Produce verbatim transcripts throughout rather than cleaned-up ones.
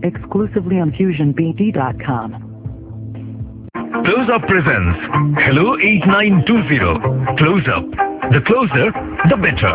exclusively on fusion b d dot com. Close Up presents Hello eight nine two zero. Close Up. The closer, the better.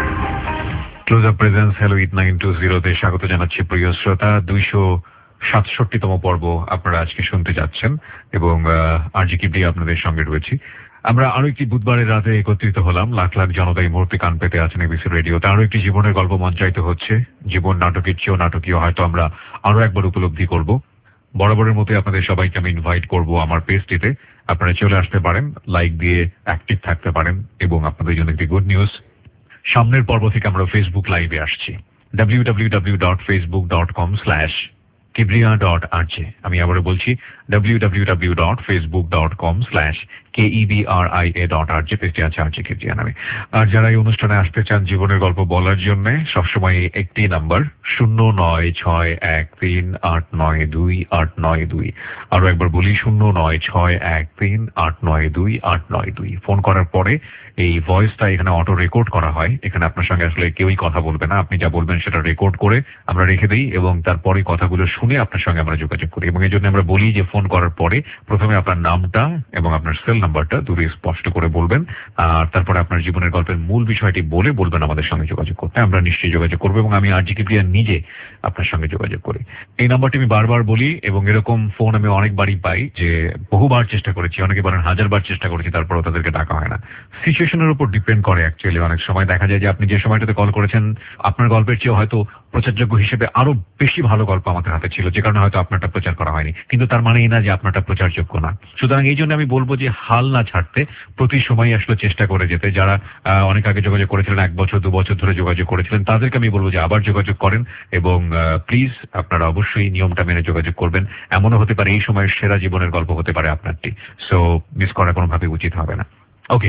Close Up presents Hello eight nine two zero তে স্বাগত জানাচ্ছি প্রিয় শ্রোতা। দুইশো সাতষট্টিতম পর্ব আপনারা আজকে শুনতে যাচ্ছেন এবং আরজি কিবলি আপনাদের সঙ্গে রয়েছি। আমরা আরো একটি বুধবারের রাতে একত্রিত হলাম। লাখ লাখ জনতা এই মুহূর্তে কান পেতে আছেন এবিসি রেডিওতে। আরো একটি জীবনের গল্প মঞ্চায়িত হচ্ছে। জীবন নাটকের চেয়েও নাটকীয় হয়তো আমরা আরো একবার উপলব্ধি করব। বরাবরের মতো আপনাদের সবাইকে আমি ইনভাইট করব আমার পেজটিতে। আপনারা চলে আসতে পারেন, লাইক দিয়ে অ্যাক্টিভ থাকতে পারেন এবং আপনাদের জন্য একটি গুড নিউজ, সামনের পর্ব থেকে আমরা ফেসবুক লাইভে আসছি। W W W dot Facebook dot com slash Kibria dot RJ. আমি আবারও বলছি W W W dot Facebook dot com slash K E B R I A dot RJ, পেজটি আছে আরজে কিবরিয়া নামে। আর যারা এই অনুষ্ঠানে আসতে চান জীবনের গল্প বলার জন্য, সবসময় একটি নাম্বার শূন্য নয় ছয় এক তিন আট নয় দুই আট নয় দুই। আরো একবার বলি শূন্য নয় ছয় এক তিন আট নয় দুই আট নয় দুই। ফোন করার পরে এই ভয়েসটা এখানে অটো রেকর্ড করা হয়। এখানে আপনার সঙ্গে আসলে কেউই কথা বলবে না, আপনি যা বলবেন সেটা রেকর্ড করে আমরা রেখে দিই এবং তারপরে কথাগুলো শুনে আপনার সঙ্গে আমরা যোগাযোগ করি। এবং এই জন্য আমরা বলি যে ফোন করার পরে প্রথমে আপনার নামটা এবং আপনার সেল নাম্বারটা দুটোই স্পষ্ট করে বলবেন, আর তারপরে আপনার জীবনের গল্পের মূল বিষয়টি বলে বলবেন আমাদের সঙ্গে যোগাযোগ করতে। আমরা নিশ্চয়ই যোগাযোগ করবো এবং আমি আরজি কিবরিয়া নিজে আপনার সঙ্গে যোগাযোগ করি। এই নাম্বারটি আমি বারবার বলি এবং এরকম ফোন আমি অনেকবারই পাই যে বহুবার চেষ্টা করেছি, অনেকে বলেন হাজারবার চেষ্টা করেছি, তারপরেও তাদেরকে ডাকা হয় না। সিচুয়েশনের উপর ডিপেন্ড করে অ্যাকচুয়ালি। অনেক সময় দেখা যায় যে আপনি যে সময়টাতে কল করেছেন আপনার গল্পের চেয়ে হয়তো প্রচারযোগ্য হিসেবে আরো বেশি ভালো গল্প আমাদের হাতে ছিল, যে কারণে হয়তো আপনারটা প্রচার করা হয়নি, কিন্তু তার মানে এই না যে আপনারটা প্রচারযোগ্য না। সুতরাং এই জন্য আমি বলবো যে হাল না ছাড়তে, প্রতি সময় আসলে চেষ্টা করে যেতে। যারা অনেক আগে যোগাযোগ করেছিলেন, এক বছর দু বছর ধরে যোগাযোগ করেছিলেন, তাদেরকে আমি বলবো যে আবার যোগাযোগ করেন এবং প্লিজ আপনারা অবশ্যই নিয়মটা মেনে যোগাযোগ করবেন। এমনও হতে পারে এই সময়ের সেরা জীবনের গল্প হতে পারে আপনারটি, সো মিস করা কোনোভাবে উচিত হবে না। ওকে,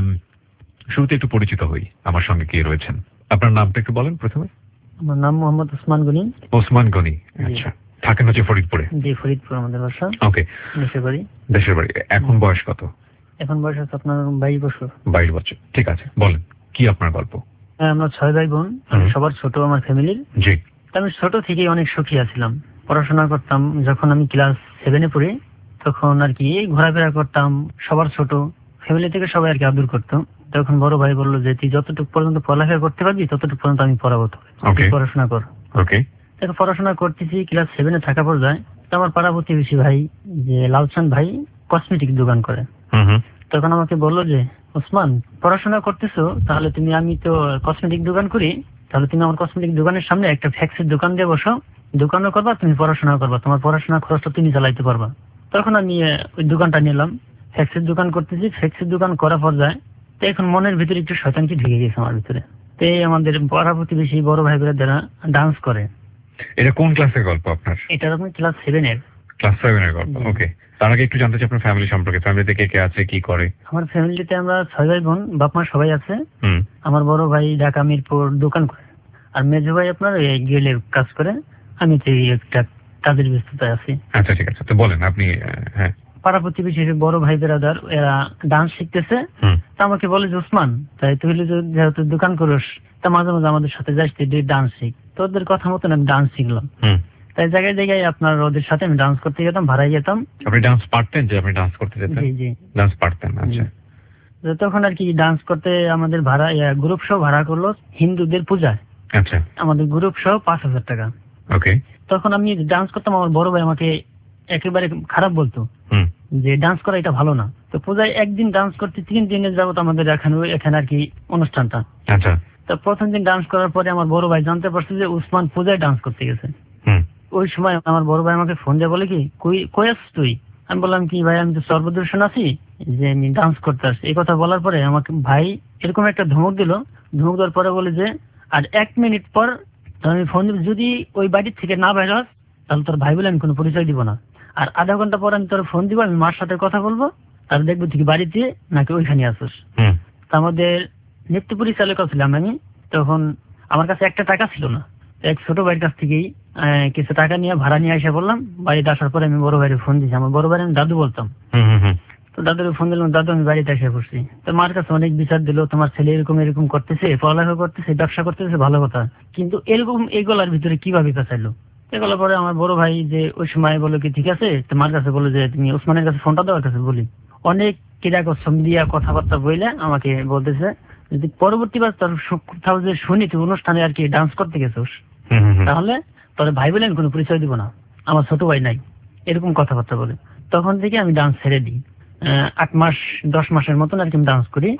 শুরুতে একটু পরিচিত হই। আমার সঙ্গে কে রয়েছেন? আপনার নামটা একটু বলেন প্রথমে। আমার নাম মোহাম্মদ ওসমান গনি। ওসমান গনি, আচ্ছা। থাকেন হচ্ছে ফরিদপুরে? জি, ফরিদপুর আমাদের বাসা। ওকে, দেশের বাড়ি? দেশের বাড়ি। এখন বয়স কত? এখন বয়স হচ্ছে আপনার বাইশ বছর। বাইশ বছর, ঠিক আছে। বলেন কি আপনার গল্প? হ্যাঁ, আমরা ছয় ভাই বোন, সবার ছোট আমার ফ্যামিলির। জি। আমি ছোট থেকেই অনেক সুখী ছিলাম, পড়াশোনা করতাম। যখন আমি ক্লাস সেভেনে পড়ি তখন আর কি ঘোরাফেরা করতাম, সবার ছোট, ফ্যামিলি থেকে সবাই আর কি আদর করতো। তখন বড় ভাই বললো যে তুই যতটুকু পর্যন্ত পড়ালেখা করতে পারবি ততটুকু পর্যন্ত আমি পড়াবো, তোকে পড়াশোনা কর। ওকে। পড়াশোনা করতেছি, ক্লাস সেভেনে থাকা পর্যায়ে আমার পাড়া প্রতিবেশী ভাই যে লালচান ভাই কসমেটিক দোকান করে, তখন আমাকে বললো যে ওসমান, পড়াশোনা করতেছো, তাহলে তুমি, আমি তো কসমেটিক দোকান করি, তাহলে তুমি আমার কসমেটিক দোকানের সামনে একটা ফ্যাক্সের দোকান দিয়ে বসো, দোকানও করবা, তুমি পড়াশোনা করবা, তোমার পড়াশোনার খরচটা তুমি চালাইতে পারবা। তখন আমি ওই দোকানটা নিলাম, ফ্যাক্সের দোকান করতেছি। ফ্যাক্সের দোকান করার পর্যায়ে তো এখন মনের ভিতরে একটু শয়তানকি ঢুকে গেছে আমার ভিতরে। তো আমাদের পাড়া প্রতিবেশী বড় ভাই বোনেরা ডান্স করে। এটা কোন ক্লাসের গল্প আপনার? এটা আপনি ক্লাস সেভেনের। ক্লাস সেভেনের গল্প, ওকে। তার আগে একটু জানতে চাই আপনার ফ্যামিলি সম্পর্কে। ফ্যামিলিতে কে কে আছে, কি করে? আমার ফ্যামিলিতে আমরা ছয় ভাই বোন, বাপ মা সবাই আছে। আমার বড় ভাই ঢাকা মিরপুর দোকান করে, আর মেজো ভাই আপনার গেলে কাজ করে। আমি তো একটা কাজের ব্যস্ততায় আছি। আচ্ছা, ঠিক আছে, তো বলেন আপনি। হ্যাঁ, পাড়া প্রতিবেশী বড় ভাই বেরাদার এরা ডান্স শিখতেছে। তা আমাকে বলে যে ওসমান, তাই তুই যেহেতু দোকান করিস, তা মাঝে মাঝে আমাদের সাথে যাস, ডান্স শিখ। তোদের কথা মতন আমি ডান্স শিখলাম। তাই জায়গায় জায়গায় আপনার ওদের সাথে আমি ডান্স করতে যেতাম, ভাড়ায় যেতাম। আপনি ডান্স পারতেন? যে আপনি ডান্স করতে যেতেন? জি জি, ডান্স পারতেন, আচ্ছা। তখন আর কি ডান্স করতে আমাদের ভাড়া, গ্রুপ সহ ভাড়া করলো হিন্দুদের পূজায়। আচ্ছা। আমাদের গ্রুপ সহ পাঁচ হাজার টাকা। ওকে। তখন আমি ডান্স করতাম, আমার বড় ভাই আমাকে একেবারে খারাপ বলতো যে ডান্স করা এটা ভালো না। তো পূজায় একদিন ডান্স করতে তিন দিনের যাবত আমাদের এখানে এখানে আর কি অনুষ্ঠানটা। আচ্ছা। তো প্রথম দিন ডান্স করার পরে আমার বড় ভাই জানতে পারছে যে উসমান পূজায় ডান্স করতে গেছে। ওই সময় আমার বড় ভাই আমাকে ফোন দিয়ে বলে কি, কই কই আছিস তুই? আমি বললাম কি ভাই, আমি তো সর্বদর্শন আছি, যে আমি ডান্স করতে আসছি। এই কথা বলার পরে আমাকে ভাই এরকম একটা ধমক দিল। ধমক দেওয়ার পরে বলে যে আর এক মিনিট পর আমি ফোন দিব, যদি ওই বাড়ির থেকে না বাইর হস তাহলে তোর ভাই বলে আমি কোনো পরিচয় দিব না। আর আধা ঘন্টা পর আমি তোর ফোন দিব, আমি মার সাথে কথা বলবো, আর দেখবো তুই বাড়িতে নাকি ওইখানে আসিস। আমাদের নৃত্য পরিচালক ছিলাম আমি তখন, আমার কাছে একটা টাকা ছিল না। এক ছোট ভাইয়ের কাছ থেকেই কিছু টাকা নিয়ে ভাড়া নিয়ে এসে বললাম। বাড়িতে আসার পরে আমি বড় ভাইয়ের ফোন দিয়েছি। আমার বড় ভাই আমি দাদু বলতাম। তো দাদুর ফোন দিলাম, দাদু আমি বাড়িতে এসে পড়ছি। তো মার কাছে অনেক বিচার দিল, তোমার ছেলে এরকম এরকম করতেছে, পড়ালেখা করতেছে, ব্যবসা করতেছে, ভালো কথা, কিন্তু এরকম এগুলার ভিতরে কিভাবে পেঁচাইলো। এগুলো পরে আমার বড় ভাই যে ওই সময় বলো কি ঠিক আছে তোমার কাছে বলো যে তুমি ওসমানের কাছে ফোনটা দেওয়ার কাছে বলি অনেক কিরা কসম দিয়া কথাবার্তা বইলে আমাকে বলতেছে যদি পরবর্তীবার তোর কোথাও যে শুনি তুই অনুষ্ঠানে আর কি ডান্স করতে গেছিস তাহলে তোর ভাই বলে আমি কোনো পরিচয় দিব না, আমার ছোট ভাই নাই, এরকম কথাবার্তা বলে। তখন থেকে আমি ডান্স ছেড়ে দিই। আট মাস দশ মাসের মতন আর কি আমি ডান্স করি।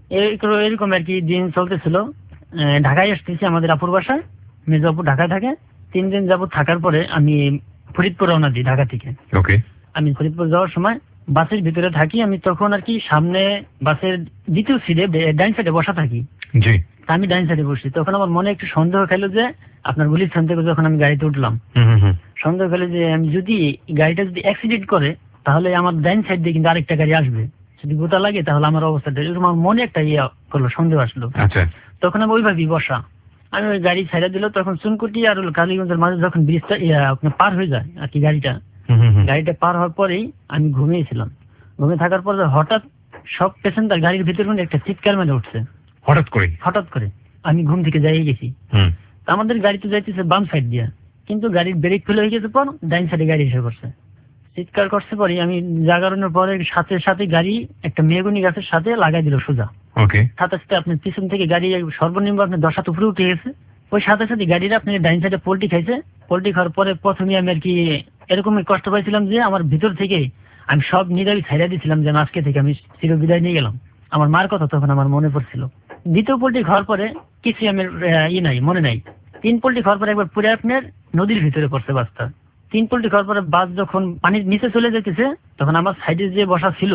এরকম আর কি দিন চলতেছিল। ঢাকায় আসতেছি আমাদের আপুর বাসায়, মেজ আপু ঢাকায় থাকে। তিন দিন যাবত থাকার পরে আমি ফরিদপুর রওনা দিই ঢাকা থেকে। ওকে। আমি ফরিদপুর যাওয়ার সময় বাসের ভিতরে থাকি, আমি তখন আর কি সামনে বাসের দ্বিতীয় সিটে ডাইন সাইডে বসা থাকি। জি। আমি ডাইন সাইডে বসছি, তখন আমার মনে একটু সন্দেহ খেলো যে আপনার গুলিস্তান থেকে যখন আমি গাড়িতে উঠলাম সন্দেহ খেলো যে আমি যদি গাড়িটা যদি অ্যাক্সিডেন্ট করে তাহলে আমার ডাইন সাইড দিয়ে কিন্তু আরেকটা গাড়ি আসবে, যদি গোটা লাগে তাহলে আমার অবস্থাটা এরকম আমার মনে একটা ইয়ে করলো, সন্দেহ আসলো। আচ্ছা। তখন আমি ওইভাবেই বসা, আমি ওই গাড়ি ছাইড়া দিল। তখন চুনকুটি আর কালীগঞ্জের মাঝে যখন ব্রিজটা আপনার পার হয়ে যায় আর কি গাড়িটা গাড়িটা পার হওয়ার পরেই আমি ঘুমিয়েছিলাম। ঘুমে থাকার পর হঠাৎ সব প্যাসেঞ্জার গাড়ির ভিতরে একটা চিৎকার মেরে উঠছে হঠাৎ করে হঠাৎ করে আমি ঘুম থেকে যাই গেছি। আমাদের গাড়ি তো যাইতেছে বাম সাইড দিয়ে, কিন্তু গাড়ির ব্রেক ফেল হয়ে গেছে পর ডাইন সাইডে গাড়ি এসে করছে, চিৎকার করছে। পরে আমি জাগানোর পরে সাথে সাথে গাড়ি একটা মেগুনি গাছের সাথে লাগাই দিল সোজা। ওকে। সাথে সাথে আপনার পিছন থেকে গাড়ি সর্বনিম্ন আপনার দশ হাত উপরে উঠে গেছে। ওই সাথে সাথে গাড়িটা আপনি ডাইন সাইডে পোল্ট্রি খাইছে। পোল্ট্রি খাওয়ার পরে প্রথমে আমি আর কি এরকমই কষ্ট পাইছিলাম যে আমার ভিতর থেকে আমি সব নিরাপি ছাইড়া দিয়েছিলাম যে আজকে থেকে আমি চির বিদায় নিয়ে গেলাম। আমার মার কথা তখন আমার মনে পড়ছিল। দ্বিতীয় পোল্ট্রি খাওয়ার পরে কিছু আমার ই নাই, মনে নাই। তিন পোল্ট্রি খাওয়ার পরে একবার পুরো আপনার নদীর ভিতরে পড়ছে বাসটা। তিন পোল্ট্রি খাওয়ার পরে বাস যখন পানির নিচে চলে যেতেছে তখন আমার সাইডে যে বসা ছিল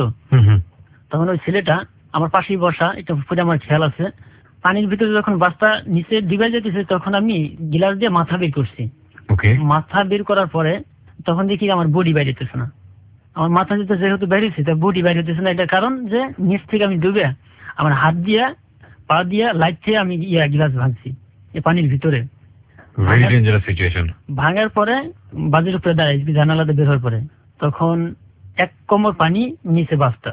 তখন ওই ছেলেটা আমার পাশেই বসা, এটা পুরো আমার খেয়াল আছে। পানির ভিতরে যখন বাসটা নিচে ডুবে যেতেছে তখন আমি গিলাস দিয়ে মাথা বের করছি। মাথা বের করার পরে তখন দেখি আমার বডি বাইরেতেছে না। আমার মাথা যেতে যেহেতু বেরিয়েছে তা বডি বাইরে হতেছে না, এটার কারণ যে নিচ থেকে আমি ডুবে আমার হাত দিয়া পা দিয়া লাইট থেকে আমি ইয়া গিলাস ভাঙছি এই পানির ভিতরে। ভাঙার পরে বাজের উপরে দাঁড়াই জানালাতে বের হওয়ার পরে তখন এক কোমর পানি নিচে বাসটা।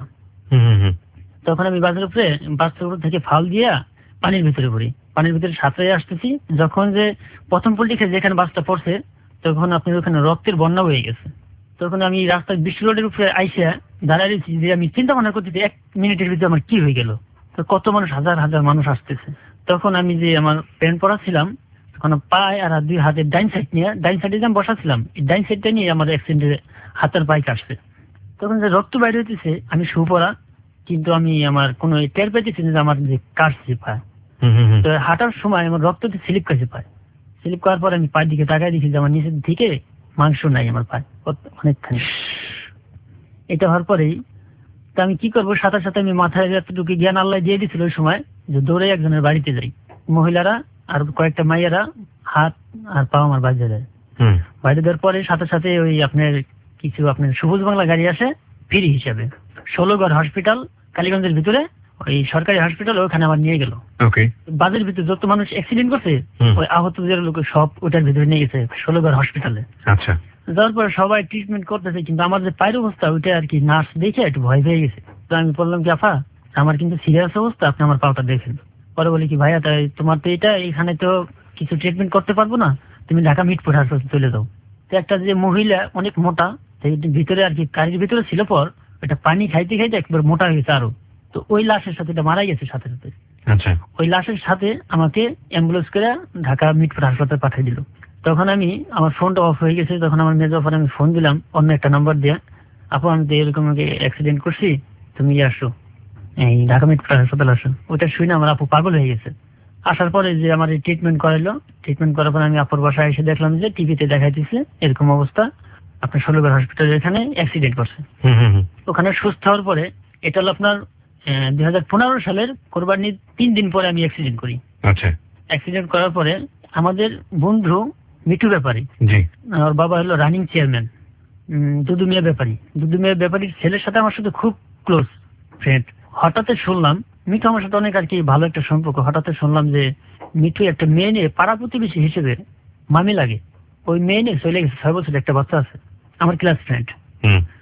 তখন আমি বাসের উপরে বাসের উপর থেকে ফাল দিয়া পানির ভিতরে পড়ি, পানির ভিতরে সাঁতরে আসতেছি। যখন যে প্রথম পল্টিকে যেখানে বাসটা পড়ছে তখন আপনার ওখানে রক্তের বন্যা হয়ে গেছে। তখন আমি রাস্তার বিশ্ব রোডের উপরে আইসা দাঁড়াইছি যে আমি চিন্তা ভাবনা করতেছি এক মিনিটের ভিতরে আমার কি হয়ে গেল, তো কত মানুষ হাজার হাজার মানুষ আসতেছে। তখন আমি যে আমার প্যান্ট পরা ছিলাম তখন পায়ে আর দুই হাতের ডাইন সাইড নিয়ে ডাইন সাইডে যে আমি বসাছিলাম এই ডাইন সাইডটা নিয়ে আমার অ্যাক্সিডেন্টে হাতের পায়ে কাটছে। তখন যে রক্ত বাইরে হইতেছে আমি শু পরা, কিন্তু আমি আমার কোনো টের পেতেছি যে আমার যে কাটছে পায়ে। তো হাঁটার সময় আমার রক্ততে স্লিপ কাছে পায়, স্লিপ করার পর আমি পায়ের দিকে তাকাই দেখি যে আমার নিচের দিকে মাংস নাই আমার পায়ে অনেকখানি। এটা হওয়ার পরেই তো আমি কি করবো, সাথে সাথে আমি মাথায় এতটুকু জ্ঞান আল্লাহ দিয়ে দিছিল ওই সময় যে দৌড়ে একজনের বাড়িতে যাই। মহিলারা আর কয়েকটা মাইয়ারা হাত আর পা আমার বাজে দেয়। বাইরে দেওয়ার পরে সাথে সাথে ওই আপনার কিছু আপনার সবুজ বাংলা গাড়ি আসে ফ্রি হিসাবে ষোলোগড় হসপিটাল কালীগঞ্জের ভিতরে ওই সরকারি হসপিটাল, ওখানে আমার নিয়ে গেল। বাজের ভিতরে যত মানুষ অ্যাক্সিডেন্ট করছে ওই আহতদের লোক সব ওটার ভিতরে নিয়ে গেছে ষোলোগড় হসপিটালে। আচ্ছা। যাওয়ার পরে সবাই ট্রিটমেন্ট করতেছে, কিন্তু আমার যে পায়ের অবস্থা ওইটা আর কি নার্স দেখে একটু ভয় পেয়ে গেছে। তো আমি বললাম কি আপা আমার কিন্তু সিরিয়াস অবস্থা, আপনি আমার পাওটা দেখেন। পরে বলি কি ভাইয়া তাই তোমার তো এটা এখানে তো কিছু ট্রিটমেন্ট করতে পারবো না, তুমি ঢাকা মিটপুর হাসপাতালে চলে যাও। তো একটা যে মহিলা অনেক মোটা ভিতরে আর কি গাড়ির ভিতরে ছিল, পর এটা পানি খাইতে খাইতে একবার মোটা হয়ে গেছে আরো। তো ওই লাশের সাথে এটা মারা গেছে সাথে সাথে। আচ্ছা। ওই লাশের সাথে আমাকে অ্যাম্বুলেন্স করে ঢাকা মিটপুর হাসপাতালে পাঠিয়ে দিল। তখন আমি আমার ফোনটা অফ হয়ে গেছে, তখন আমার মেজ অফার আমি ফোন দিলাম অন্য একটা নাম্বার দিয়ে, আপু আমি তো এরকম অ্যাক্সিডেন্ট করছি, তুমি আসো এই ঢাকা মিটপুর হাসপাতালে আসো। ওইটা শুনে আমার আপু পাগল হয়ে গেছে। আসার পরে যে আমার ট্রিটমেন্ট করাইলো, ট্রিটমেন্ট করার পরে আমি আপুর বাসায় এসে দেখলাম যে টিভিতে দেখাইতেছে এরকম অবস্থা, আপনার ষোলোগড় হসপিটালে এখানে অ্যাক্সিডেন্ট করছে। ওখানে সুস্থ হওয়ার পরে এটা হলো আপনার দুই হাজার পনেরো সালের কোরবানির তিন দিন পরে আমি অ্যাক্সিডেন্ট করি। আচ্ছা। অ্যাক্সিডেন্ট করার পরে আমাদের বন্ধু মিঠু ব্যাপারী, আমার বাবা হলো রানিং চেয়ারম্যান দুদু মিয়া ব্যাপারী, দুদু মিয়া ব্যাপারীর ছেলের সাথে আমার সাথে খুব ক্লোজ ফ্রেন্ড। হঠাৎ শুনলাম মিঠু আমার সাথে অনেক আর কি ভালো একটা সম্পর্ক, হঠাৎ শুনলাম যে মিঠু একটা মেয়ে নিয়ে পাড়া প্রতিবেশী হিসেবে মামি লাগে, ওই মেয়ে নিয়ে চলে গেছে, ছয় বছর একটা বাচ্চা আছে, আমার ক্লাস ফ্রেন্ড।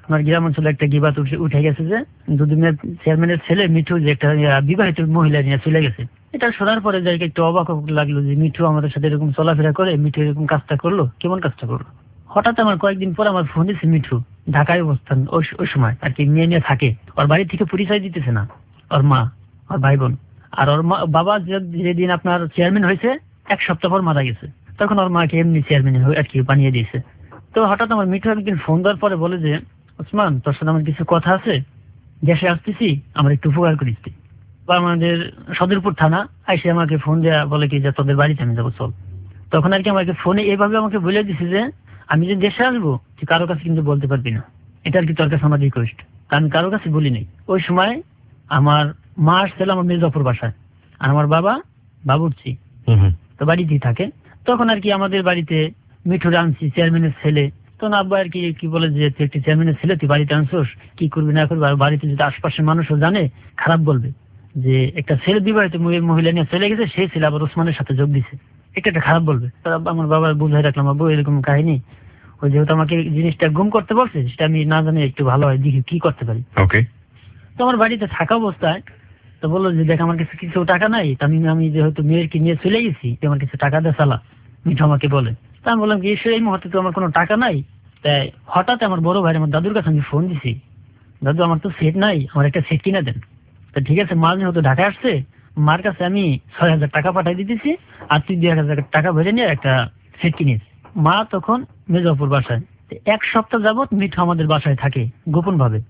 আপনার গ্রাম অঞ্চলে একটা গিবাত উঠে গেছে যে দুদিনের চেয়ারম্যানের ছেলে মিঠু যে একটা বিবাহিত মহিলা নিয়ে চলে গেছে। এটা শোনার পরে যাই একটু অবাক লাগলো যে মিঠু আমাদের সাথে এরকম চলাফেরা করে, মিঠু এরকম কাজটা করলো, কেমন কাজটা করলো। হঠাৎ আমার কয়েকদিন পর আমার ফোন দিচ্ছে মিঠু ঢাকায় অবস্থান ওই সময় আর কি মেয়ে নিয়ে থাকে, ওর বাড়ি থেকে পরিচয় দিতেছে না, ওর মা ওর ভাই বোন। আর ওর বাবা যেদিন আপনার চেয়ারম্যান হয়েছে এক সপ্তাহ পর মারা গেছে, তখন ওর মাকে এমনি চেয়ারম্যান আর কি বানিয়ে দিয়েছে। তো হঠাৎ আমার মিঠু একদিন ফোন দেওয়ার পরে বলে যে ওসমান তোর সাথে আমার কিছু কথা আছে, দেশে আসতেছি, আমার একটু উপকার করিস। বা আমাদের সদরপুর থানা আইসে আমাকে ফোন দেওয়া বলে কি যে তোদের বাড়িতে আমি যাবো চল। তখন আর কি আমাকে ফোনে এইভাবে আমাকে বলে দিছে যে আমি যে দেশে আসবো তুই কারো কাছে কিন্তু বলতে পারবি না, এটা আর কি তোর কাছে আমার রিকোয়েস্ট। আমি কারো কাছে বলি নাই। ওই সময় আমার মা আসছিল আমার মির্জাপুর বাসায়, আর আমার বাবা বাবুর্চি তো বাড়িতেই থাকে। তখন আর কি আমাদের বাড়িতে মিঠু আনছি, চেয়ারম্যানের ছেলে। তখন আব্বা আর কি কি বলে যে তুই একটি চেয়ারম্যানের ছেলে, তুই বাড়িতে আনছোস, কি করবি না করবি, আর বাড়িতে যদি আশপাশের মানুষও জানে খারাপ বলবে যে একটা ছেলে বিবাহিত মহিলা নিয়ে চলে গেছে, সেই ছেলে আবার ওসমানের সাথে যোগ দিছে, এটা একটা খারাপ বলবে। আমার বাবার বুঝাই রাখলাম আব্বু এরকম কাহিনী, ওই যেহেতু আমাকে জিনিসটা গুম করতে বলছে সেটা আমি না জানি একটু ভালো হয় দেখি কি করতে পারি। ওকে। তো আমার বাড়িতে থাকা অবস্থায় তো বললো যে দেখ আমার কাছে কিছু টাকা নাই, আমি আমি যেহেতু মেয়েরকে নিয়ে চলে গেছি আমার কিছু টাকা দে চালা, মিঠু আমাকে বলে। তা আমি বললাম কি এই মুহূর্তে তো আমার কোনো টাকা নাই। তাই হঠাৎ আমার বড় ভাই আমার দাদুর কাছে আমি ফোন দিছি, দাদু আমার তো সেট নাই, আমার একটা সেট কিনে দেন। তা ঠিক আছে, মা যেহেতু ঢাকায় আসছে মার কাছে আমি ছয় হাজার টাকা পাঠাই দিতেছি, আর তুই দুই হাজার টাকা ভরে নিয়ে একটা সেট কিনিস। মা তখন মির্জাপুর বাসায়, এক সপ্তাহ যাবৎ মিঠু আমাদের বাসায় থাকে গোপন ভাবে,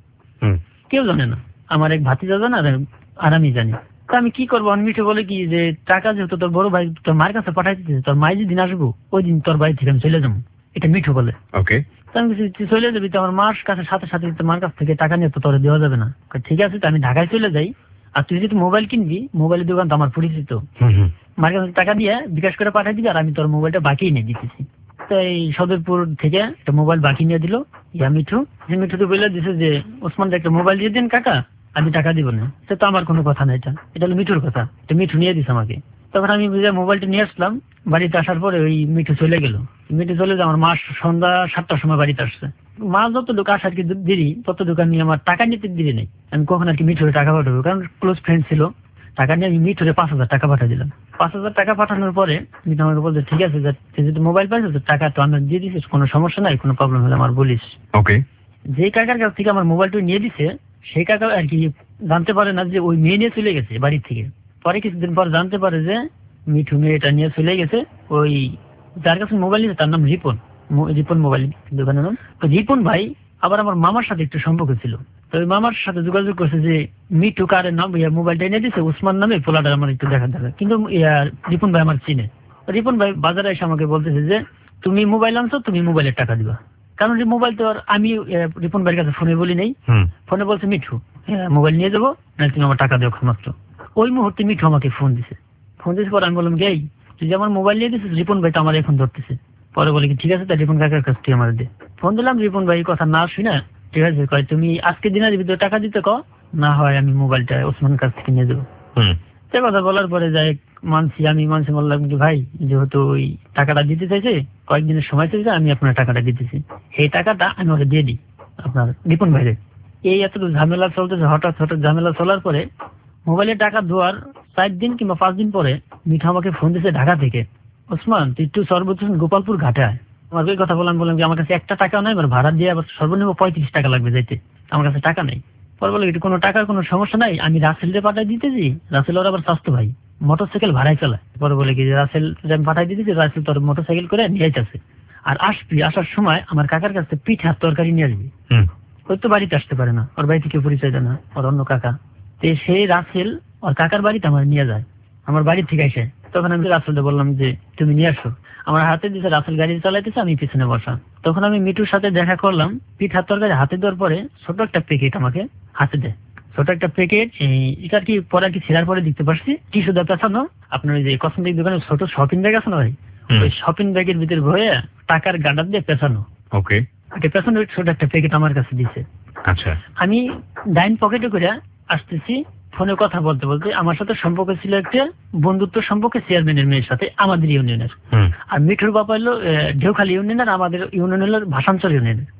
কেউ জানে না, আমার এক ভাতিজা জানে আর আমি জানি। তা আমি কি করবো, মিঠু বলে কি যে টাকা যেহেতু তোর বড় ভাই তোর মায়ের কাছে পাঠাই দিতেছে, তোর মাই যেদিন আসবো ওই দিন তোর বাড়ি থেকে আমি চলে যাবো, এটা মিঠু বলে। ওকে। আমি তুই চলে যাবি তো আমার মার কাছে সাথে সাথে মার কাছ থেকে টাকা নিয়ে তো তোর দেওয়া যাবে না। ঠিক আছে, তো আমি ঢাকায় চলে যাই, আর তুই যদি মোবাইল কিনবি মোবাইলের দোকান তো আমার পরিচিত, মার কাছে টাকা দিয়ে বিকাশ করে পাঠাই দিবি, আর আমি তোর মোবাইলটা বাকি নিয়ে দিতেছি। তো এই সদরপুর থেকে একটা মোবাইল বাকি নিয়ে দিল ইয়া মিঠু। মিঠু তো বলে দিছে যে ওসমান একটা মোবাইল দিয়ে দিন কাকা, আমি টাকা দিব না। সে তো আমার কোনো কথা না, এটা এটা হলো মিঠুর কথা, এটা মিঠু নিয়ে দিছে আমাকে। তখন আমি বুঝে মোবাইলটা নিয়ে আসলাম, বাড়িতে আসার পরে ওই মিঠু চলে গেল। মিঠু চলে যায়, আমার মা সন্ধ্যা সাতটার সময় বাড়িতে আসছে। মা যত দোকান আসার কি দেরি তত দোকান নিয়ে আমার টাকা নিতে দেরি নেই, আমি কখন আর কি মিঠুরে টাকা পাঠাবো, কারণ ক্লোজ ফ্রেন্ড ছিল। টাকা নিয়ে আমি মিঠুরে পাঁচ হাজার টাকা পাঠিয়ে দিলাম। পাঁচ হাজার টাকা পাঠানোর পরে মিঠু আমাকে বলছে ঠিক আছে যদি মোবাইল পাইছো তো টাকা তো আমরা দিয়ে দিছিস, কোনো সমস্যা নাই, কোনো প্রবলেম হলে আমার বলিস। ওকে। যে কাকার কাছ থেকে আমার মোবাইলটা নিয়ে দিছে সেই কাকা আর কি জানতে পারে না যে ওই মেয়ে নিয়ে চলে গেছে বাড়ির থেকে। পরে কিছুদিন পর জানতে পারে যে মিঠু মেয়েটা নিয়ে চলে গেছে, ওই যার কাছে মোবাইল নিয়েছে তার নাম রিপন, রিপন মোবাইল দোকানের নাম। তো রিপন ভাই আবার আমার মামার সাথে একটু সম্পর্ক ছিল, তো ওই মামার সাথে যোগাযোগ করছে যে মিঠু কারের নাম মোবাইলটা এনে দিচ্ছে উসমান নামে, পোলাটা আমার একটু দেখা দেখা। কিন্তু রিপন ভাই আমার চিনে। রিপন ভাই বাজারে এসে আমাকে বলতেছে যে তুমি মোবাইল আনছো, তুমি মোবাইলের টাকা দিবা। কারণ মোবাইল তো আর আমি রিপন ভাইয়ের কাছে ফোনে বলি নাই, ফোনে বলছে মিঠু মোবাইল নিয়ে যাবো না তুমি আমার টাকা দেও মাত্র। ওই মুহূর্তে মিঠু আমাকে ফোন দিছে। ফোন দিয়েছে পরে আমি বললাম গেই তুই যে আমার মোবাইল নিয়ে দিছিস, রিপন ভাই তো আমার এখন ধরতেছে। পরে বলে কি ঠিক আছে, তাই রিপন কাকার কাছ থেকে আমার দে। ফোন দিলাম, রিপন ভাই কথা না শুই না ঠিক আছে কয় তুমি আজকে দিনের ভিতরে টাকা দিতে ক, না হয় আমি মোবাইলটা ওসমানের কাছ থেকে নিয়ে দেবো। সে কথা বলার পরে যাই মানছি, আমি মানছি বললাম যে ভাই যেহেতু ওই টাকাটা দিতে চাইছে কয়েকদিনের সময় চাইছে, আমি আপনার টাকাটা দিতেছি, এই টাকাটা আমি ওকে দিয়ে দিই আপনার রিপন ভাইরে। এই এত ঝামেলা চলতেছে, হঠাৎ হঠাৎ ঝামেলা চলার পরে মোবাইলের টাকা দেওয়ার চার দিন কিংবা পাঁচ দিন পরে মিঠু আমাকে ফোন দিচ্ছে ঢাকা থেকে, ওসমান তুই একটু সর্বোচ্চ গোপালপুর ঘাটে আয়। আমার ওই কথা বললাম, বললাম যে আমার কাছে একটা টাকা নাই, এবার ভাড়া দিয়ে আবার সর্বনিম্ন পঁয়ত্রিশ টাকা লাগবে যাইতে, আমার কাছে টাকা নেই। পরে বলে কোনো টাকার কোনো সমস্যা নাই, আমি রাসেলকে পাঠাই দিতেছি, রাসেল ওর আবার স্বাস্থ্য ভাই মোটর সাইকেল ভাড়াই চালায়। পরে বলে কি রাসেল আমি পাঠাই দিতেছি, রাসেল তোর মোটর সাইকেল করে নিয়ে যাচ্ছে, আর আসবি আসার সময় আমার কাকার কাছে পিঠা তরকারি নিয়ে আসবি। ওই তো বাড়িতে আসতে পারে না, ওর বাড়িতে কেউ পরিচয় দেয় না, ওর অন্য কাকা। তো সেই রাসেল ওর কাকার বাড়িতে আমার নিয়ে যায়, আমার বাড়ির থেকে এসে। তখন আমি রাসেলকে বললাম যে তুমি নিয়ে আসো, আমার হাতে দিচ্ছে, রাসেল গাড়ি চালাইতেছে, আমি পিছনে বসা। তখন আমি মিঠুর সাথে দেখা করলাম, পিঠার তরকারি হাতে দেওয়ার পরে ছোট একটা প্যাকেট আমাকে হাতে দেয়, ছোট একটা প্যাকেট। এটা আর কি পরে আর কি ছেড়ার পরে দেখতে পাচ্ছি টিস্যু দা পেছানো, আপনার ওই যে কসমেটিক দোকানে ছোট শপিং ব্যাগ আছে না ভাই, ওই শপিং ব্যাগের ভিতরে ভরে টাকার গাডার দিয়ে পেছানো। ওকে। পেছনে ছোট একটা প্যাকেট আমার কাছে দিচ্ছে। আচ্ছা। আমি ডাইন পকেটে করে আসতেছি, ফোনে কথা বলতে বলতে আমার সাথে সম্পর্ক ছিল একটা বন্ধুত্ব সম্পর্কে চেয়ারম্যানের মেয়ের সাথে আমাদের ইউনিয়নের। আর মিঠুর বাবা হলো ঢেউখালী ইউনিয়নের, আমাদের ইউনিয়ন হলো ভাষাঞ্চল ইউনিয়নের।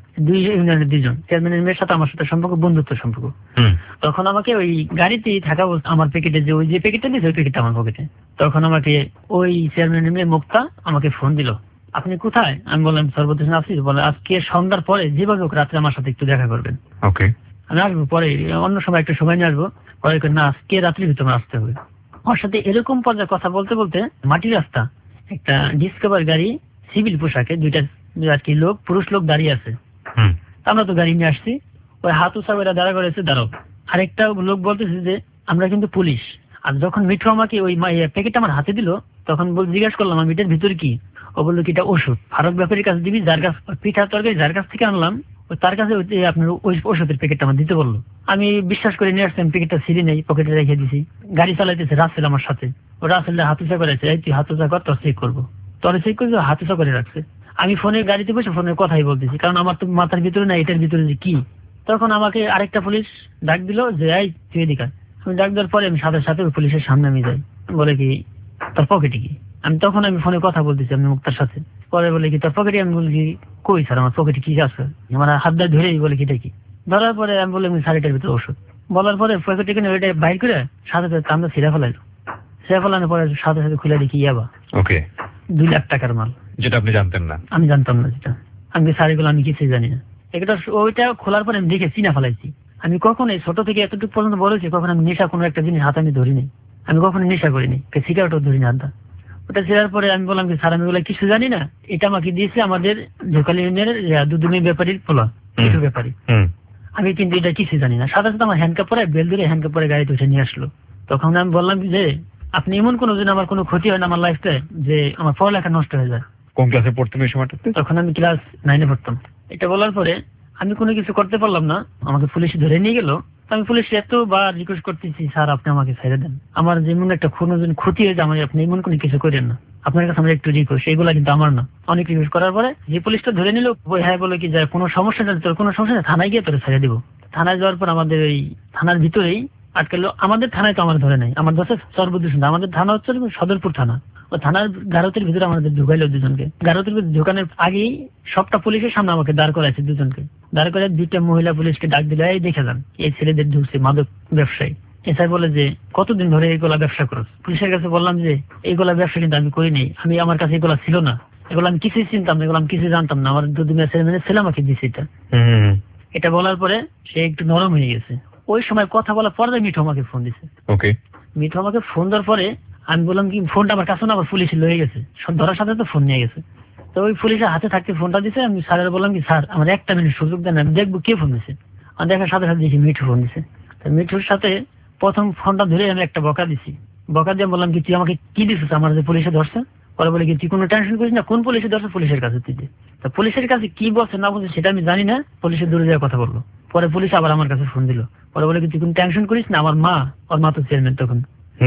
দুই ইউনিয়নের দুইজন, চেয়ারম্যানের মেয়ের সাথে আমার সাথে সম্পর্ক বন্ধুত্ব সম্পর্ক। তখন আমাকে ওই গাড়িতেই থাকা আমার প্যাকেটে যে ওই যে প্যাকেটটা দিয়েছে ওই প্যাকেটটা আমার পকেটে। তখন আমাকে ওই চেয়ারম্যানের মেয়ে মুক্তা আমাকে ফোন দিল, আপনি কোথায়? আমি বললাম সর্বদেশ আছি। বলে আজকে সন্ধ্যার পরে যেভাবে হোক রাত্রে আমার সাথে একটু দেখা করবেন। ওকে, আমি আসবো পরে, অন্য সময় একটা সময় নিয়ে আসবো। পরে না, আজকে রাত্রির ভিতরে আসতে হবে। ওর সাথে এরকম পর্যায়ে কথা বলতে বলতে মাটির রাস্তা একটা ডিসকভার গাড়ি সিভিল পোশাকে দুইটা আর কি লোক, পুরুষ লোক দাঁড়িয়ে আছে। আমরা তো গাড়ি নিয়ে আসছি, ওই হাত উঁচা করে দাঁড়া করেছে দাঁড়াও। আরেকটা লোক বলতেছে যে আমরা কিন্তু পুলিশ। আর যখন মিঠু আমাকে ওই প্যাকেটটা আমার হাতে দিল তখন জিজ্ঞাসা করলাম আমি এটার ভিতর কি? ও বললো কি এটা ওষুধ, ফারুক ব্যাপারীর কাছে দিবি, যার কাছ পিঠা তরকারি যার কাছ থেকে আনলাম তার কাছে আপনার ওই ওষুধের প্যাকেটটা আমার দিতে বললো। আমি বিশ্বাস করে নিয়ে আসলাম, প্যাকেটটা ছিঁড়ে নেই, পকেটে রেখে দিছি। গাড়ি চালাইতেছে রাসেল আমার সাথে, ও রাসেল হাত উঁচা করেছে, এই তুই হাত উঁচা কর, তোর চেক করবো। তোর চেক করবো, হাত উঁচা করে রাখছে। আমি ফোনে গাড়িতে বসে ফোনের কথাই বলতেছি, কারণ আমার তো মাথার ভিতরে না এটার ভিতরে যে কি। তখন আমাকে আরেকটা পুলিশ ডাক দিল যে এই তুই এদিকে। আমি ডাক দেওয়ার পরে আমি সাথে সাথে ওই পুলিশের সামনে আমি যাই। বলে কি তোর পকেটে কি? আমি তখন আমি ফোনে কথা বলতেছি আমি মুক্তার সাথে। পরে বলে কি তোর পকেটে? আমি বলি কই স্যার আমার পকেটে কি আছে? আমার হাত দিয়ে ধরেই বলে কি এটা কি? ধরার পরে আমি বললাম শাড়িটার ভিতরে ওষুধ। বলার পরে পকেটে কিনে ওইটা বাইর করে সাথে সাথে কামড়া ছিঁড়ে ফেলাইলো। ছিঁড়ে ফেলানোর পরে সাথে সাথে খুলে দেখি ইয়াবা। ওকে, দুই লাখ টাকার মাল, যেটা আপনি জানতেন না। আমি জানতাম না যেটা। আমি শাড়িগুলো আমি কিছুই জানি না। এটা ওইটা খোলার পরে আমি দেখে চিনা ফেলাইছি। আমি কখনো ছোট থেকে এতটুকু পর্যন্ত বড় হয়েছি, কখন আমি নেশা কোনো একটা জিনিস হাতে আমি ধরিনি। আমি কখনো নেশা করিনি, সিগারেটও ধরিনি হাতটা। ওটা ছেড়ার পরে আমি বললাম যে স্যার আমি বলে কিছু জানি না, এটা আমাকে দিয়েছে আমাদের ঝোকালি ইউনিয়নের দুদুমি ব্যাপারীর পোলা, কিছু ব্যাপারী। আমি কিন্তু এটা কিছু জানি না। সাথে সাথে আমার হ্যান্ডকাপ পরে বেল ধরে হ্যান্ডকাপ পরে গাড়িতে উঠে নিয়ে আসলো। তখন আমি বললাম যে আপনি এমন কোনো দিন আমার কোনো ক্ষতি হয় না আমার লাইফে যে আমার পড়ালেখা নষ্ট হয়ে যায়। কোন ক্লাসে পড়তেন এই সময়টাতে? তখন আমি ক্লাস নাইনে পড়তাম। এটা বলার পরে আমি কোনো কিছু করতে পারলাম না, আমাকে পুলিশ ধরে নিয়ে গেল। আমি পুলিশ এতবার রিকোয়েস্ট করতেছি স্যার আপনি আমাকে ছেড়ে দেন, আমার যেমন একটা কোনো দিন ক্ষতি হয়ে যায় আমার, আপনি এমন কোনো কিছু করেন না, আপনার কাছে আমার একটু রিকোয়েস্ট। এইগুলা কিন্তু আমার না। অনেক রিকোয়েস্ট করার পরে যে পুলিশটা ধরে নিল, হ্যাঁ বলে কি যায় কোনো সমস্যা নেই, তোর কোনো সমস্যা নেই, থানায় গিয়ে তোর ছেড়ে দিব। থানায় যাওয়ার পর আমাদের ওই থানার ভিতরেই আটকালো। আমাদের থানায় তো আমার ধরে নাই, আমার দশে সর্বদূষণ। আমাদের থানা হচ্ছে সদরপুর থানা। ও থানার গারতের ভিতরে আমাদের ঢুকাইলো দুজনকে। গারতের ভিতরে ঢুকানোর আগেই সবটা পুলিশের সামনে আমাকে দাঁড় করাইছে দুজনকে। দাঁড় করে দুইটা মহিলা পুলিশকে ডাক দিল, এই দেখে যান এই ছেলেদের ঢুকছে মাদক ব্যবসায়ী। এসআই বলে যে কতদিন ধরে এইগুলা ব্যবসা করো? পুলিশের কাছে বললাম যে এইগুলা ব্যবসা কিন্তু আমি করিনি, আমি আমার কাছে এগুলা ছিল না, এগুলো আমি কিছুই চিনতাম না, এগুলো আমি কিছুই জানতাম না, আমার দুদিনের ছেলে মেয়ে ছেলে আমাকে দিছে এটা। এটা বলার পরে সে একটু নরম হয়ে গেছে। ওই সময় কথা বলার পরে মিঠু আমাকে ফোন দিছে। ওকে, মিঠু আমাকে ফোন দেওয়ার পরে আমি বললাম কি ফোনটা আমার কাছে না, আবার পুলিশ লয়ে গেছে, ধরার সাথে তো ফোন নিয়ে গেছে। তো ওই পুলিশের হাতে থাকতে ফোনটা দিছে। আমি স্যারের বললাম কি স্যার আমার একটা মিনিট সুযোগ দেন, আমি দেখবো কে ফোন দিছে। আর দেখার সাথে সাথে দেখি মিঠু ফোন দিছে। মিঠুর সাথে প্রথম ফোনটা ধরে আমি একটা বকা দিছি। বকা দিয়ে বললাম কি তুই আমাকে কি দিছিস আমার যে পুলিশে ধরছে? পরে বলে কি তুই কোনো টেনশন করিস না, কোন পুলিশে ধরছে পুলিশের কাছে তুই। তা পুলিশের কাছে কি বলছে না বলছে সেটা আমি জানি না, পুলিশের দূরে যাওয়ার কথা বললো। পরে পুলিশ আবার আমার কাছে ফোন দিল। পরে বলে কি তুই কোনো টেনশন করিস না, আমার মা, ওর মা তো চেয়ারম্যান তখন,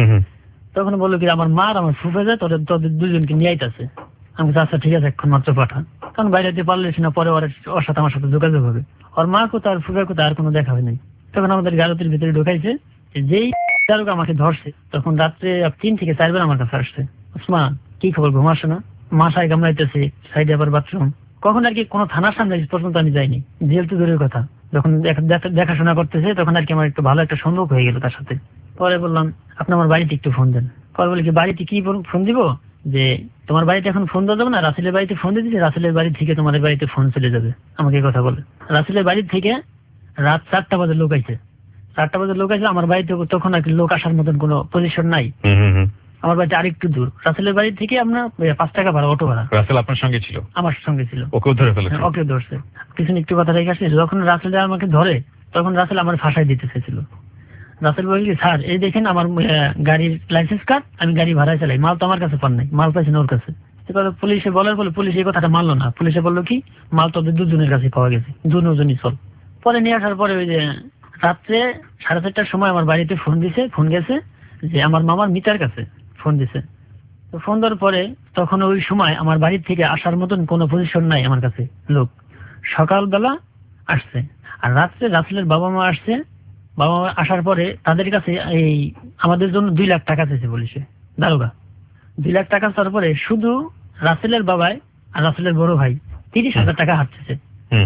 তখন বললো কি আমার মা আর আমার ফুফে যায় তোদের তোদের দুজনকে নিয়ে আইতাছে। আমি আচ্ছা ঠিক আছে এখন মাত্র পাঠা, কারণ বাইরে পারলে না পরে ওর সাথে আমার সাথে যোগাযোগ হবে। ওর মা কোথাও আর ফুফে কোথাও আর কোনো দেখা হয় নাই। তখন আমাদের গারতের ভিতরে ঢুকাইছে। যেই চালক আমাকে ধরছে তখন রাত্রে তিন থেকে চারবার আমার কাছে আসছে, ওসমান কি খবর ঘুমাসো না? মাসায় কামড়াইতেছে, সাইডে আবার বাথরুম। কখন আর কি কোনো থানার সামনে পর্যন্ত আমি যাইনি, জেল তো দূরের কথা। যখন দেখাশোনা করতেছে তখন আর কি আমার একটু ভালো একটা সম্পর্ক হয়ে গেল তার সাথে। পরে বললাম আপনি আমার বাড়িতে একটু ফোন দেন। পরে বলে কি বাড়িতে কি ফোন দিব? যে তোমার বাড়িতে এখন ফোন দেওয়া যাবে না, রাসেলের বাড়িতে ফোন দিয়ে দিচ্ছে, রাসেলের বাড়ি থেকে তোমার বাড়িতে ফোন চলে যাবে। আমাকে এই কথা বলে। রাসেলের বাড়ি থেকে রাত চারটা বাজে লোক আইছে। চারটা বাজে লোক আছে আমার বাড়িতে, তখন আর কি লোক আসার মতন কোনো পজিশন নাই। আমার বাড়িতে আরেকটু দূর। রাসেলের বাড়ি থেকে আপনার পাঁচ টাকা ভাড়া, অটো ভাড়া। রাসেল আপনার সঙ্গে ছিল? আমার সঙ্গে ছিল। ওকেও ধরে ফেলেছে? ওকে ধরছে। পিছনে একটু কথা রেখে আসছে। যখন রাসেল আমাকে ধরে তখন রাসেল আমার ফাঁসাই দিতে চেয়েছিল। রাসেল বলল স্যার এই দেখেন আমার গাড়ির লাইসেন্স কার্ড, আমি গাড়ি ভাড়ায় চালাই, মাল তো আমার কাছে পান নাই, মাল পাইছেন ওর কাছে। পুলিশে বলার ফলে পুলিশ এই কথাটা মানলো না। পুলিশে বললো কি মাল তোদের দুজনের কাছে পাওয়া গেছে, দুজনই চল। পরে নিয়ে আসার পরে ওই যে রাত্রে সাড়ে চারটার সময় আমার বাড়িতে ফোন দিছে, ফোন গেছে যে আমার মামার মিতার কাছে ফোন দিছে। তো ফোন দেওয়ার পরে তখন ওই সময় আমার বাড়ির থেকে আসার মতন কোনো পজিশন নাই আমার কাছে লোক। সকালবেলা আসছে আর রাত্রে রাসেলের বাবা মা আসছে। বাবা মা আসার পরে তাদের কাছে এই আমাদের জন্য দুই লাখ টাকা চেয়েছে পুলিশে, দারোগা। দুই লাখ টাকা চাওয়ার পরে শুধু রাসেলের বাবাই আর রাসেলের বড় ভাই তিরিশ হাজার টাকা হাঁটতেছে।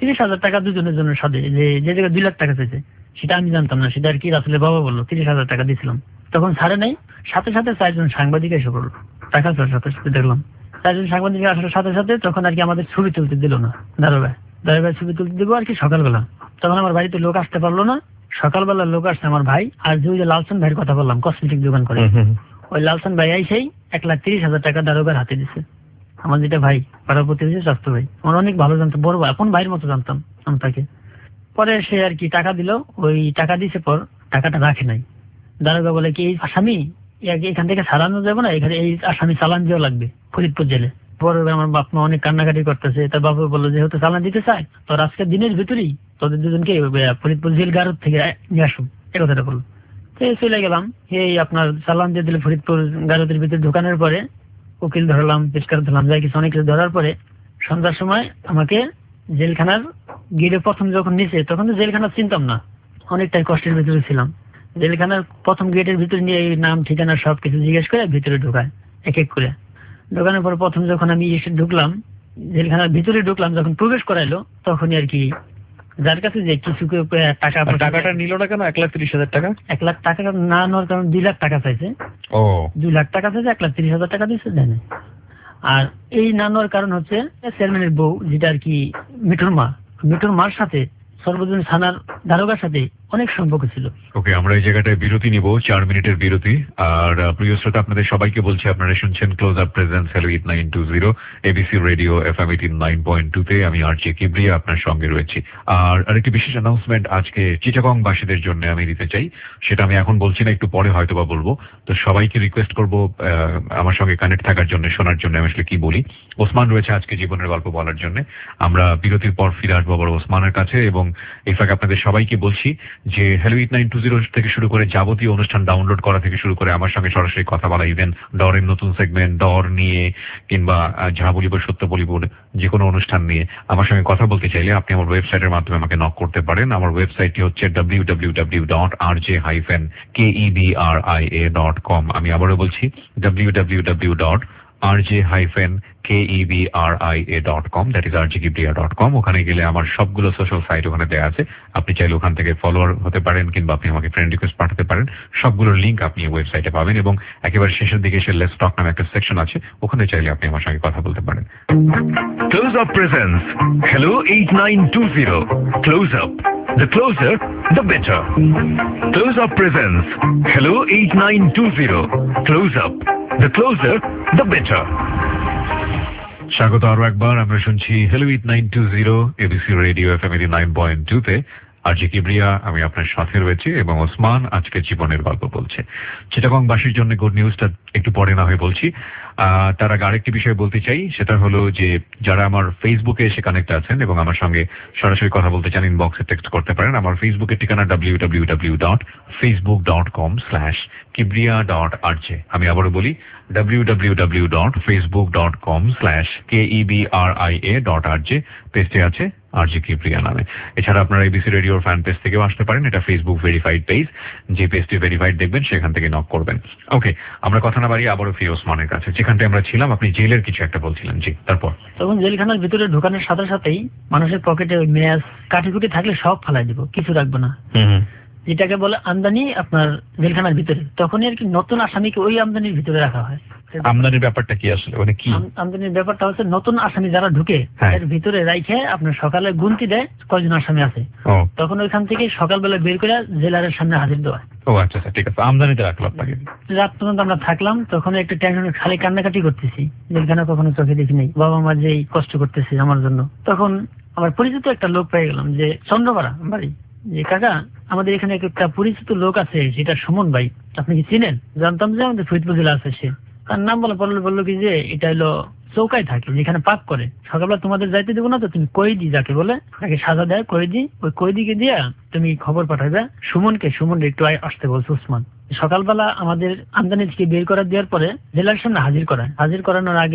তিরিশ হাজার টাকা দুজনের জন্য সাথে যে যে জায়গায় দুই লাখ টাকা চাইছে সেটা আমি জানতাম না, সেটা আর কি রাসেলের বাবা বললো তিরিশ হাজার টাকা দিয়েছিলাম। তখন ছাড়ে নাই, সাথে সাথে চারজন সাংবাদিক এসে পড়লো, টাকা ছাড়ার সাথে সাথে দেখলাম চারজন সাংবাদিক আসার সাথে সাথে তখন আর কি আমাদের ছবি তুলতে দিল না, দারোগা দারোগা ছবি তুলতে দেবো আর কি সকালবেলা। তখন আমার বাড়িতে লোক আসতে পারলো না, সকালবেলা লোক আসছে আমার ভাই আর যে ওই যে লালসন ভাইয়ের কথা বললাম কসমেটিক দোকান করে, ওই লালসন ভাই সেই এক লাখ তিরিশ হাজার টাকা দারোগার হাতে দিছে। আমার যেটা ভাই পাড়ার প্রতিবেশী স্বাস্থ্য ভাই, আমার অনেক ভালো জানতাম, বড় ভাই আপন ভাইয়ের মতো জানতাম আমি তাকে। পরে সে আর কি টাকা দিল, ওই টাকা দিয়েছে পর টাকাটা রাখে নাই। দারোগা বলে কি এই আসামি এখান থেকে ছাড়ানো যাবে না, এখানে এই আসামি চালান দেওয়া লাগবে ফরিদপুর জেলে। পরে আমার বাপ মা অনেক কান্নাকাটি করতেছে, তার বাবা বললো যেহেতু চালান দিতে চায় তোর আজকের দিনের ভিতরেই তোদের দুজনকে ফরিদপুর জেল গারদ থেকে নিয়ে আসুন, এ কথাটা বললো। চলে গেলাম, এই আপনার চালান দিয়ে দিলে ফরিদপুর গারদের ভিতরে ঢোকানোর পরে উকিল ধরলাম, পেশকার ধরলাম, যাই কিছু অনেক কিছু ধরার পরে সন্ধ্যার সময় আমাকে জেলখানার গেটে প্রথম যখন নিচে, তখন তো জেলখানা চিনতাম না, অনেকটাই কষ্টের ভিতরে ছিলাম। জেলখানার প্রথম গেটের ভিতরে নিয়ে এই নাম ঠিকানা সবকিছু জিজ্ঞেস করে ভিতরে ঢোকায় এক এক করে। ঢোকানোর পর প্রথম যখন আমি এসে ঢুকলাম জেলখানার ভিতরে ঢুকলাম, যখন প্রবেশ করাইলো তখনই আর কি যার কাছে যে কিছু টাকা টাকাটা নিল না কেন এক লাখ তিরিশ হাজার টাকা? এক লাখ টাকা না নেওয়ার কারণ দুই লাখ টাকা চাইছে। ও দুই লাখ টাকা চাইছে, এক লাখ তিরিশ হাজার টাকা দিচ্ছে জানে। আর এই না নেওয়ার কারণ হচ্ছে চেয়ারম্যানের বউ যেটা আর কি মিঠুর মা, মিঠুর মার সাথে সর্বজন থানার দারোগার সাথে অনেক সম্পর্ক ছিল। ওকে, আমরা এই জায়গাটায় বিরতি নিব, চার মিনিটের বিরতি। আর প্রিয় শ্রোতা, আপনাদের সবাইকে বলছি আপনারা শুনছেন close up presence hello eight nine two zero ABC radio F M eighty nine point two তে। আমি আর জে কিবরিয়া আপনার সঙ্গে রয়েছি। আর আরেকটি বিশেষ অ্যানাউন্সমেন্ট আজকে চিটাগং বাসীদের জন্য আমি দিতে চাই, সেটা আমি এখন বলছি না, একটু পরে হয়তো বা বলবো। তো সবাইকে রিকোয়েস্ট করবো আমার সঙ্গে কানেক্ট থাকার জন্য, শোনার জন্য আমি আসলে কি বলি। ওসমান রয়েছে আজকে জীবনের গল্প বলার জন্য। আমরা বিরতির পর ফিরে আসবো আবার ওসমানের কাছে। এবং এই ফাঁকে আপনাদের সবাইকে বলছি যে hello eight nine two zero থেকে শুরু করে যাবতীয় অনুষ্ঠান ডাউনলোড করা থেকে শুরু করে আমার সঙ্গে সরাসরি কথা বলা, ইভেন ডরের নতুন সেগমেন্ট ডর নিয়ে কিংবা যা বলিব সত্য বলিব যে কোনো অনুষ্ঠান নিয়ে আমার সঙ্গে কথা বলতে চাইলে আপনি আমার ওয়েবসাইটের মাধ্যমে আমাকে নক করতে পারেন। আমার ওয়েবসাইটটি হচ্ছে W W W dot R J hyphen K E B R I A dot com. আমি আবারও বলছি W W W dot R J hyphen K E B R I A dot com, that is R G Kibria dot com. ওখানে গেলে আমার সবগুলো social site ওখানে দেওয়া আছে, আপনি চাইলে ওখান থেকে ফলোয়ার হতে পারেন কিংবা আপনি আমাকে ফ্রেন্ড রিকোয়েস্ট পাঠাতে পারেন। সবগুলোর লিঙ্ক আপনি ওয়েবসাইটে পাবেন এবং একেবারে শেষের দিকে এসে লেটস টক নামে একটা সেকশন আছে, ওখানে চাইলে আপনি আমার সঙ্গে কথা বলতে পারেন। Close up presence hello eight nine two zero close up, the closer the better. Close up presents hello eight nine two zero close up, the closer the better. স্বাগত আরো একবার, আমরা শুনছি hello eight nine two zero ABC radio F M eighty nine point two তে। R G Kibria আমি আপনার সাথে রয়েছি এবং ওসমান আজকে জীবনের গল্প বলছে। চিটাগংবাসীর জন্য গুড নিউজটা একটু পরে না হয়ে বলছি। আহ তার আগে আরেকটি বিষয় বলতে চাই, সেটা হলো যে যারা আমার ফেসবুকে এসে কানেক্ট আছেন এবং আমার সঙ্গে সরাসরি কথা বলতে চান ইনবক্সে টেক্সট করতে পারেন। আমার ফেসবুকের ঠিকানা W W W dot Facebook dot com slash Kibria dot R J. আমি আবারও বলি W W W dot Facebook dot com slash K E B R I A dot R J. পেজটি আছে আর জি কিবরিয়া নামে। এছাড়া আপনারা এবিসি রেডিওর ফ্যান পেজ থেকেও আসতে পারেন, এটা ফেসবুক ভেরিফাইড পেজ, যে পেজটি ভেরিফাইড দেখবেন সেখান থেকে নক করবেন। ওকে, আমরা কথা না বাড়িয়ে আবারও ফিরে ওসমানের কাছে, যেখানটায় আমরা ছিলাম। আপনি জেলের কিছু একটা বলছিলেন। জি, তারপর? তখন জেলখানার ভিতরে ঢোকানোর সাথে সাথেই মানুষের পকেটে ওই ম্যাচ কাঠিকুটি থাকলে সব ফালাই দিব, কিছু রাখবো না, যেটাকে বলে আমদানি আপনার জেলখানার ভিতরে। তখনই আর কি নতুন আসামিকে ওই আমদানির ভিতরে রাখা হয়। আমদানির ব্যাপারটা কি আসলে, মানে কি আমদানির ব্যাপারটা হচ্ছে নতুন আসামি যারা ঢুকে এর ভিতরে রাইখে আপনার সকালে গুনতি দেয় কয়জন আসামি আছে, তখন ওইখান থেকে সকালবেলা বের করে জেলারের সামনে হাজির দেওয়া। ও আচ্ছা আচ্ছা, ঠিক আছে। আমদানিতে রাখলাম আপনাকে। রাত পর্যন্ত আমরা থাকলাম, তখন একটা টেনশন, খালি কান্নাকাটি করতেছি, জেলখানা কখনো চোখে দেখি নাই, বাবা মা যেই কষ্ট করতেছে আমার জন্য। তখন আমার পরিচিত একটা লোক পেয়ে গেলাম, যে চন্দ্রপাড়া বাড়ি, যে কাকা আমাদের এখানে একটা পরিচিত লোক আছে সেটা সুমন ভাই, আপনি কি চিনেন? জানতাম যে আমাদের ফরিদপুর জেলা আছে সে। তার নাম বলে পড়লো, বললো কি যে এটা হলো চৌকায় থাকে, যেখানে পাক করে, সকালবেলা তোমাদের যাইতে দেবো না তো তুমি কয়েদি যাকে বলে তাকে সাজা দেয় কয়েদি, ওই কয়েদিকে দিয়া তুমি খবর পাঠাবে সুমনকে, সুমন একটু আসতে বলছে উসমান। সকালবেলা আমাদের আমদানি থেকে বের করা দেওয়ার পরে জেলার সামনে হাজির করায়, হাজির করানোর আগে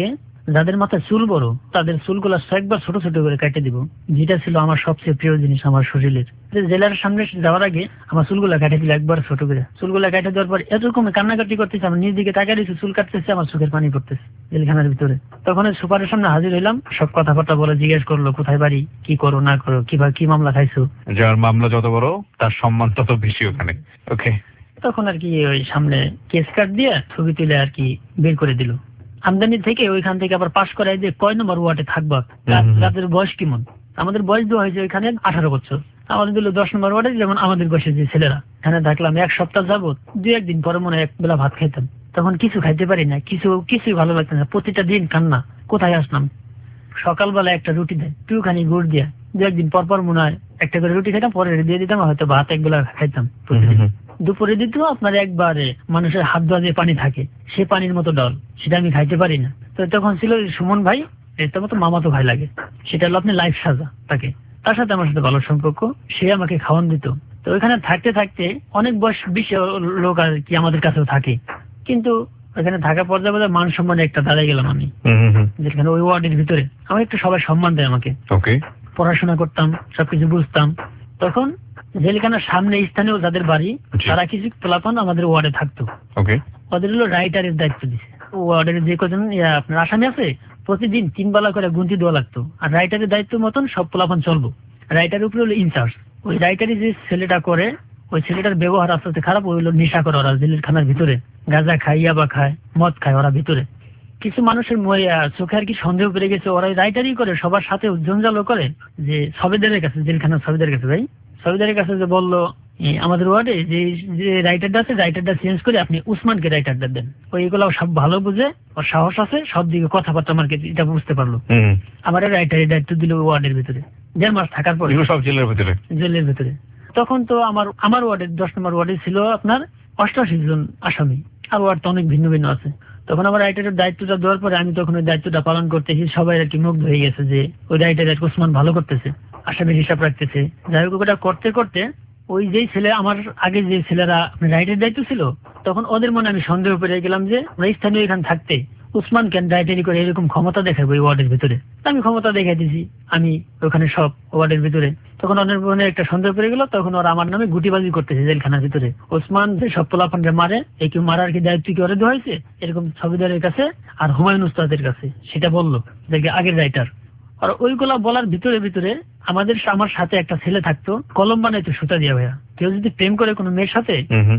যাদের মাথায় চুল বড় তাদের চুলগুলো একবার ছোট ছোট করে কেটে দিব, যেটা ছিল আমার সবচেয়ে প্রিয় জিনিস আমার শরীরের। জেলার সামনে যাওয়ার আগে আমার চুলগুলা কেটে দিল একবার ছোট করে। চুলগুলা কেটে দেওয়ার পর এরকম কান্নাকাটি করতেছে, আমার নিজ দিকে তাকিয়ে দিচ্ছি, চুল কাটতেছে, আমার চোখের পানি পড়তেছে জেলখানার ভিতরে। তখন সুপারের সামনে হাজির হইলাম, সব কথাবার্তা বলে জিজ্ঞেস করলো কোথায় বাড়ি, কি করো না করো, কিভাবে কি মামলা খাইছো। যার মামলা যত বড় তার সম্মান তত বেশি ওখানে। ওকে, তখন আর কি ওই সামনে কেস কার্ড দিয়ে ছবি তুলে আর কি বের করে দিল। আমদানি থেকে ওইখান থেকে আবার পাশ করাই দিয়ে কয় নম্বর ওয়ার্ডে থাকবা, তাদের বয়স কেমন। আমাদের বয়স দেওয়া হয়েছে ওইখানে আঠারো বছর, আমাদের দিল দশ নম্বর ওয়ার্ডে, যেমন আমাদের বয়সের যে ছেলেরা। এখানে থাকলাম এক সপ্তাহ যাবত, দুই একদিন পরে মনে এক বেলা ভাত খাইতাম, তখন কিছু খাইতে পারি না, কিছু কিছুই ভালো লাগতো না, প্রতিটা দিন কান্না। কোথায় আসলাম, সকালবেলা একটা রুটি দেয় একটুখানি গুড় দিয়া, দু একদিন পর পর মনে হয় একটা করে রুটি খাইতাম, পরে দিয়ে দিতাম, হয়তো ভাত এক বেলা খাইতাম প্রতিদিন। দুপুরে দিত আপনার একবারে মানুষের হাত ধোয়া যে পানি থাকে সে পানির মতো ডল, সেটা আমি খাইতে পারি না। তো তখন ছিল সুমন ভাই, এটা মতো মামাতো ভাই লাগে, সেটা হলো আপনি লাইফ সাজা, তাকে তার সাথে আমার সাথে ভালো সম্পর্ক, সে আমাকে খাওয়ান দিত। তো ওইখানে থাকতে থাকতে অনেক বয়স বেশি লোক আর কি আমাদের কাছেও থাকে, কিন্তু ওখানে থাকা পর্যায়ে পর্যায়ে মান সম্মানে একটা দাঁড়াই গেলাম আমি, যেখানে ওই ওয়ার্ডের ভিতরে আমার একটু সবাই সম্মান দেয় আমাকে। পড়াশোনা করতাম, সবকিছু বুঝতাম। তখন জেলখানার সামনে স্থানীয় যাদের বাড়ি তারা কিছু পোলাপান আমাদের ওয়ার্ডে থাকতো, ওদের হলো রাইটারের দায়িত্ব দিছে। ওয়ার্ডের যে কজন আপনার আসামি আছে প্রতিদিন তিন বেলা করে গুনতি দেওয়া লাগতো, আর রাইটারের দায়িত্ব মতন সব পোলাপান চলবো। রাইটারের উপরে হলো ইনচার্জ। ওই রাইটারি যে ছেলেটা করে, ওই ছেলেটার ব্যবহার আস্তে আস্তে খারাপ, ওই হলো নেশা করে ওরা জেলখানার ভিতরে, গাঁজা খায়, ইয়াবা খায়, মদ খায় ওরা ভিতরে। কিছু মানুষের চোখে আর কি সন্দেহ পেরে গেছে, ওরা রাইটারি করে সবার সাথে জঞ্জালও করে, যে সবেদারের কাছে, জেলখানার সবেদারের কাছে ভাই, সবেদারের কাছে যে বললো আমাদের ওয়ার্ডে যে যে রাইটারটা আছে রাইটারটা চেঞ্জ করে আপনি উসমানকে রাইটারটা দেন। ওই এগুলো সব ভালো বুঝে, ওর সাহস আছে, সব দিকে কথাবার্তা আমার এটা বুঝতে পারলো। আমার রাইটারের দায়িত্ব দিল ওয়ার্ডের ভিতরে, দেড় মাস থাকার পর সব জেলের ভিতরে জেলের ভিতরে তখন তো আমার আমার ওয়ার্ডের দশ নম্বর ওয়ার্ডে ছিল আপনার অষ্টআশি জন আসামি, আর ওয়ার্ড তো অনেক ভিন্ন ভিন্ন আছে। তখন আমার রাইটারের দায়িত্বটা দেওয়ার পরে আমি তখন ওই দায়িত্বটা পালন করতেছি, সবাই আর কি মুগ্ধ হয়ে গেছে যে ওই রাইটারের উসমান ভালো করতেছে, আসামির হিসাব রাখতেছে। যাই হোক ওটা করতে করতে ওই যেই ছেলে আমার আগে যে ছেলেরা রাইটারের দায়িত্ব ছিল, তখন ওদের মনে আমি সন্দেহ পেয়ে গেলাম যে স্থানীয় এখানে থাকতে উসমান কেন রাইটারি করে এরকম ক্ষমতা দেখাবো ওই ওয়ার্ডের ভিতরে। আমি ক্ষমতা দেখাই দিছি আমি ওখানে সব ওয়ার্ডের ভিতরে। তখন অনেক মনে একটা সন্দেহ পেয়ে গেল, তখন ওরা আমার নামে গুটিবাজি করতেছে জেলখানার ভিতরে। ওসমান সব পোলাপানকে মারে, এই কি মারার কি দায়িত্ব কি ওরে দেওয়া হয়েছে এরকম ছবিদারের কাছে আর হুমায়ুন উস্তাদের কাছে, সেটা বললো দেখে আগের রাইটার। আর ওইগুলা বলার ভিতরে ভিতরে আমাদের আমার সাথে একটা ছেলে থাকতো, কলম বানাইতো সুতা দিয়ে ভাইয়া। কেউ যদি প্রেম করে কোনো মেয়ের সাথে,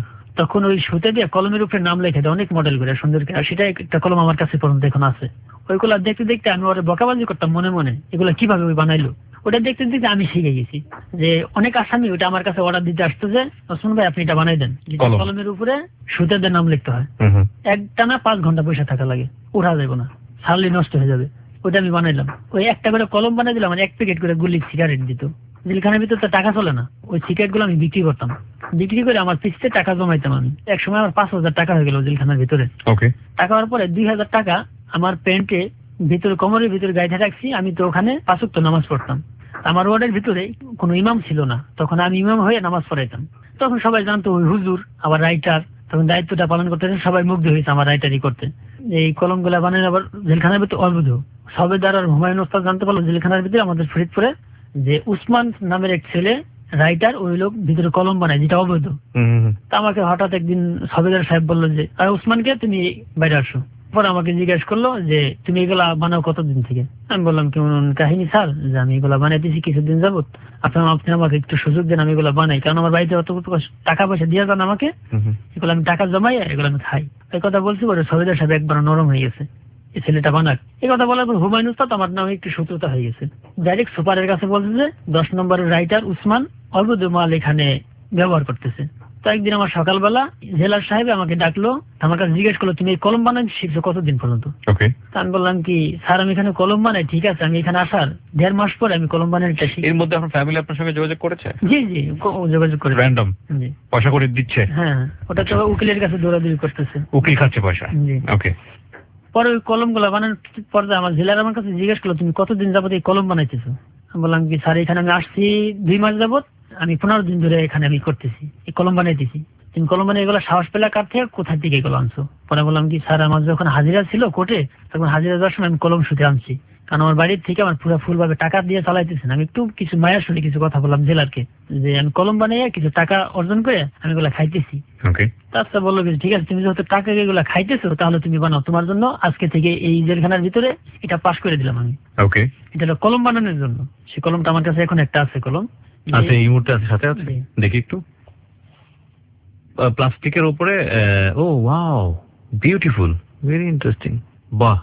তখন ওই সুতা দিয়ে কলমের উপরে নাম লেখে দেয় অনেক মডেল করে সুন্দর করে, আর সেটা একটা কলম আমার কাছে পর্যন্ত এখন আছে। ওইগুলা দেখতে দেখতে আমি ওরা বকাবাজি করতাম মনে মনে, এগুলা কিভাবে ওই বানাইলো। ওটা দেখতে দেখতে আমি শিখে গেছি যে অনেক আসামি ওটা আমার কাছে অর্ডার দিতে আসতো যে ওসমান ভাই আপনি এটা বানাই দেন, কলমের উপরে সুতা দিয়ে নাম লিখতে হয়, একটা না পাঁচ ঘন্টা পয়সা থাকা লাগে, উঠা যাবে না, ছাড়লে নষ্ট হয়ে যাবে। ওইটা আমি বানাইলাম, ওই একটা করে কলম বানাই দিলাম, এক প্যাকেট করে গুলি সিগারেট দিত। জেলখানার ভিতরে তো টাকা চলে না, ওই সিগারেট গুলো আমি বিক্রি করতাম, বিক্রি করে আমার পিছতে টাকা জমাইতাম আমি। এক সময় আমার পাঁচ হাজার টাকা হয়ে গেল জেলখানার ভিতরে। টাকা হওয়ার পরে দুই হাজার টাকা আমার প্যান্টে ভিতরে কোমরের ভিতরে গাইতে রাখছি। আমি তো ওখানে পাঁচ ওয়াক্ত নামাজ পড়তাম, আমার ওয়ার্ডের ভিতরে কোনো ইমাম ছিল না, তখন আমি ইমাম হয়ে নামাজ পড়াইতাম। তখন সবাই জানতো ওই হুজুর আবার রাইটার, তখন দায়িত্বটা পালন করতে সবাই মুগ্ধ হয়েছে আমার রাইটারি করতে। এই কলম গুলা বানানো আবার জেলখানার ভিতরে অবৈধ। সবেদার আর হুমায়ুন ওস্তাদ জানতে পারলো জেলখানার ভিতরে আমাদের ফরিদপুরে যে উসমান নামের এক ছেলে রাইটার, ওই লোক ভিতরে কলম বানায় যেটা অবৈধ। তা আমাকে হঠাৎ একদিন সবেদার সাহেব বললো যে উসমানকে তুমি বাইরে আসো। পরে আমাকে জিজ্ঞাসা করলো যে তুমি এগুলা বানাও কতদিন থেকে। আমি বললাম কেমন কাহিনী স্যার, যে আমি এগুলা বানাইতেছি কিছুদিন যাবত, আপনার আপনি আমাকে একটু সুযোগ দেন আমি এগুলা বানাই, কারণ আমার বাড়িতে অত টাকা পয়সা দিয়ে যান আমাকে, এগুলো আমি টাকা জমাই এগুলো আমি খাই। এই কথা বলছি, বলে সবেদার সাহেব একবার নরম হয়ে গেছে, এই ছেলেটা বানাক। এই কথা বলার পর হুমায়ুন উস্তাদ আমার নামে একটু শত্রুতা হয়ে গেছে। ডাইরেক্ট সুপারের কাছে বলছে যে দশ নম্বরের রাইটার উসমান অবৈধ মাল এখানে ব্যবহার করতেছে। তো একদিন আমার সকালবেলা জেলার সাহেব আমাকে ডাকলো, আমার কাছে জিজ্ঞেস করলো তুমি এই কলম বানাই শিখছো কতদিন পর্যন্ত। আমি বললাম কি স্যার আমি এখানে কলম বানাই, ঠিক আছে আমি এখানে আসার দেড় মাস পরে আমি কলম বানাইটা শিখি। এর মধ্যে আপনার ফ্যামিলি আপনার সঙ্গে যোগাযোগ করেছে? জি জি যোগাযোগ করে, র্যান্ডম পয়সা করে দিচ্ছে? হ্যাঁ, ওটা তো উকিলের কাছে দৌড়াদৌড়ি করতেছে, উকিল খাচ্ছে পয়সা। জি ওকে। পরে ওই কলম গুলা বানানোর পরে আমার জেলার আমার কাছে জিজ্ঞেস করলো তুমি কতদিন যাবত এই কলম বানাইতেছো। আমি বললাম কি স্যার এখানে আমি আসছি দুই মাস যাবত, আমি পনেরো দিন ধরে এখানে আমি করতেছি, এই কলম বানাইতেছি। তুমি কলম বানিয়ে এগুলো সাহস পেলে কার থেকে, কোথা থেকে এগুলো আনছো? পরে বললাম কি স্যার আমার যখন হাজিরা ছিল কোর্টে, তখন হাজিরা যাওয়ার সময় আমি কলম শুতে আনছি, কারণ আমার বাড়ির থেকে আমার পুরো ফুল ভাবে টাকা দিয়ে চালাইতেছেন। আমি একটু কিছু মায়া শুনে কিছু কথা বললাম জেলারকে, যে আমি কলম বানিয়ে কিছু টাকা অর্জন করে আমি এগুলো খাইতেছি। তাছাড়া বললো ঠিক আছে, তুমি যেহেতু টাকা এগুলো খাইতেছো তাহলে তুমি বানাও, তোমার জন্য আজকে থেকে এই জেলখানার ভিতরে এটা পাশ করে দিলাম আমি। ওকে, এটা হলো কলম বানানোর জন্য। সে কলমটা আমার কাছে এখন একটা আছে, কলম আছে এই মুহূর্তে আছে, সাথে আছে, দেখি একটু। প্লাস্টিকের উপরে, oh wow, beautiful, very interesting. বাহ,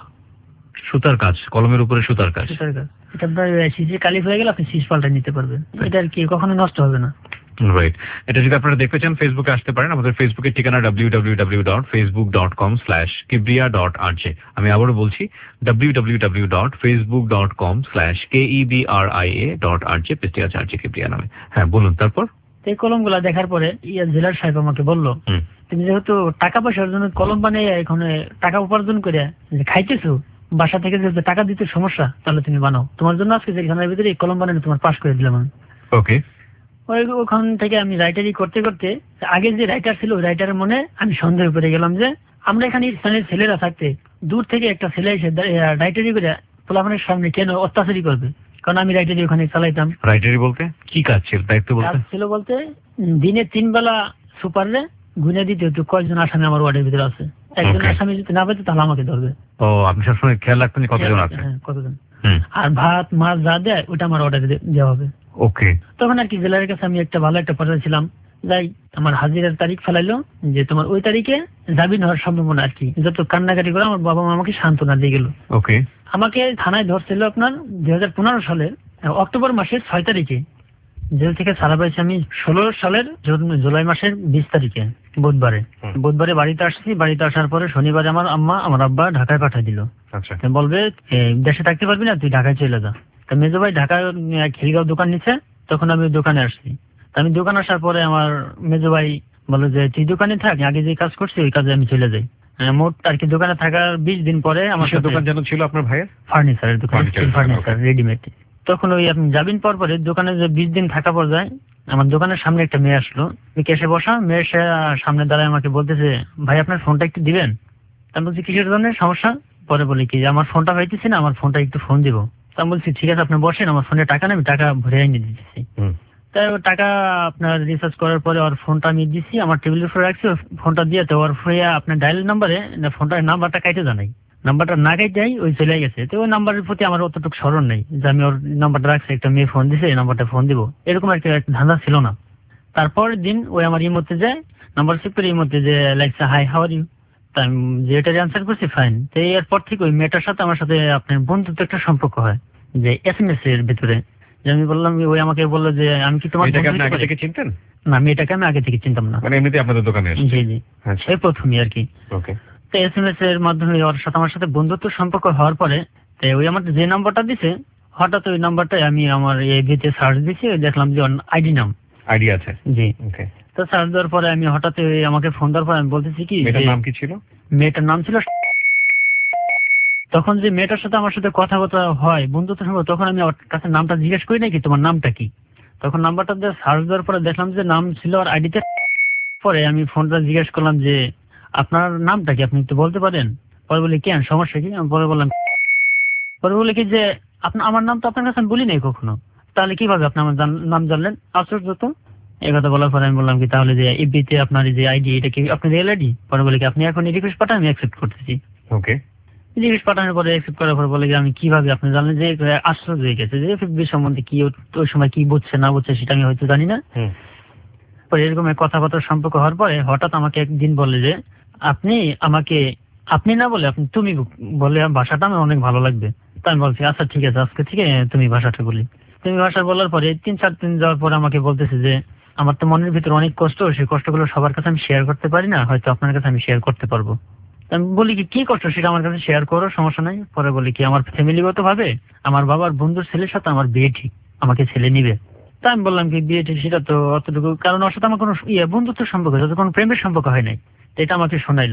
সুতার কাজ, কলমের উপরে সুতার কাজ। সুতার কাজ, এটা শিশে কালি হয়ে গেলে আপনি শীষ পাল্টা নিতে পারবেন, এটা আর কি কখনো নষ্ট হবে না। রাইট, এটা যদি আপনারা দেখতে চান ফেসবুকে আসতে পারেন। আমাদের ফেসবুকের ঠিকানা W W W dot Facebook dot com slash Kibria dot R J. আমি আবারও বলছি W W W dot Facebook dot com slash K E B R I A dot R J, পেজটি আছে আর জে কিবরিয়া নামে। হ্যাঁ বলুন, তারপর? এই কলম গুলা দেখার পরে ইয়া জেলার সাহেব আমাকে বললো, তুমি যেহেতু টাকা পয়সার জন্য কলম বানিয়ে এখানে টাকা উপার্জন করে খাইতেছো, বাসা থেকে যেহেতু টাকা দিতে সমস্যা, তাহলে তুমি বানাও, তোমার জন্য আজকে জেলখানার ভিতরে এই কলম বানিয়ে তোমার পাশ করে দিলাম আমি। ওকে, ওখান থেকে আমি রাইটারি করতে করতে আগে যে রাইটার ছিল ওই রাইটারের মনে আমি সন্দেহ করে গেলাম যে আমরা এখানে স্থানীয় ছেলেরা থাকতে দূর থেকে একটা ছেলে এসে রাইটারি করে পোলাপানের সামনে কেন অত্যাচারী করবে, কারণ আমি রাইটারি ওখানে চালাইতাম। রাইটারি বলতে কি কাজ ছিল, দায়িত্ব বলতে? কাজ ছিল বলতে দিনে তিন বেলা সুপারলে গুনে দিতে হতো কয়জন আসামি আমার ওয়ার্ডের ভিতরে আছে, একজন আসামি যদি না পেতো তাহলে আমাকে ধরবে। ও, আপনি সবসময় খেয়াল রাখতেন কতজন আছে? হ্যাঁ, কতজন, আর ভাত মাছ যা দেয় ওটা আমার অর্ডারে দেওয়া হবে। ওকে, তখন আর কি জেলার কাছে আমি একটা ভালো একটা পর্যায়ে ছিলাম, যাই আমার হাজিরার তারিখ ফেলাইলো যে তোমার ওই তারিখে জামিন হওয়ার সম্ভাবনা আর কি, যত কান্নাকাটি করে আমার বাবা মা আমাকে সান্ত্বনা দিয়ে গেল। ওকে, আমাকে থানায় ধরছিল আপনার দুই হাজার পনেরো সালের অক্টোবর মাসের ছয় তারিখে, জেল থেকে ছাড়া পেয়েছি আমি ষোলো সালের জুলাই মাসের বিশ তারিখে বুধবারে। বুধবারে বাড়িতে আসছি, বাড়িতে আসার পরে শনিবারে আমার আম্মা আমার আব্বা ঢাকায় পাঠিয়ে দিল, বলবে দেশে থাকতে পারবি না, তুই ঢাকায় চলে যা। তা মেজো ভাই ঢাকায় খিলগাঁও দোকান নিচ্ছে, তখন আমি দোকানে আসছি। আমি দোকান আসার পরে আমার মেজো ভাই বললো যে তুই দোকানে থাক, আগে যে কাজ করছি ওই কাজে আমি চলে যাই। মোট আর কি দোকানে থাকার বিশ দিন পরে আমার দোকান যেন ছিল আপনার ভাইয়ের ফার্নিচারের দোকান, ফার্নিচার রেডিমেড। তখন ওই আপনি যাবেন পর পরে দোকানে যে বিশ দিন থাকা পর যায়, আমার দোকানের সামনে একটা মেয়ে আসলো, কেসে বসা মেয়ে, সে সামনে দাঁড়ায় আমাকে বলতেছে ভাই আপনার ফোনটা একটু দিবেন। আমি বলছি কিসের জন্য সমস্যা? পরে বলি কি আমার ফোনটা পাইতেছি না, আমার ফোনটা একটু ফোন দিব। আমি বলছি ঠিক আছে আপনি বসেন, আমার ফোনে টাকা নেই, টাকা ভরে এনে দিতেছি। তাই টাকা আপনার রিচার্জ করার পরে ওর ফোনটা আমি দিচ্ছি, আমার টেবিলের উপরে রাখছি, ফোনটা দিয়ে তো ওর ফোনে আপনার ডায়াল নাম্বারে ফোনটার নাম্বারটা কাইটে জানাই, নাম্বারটা না কাইট যাই ওই চলে গেছে। তো ওই নাম্বারের প্রতি আমার অতটুকু স্মরণ নেই যে আমি ওর নাম্বারটা রাখছি, একটা মেয়ে ফোন দিছে এই নাম্বারটা ফোন দিব, এরকম একটা ধান্দা ছিল না। তারপরের দিন ওই আমার ইমোতে যায়, নাম্বার সেভ করে ইমোতে যে লাইকছে হাই হাউ আর ইউ, তাই যেটার অ্যান্সার করছি ফাইন। তো এরপর থেকে ওই মেয়েটার সাথে আমার সাথে আপনার বন্ধুত্ব একটা সম্পর্ক হয় যে এস এম এস এর ভিতরে। আমি বললাম ওই আমাকে বললো যে আমি কি তোমার আগে থেকে চিনতেন? না, মেয়েটাকে আমি আগে থেকে চিনতাম না, মানে এমনিতে আপনাদের দোকানে? জি জি, এই প্রথমই আর কি। ওকে, তো এস এম এস এর মাধ্যমে ওর সাথে আমার সাথে বন্ধুত্ব সম্পর্ক হওয়ার পরে ওই আমার যে নাম্বারটা দিছে, হঠাৎ ওই নাম্বারটাই আমি আমার এই ভিতে সার্চ দিছি, দেখলাম যে আইডি নাম আইডি আছে। জি, ওকে। তো সার্চ দেওয়ার পরে আমি হঠাৎ আমাকে ফোন দেওয়ার পরে আমি বলতেছি কি মেয়েটার নাম কি ছিল? মেয়েটার নাম ছিল। তখন যে মেয়েটার সাথে আমার সাথে কথাবার্তা হয় বন্ধুত্ব সম্পর্ক, তখন আমি ওর কাছে নামটা জিজ্ঞেস করি নাকি তোমার নামটা কি। তখন নাম্বারটা দিয়ে সার্চ দেওয়ার পরে দেখলাম যে নাম ছিল আর আইডিতে। পরে আমি ফোনটা জিজ্ঞেস করলাম যে আপনার নামটা কি, আপনি একটু বলতে পারেন? পরে বলি কেন, সমস্যা কি? আমি পরে বললাম, পরে বলে কি যে আপনার আমার নাম তো আপনার কাছে আমি বলি নাই কখনো, তাহলে কিভাবে আপনি আমার নাম জানলেন? আশ্চর্য তো। এই কথা বলার পরে আমি বললাম কি তাহলে যে এফবিতে আপনার যে আইডি এটা কি আপনার রিয়েল আইডি? পরে বলে কি আপনি এখন রিকোয়েস্ট পাঠান, আমি অ্যাকসেপ্ট করতেছি। ওকে, রিকোয়েস্ট পাঠানোর পরে অ্যাকসেপ্ট করার পরে বলে যে আমি কিভাবে আপনি জানলেন? যে আশ্চর্য হয়ে গেছে যে এফবি সম্বন্ধে কি ওই সময় কি বুঝছে না বুঝছে সেটা আমি হয়তো জানি না। পরে এরকম কথাবার্তার সম্পর্ক হওয়ার পরে হঠাৎ আমাকে একদিন বলে যে আপনি আমাকে আপনি না বলে আপনি তুমি বলে ভাষাটা আমার অনেক ভালো লাগবে। তাই আমি বলছি আচ্ছা ঠিক আছে, আজকে থেকে তুমি ভাষাটা বলি। তুমি ভাষা বলার পরে তিন চার দিন যাওয়ার পরে আমাকে বলতেছে যে আমার তো মনের ভিতরে অনেক কষ্ট, সেই কষ্টগুলো সবার কাছে আমি শেয়ার করতে পারি না, হয়তো আপনার কাছে আমি শেয়ার করতে পারবো। আমি বলি কি কি কষ্ট সেটা আমার কাছে শেয়ার করো, সমস্যা নাই। পরে বলি কি আমার ফ্যামিলিগত ভাবে আমার বাবার বন্ধুর ছেলের সাথে আমার বিয়ে ঠিক, আমাকে ছেলে নিবে। তাই আমি বললাম কি বিয়ে ঠিক সেটা তো অতটুকু, কারণ ওর সাথে আমার কোনো ইয়ে বন্ধুত্ব সম্পর্ক, যাতে কোনো প্রেমের সম্পর্ক হয় নাই, এটা আমাকে শোনাইলো।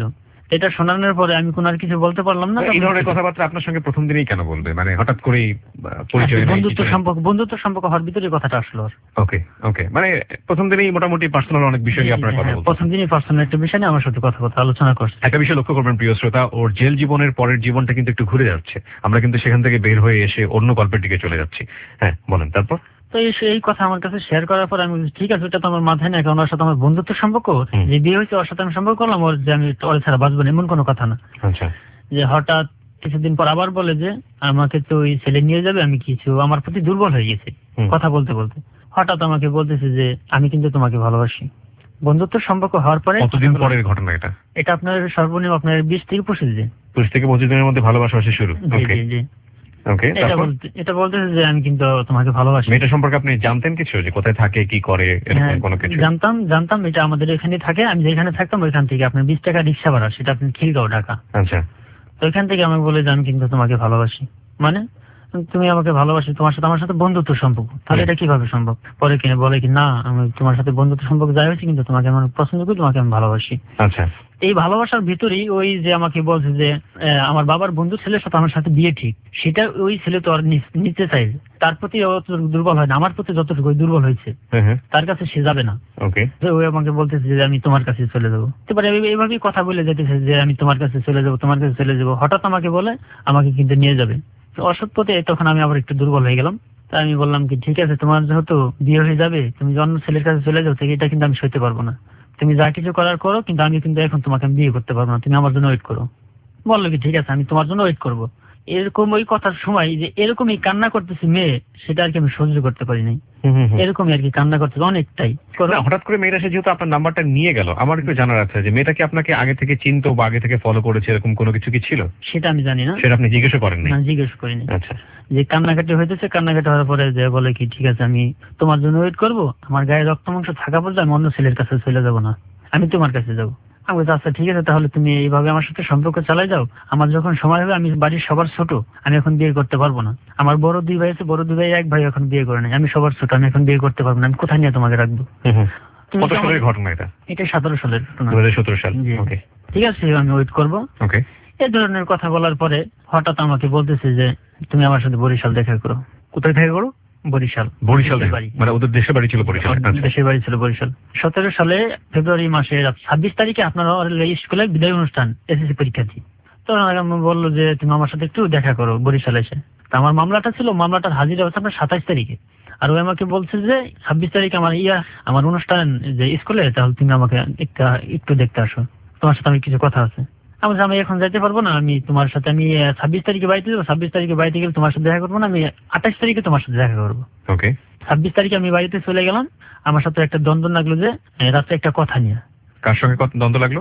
এটা শোনানোর পরে আমি কোনো আর কিছু বলতে পারলাম না। এই ধরনের কথাবার্তা আপনার সঙ্গে প্রথম দিনেই কেন বলবে, মানে হঠাৎ করেই পরিচয় নেই? বন্ধুত্ব সম্পর্ক বন্ধুত্ব সম্পর্ক হওয়ার ভিতরে কথাটা আসলো। ওকে ওকে, মানে প্রথম দিনেই মোটামুটি পার্সোনাল অনেক বিষয় নিয়ে আপনারা কথা বলছেন। প্রথম দিনই পার্সোনাল একটা বিষয় নিয়ে আমার সাথে কথা কথা আলোচনা করছে। একটা বিষয় লক্ষ্য করবেন প্রিয় শ্রোতা, ওর জেল জীবনের পরের জীবনটা কিন্তু একটু ঘুরে যাচ্ছে, আমরা কিন্তু সেখান থেকে বের হয়ে এসে অন্য গল্পের দিকে চলে যাচ্ছি। হ্যাঁ বলেন তারপর। তো এই কথা আমার কাছে শেয়ার করার পর আমি ঠিক আছে, ওটা তো আমার মাথায় নেই, কারণ ওর সাথে আমার বন্ধুত্ব সম্পর্ক, যে বিয়ে হয়েছে ওর সাথে আমি সম্পর্ক করলাম, ওর যে আমি ওর ছাড়া বাঁচবো না এমন কোনো কথা না। আচ্ছা। যে হঠাৎ কিছুদিন পর আবার বলে যে আমাকে তো ওই ছেলে নিয়ে যাবে, আমি কিছু আমার প্রতি দুর্বল হয়ে গেছে কথা বলতে বলতে। হঠাৎ আমাকে বলতেছে যে আমি কিন্তু তোমাকে ভালোবাসি। বন্ধুত্ব সম্পর্ক হওয়ার পরে কতদিন পরের ঘটনা এটা? এটা আপনার সর্বনিম্ন আপনার বিশ থেকে পঁচিশ দিন বিশ থেকে পঁচিশ দিনের মধ্যে ভালোবাসা আসে শুরু। জি জি। ওকে, এটা বলতেছে যে আমি কিন্তু তোমাকে ভালোবাসি। মেয়েটা সম্পর্কে আপনি জানতেন কিছু, যে কোথায় থাকে কি করে এরকম কোনো কিছু? জানতাম জানতাম এটা আমাদের এখানে থাকে, আমি যেখানে থাকতাম ওইখান থেকে আপনার বিশ টাকা রিক্সা ভাড়া, সেটা আপনি খিলগাঁও ঢাকা। আচ্ছা। তো ওইখান থেকে আমাকে বলে যে আমি কিন্তু তোমাকে ভালোবাসি, মানে তুমি আমাকে ভালোবাসি, তোমার সাথে আমার সাথে বন্ধুত্ব সম্পর্ক। তাহলে এটা কিভাবে সম্ভব? পরে কিনে বলে কি না আমি তোমার সাথে বন্ধুত্ব সম্পর্ক যাই হয়েছে, কিন্তু তোমাকে আমার পছন্দ করি, তোমাকে আমি ভালোবাসি। আচ্ছা। এই ভালোবাসার ভিতরেই ওই যে আমাকে বলছে যে আমার বাবার বন্ধু ছেলের সাথে আমার সাথে বিয়ে ঠিক, সেটা ওই ছেলে তো আর নিতে চাই, তার প্রতি অতটুকু দুর্বল হয় না, আমার প্রতি যতটুকু দুর্বল হয়েছে তার কাছে সে যাবে না। ওকে। ওই আমাকে বলতেছে যে আমি তোমার কাছে চলে যাবো। এবারে এইভাবেই কথা বলে যেতেছে যে আমি তোমার কাছে চলে যাবো, তোমার কাছে চলে যাবো। হঠাৎ আমাকে বলে আমাকে কিন্তু নিয়ে যাবে অসৎ পথে। তখন আমি আবার একটু দুর্বল হয়ে গেলাম। তাই আমি বললাম কি ঠিক আছে, তোমার যেহেতু বিয়ে হয়ে যাবে, তুমি অন্য ছেলের কাছে চলে যাও, এটা কিন্তু আমি সইতে পারবো না। তুমি যা কিছু করার করো, কিন্তু আমি কিন্তু এখন তোমাকে আমি বিয়ে করতে পারবো না, তুমি আমার জন্য ওয়েট করো। বললো কি ঠিক আছে আমি তোমার জন্য ওয়েট করবো। এরকম ওই কথার সময় যে এরকমই কান্না করতেছি মেয়ে, সেটা আর কি আমি সহ্য করতে পারি নাই। এরকমই আর কি কান্না করতেছে অনেকটাই। হঠাৎ করে মেয়েটা সে যেহেতু আপনার নাম্বারটা নিয়ে গেল, আমার একটু জানার আছে যে মেয়েটা কি আপনাকে আগে থেকে চিনতো বা আগে থেকে ফলো করেছে, এরকম কোনো কিছু কি ছিল? সেটা আমি জানি না। সেটা আপনি জিজ্ঞেস করেন না? জিজ্ঞেস করিনি। আচ্ছা। যে কান্নাকাটি হইতেছে, কান্নাকাটি হওয়ার পরে যে বলে কি ঠিক আছে আমি তোমার জন্য ওয়েট করবো, আমার গায়ে রক্ত মাংস থাকা পর্যন্ত আমি অন্য ছেলের কাছে চলে যাবো না, আমি তোমার কাছে যাবো। আমি বলছি আচ্ছা ঠিক আছে, তাহলে তুমি এইভাবে আমার সাথে সম্পর্ক চালাই যাও, আমার যখন সময় হবে, আমি বাড়ির সবার ছোট, আমি এখন বিয়ে করতে পারবো না। আমার বড় দুই ভাই আছে, বড় দুই ভাই এক ভাই এখন বিয়ে করে নাই, আমি সবার ছোট, আমি এখন বিয়ে করতে পারবো না, আমি কোথায় নিয়ে তোমাকে রাখবো? কত সালের ঘটনা এটা? এটা সতেরো সালের ঘটনা। দুই হাজার সতেরো সাল। ওকে ঠিক আছে, আমি ওয়েট করবো। ওকে। এই ধরনের কথা বলার পরে হঠাৎ আমাকে বলতেছে যে তুমি আমার সাথে বরিশাল দেখা করো। কোথায় দেখা করো? বরিশাল। বরিশাল মানে ওদের দেশের বাড়ি ছিল বরিশাল? দেশের বাড়ি ছিল বরিশাল। সতেরো সালে ফেব্রুয়ারি মাসে ছাব্বিশ তারিখে আপনার স্কুলে বিদায় অনুষ্ঠান, এসএসসি পরীক্ষার্থী। তখন বললো যে তুমি আমার সাথে একটু দেখা করো বরিশাল এসে। তা আমার মামলাটা ছিল, মামলাটার হাজিরা হচ্ছে আপনার সাতাইশ তারিখে। আর ওই আমাকে বলছে যে ছাব্বিশ তারিখে আমার ইয়া আমার অনুষ্ঠান যে স্কুলে, তাহলে তুমি আমাকে একটু দেখতে আসো, তোমার সাথে আমি কিছু কথা আছে। আমি আমি এখন যাইতে পারবো না, আমি তোমার সাথে আমি ছাব্বিশ তারিখে বাড়িতে যাবো, ছাব্বিশ তারিখে বাড়িতে গেলে তোমার সাথে দেখা করবো না, আমি আঠাশ তারিখে তোমার সাথে দেখা করবো। ওকে। ছাব্বিশ তারিখে আমি বাড়িতে চলে গেলাম, আমার সাথে একটা দ্বন্দ্ব লাগলো যে রাত্রে একটা কথা নিয়ে। কার সঙ্গে দ্বন্দ্ব লাগলো?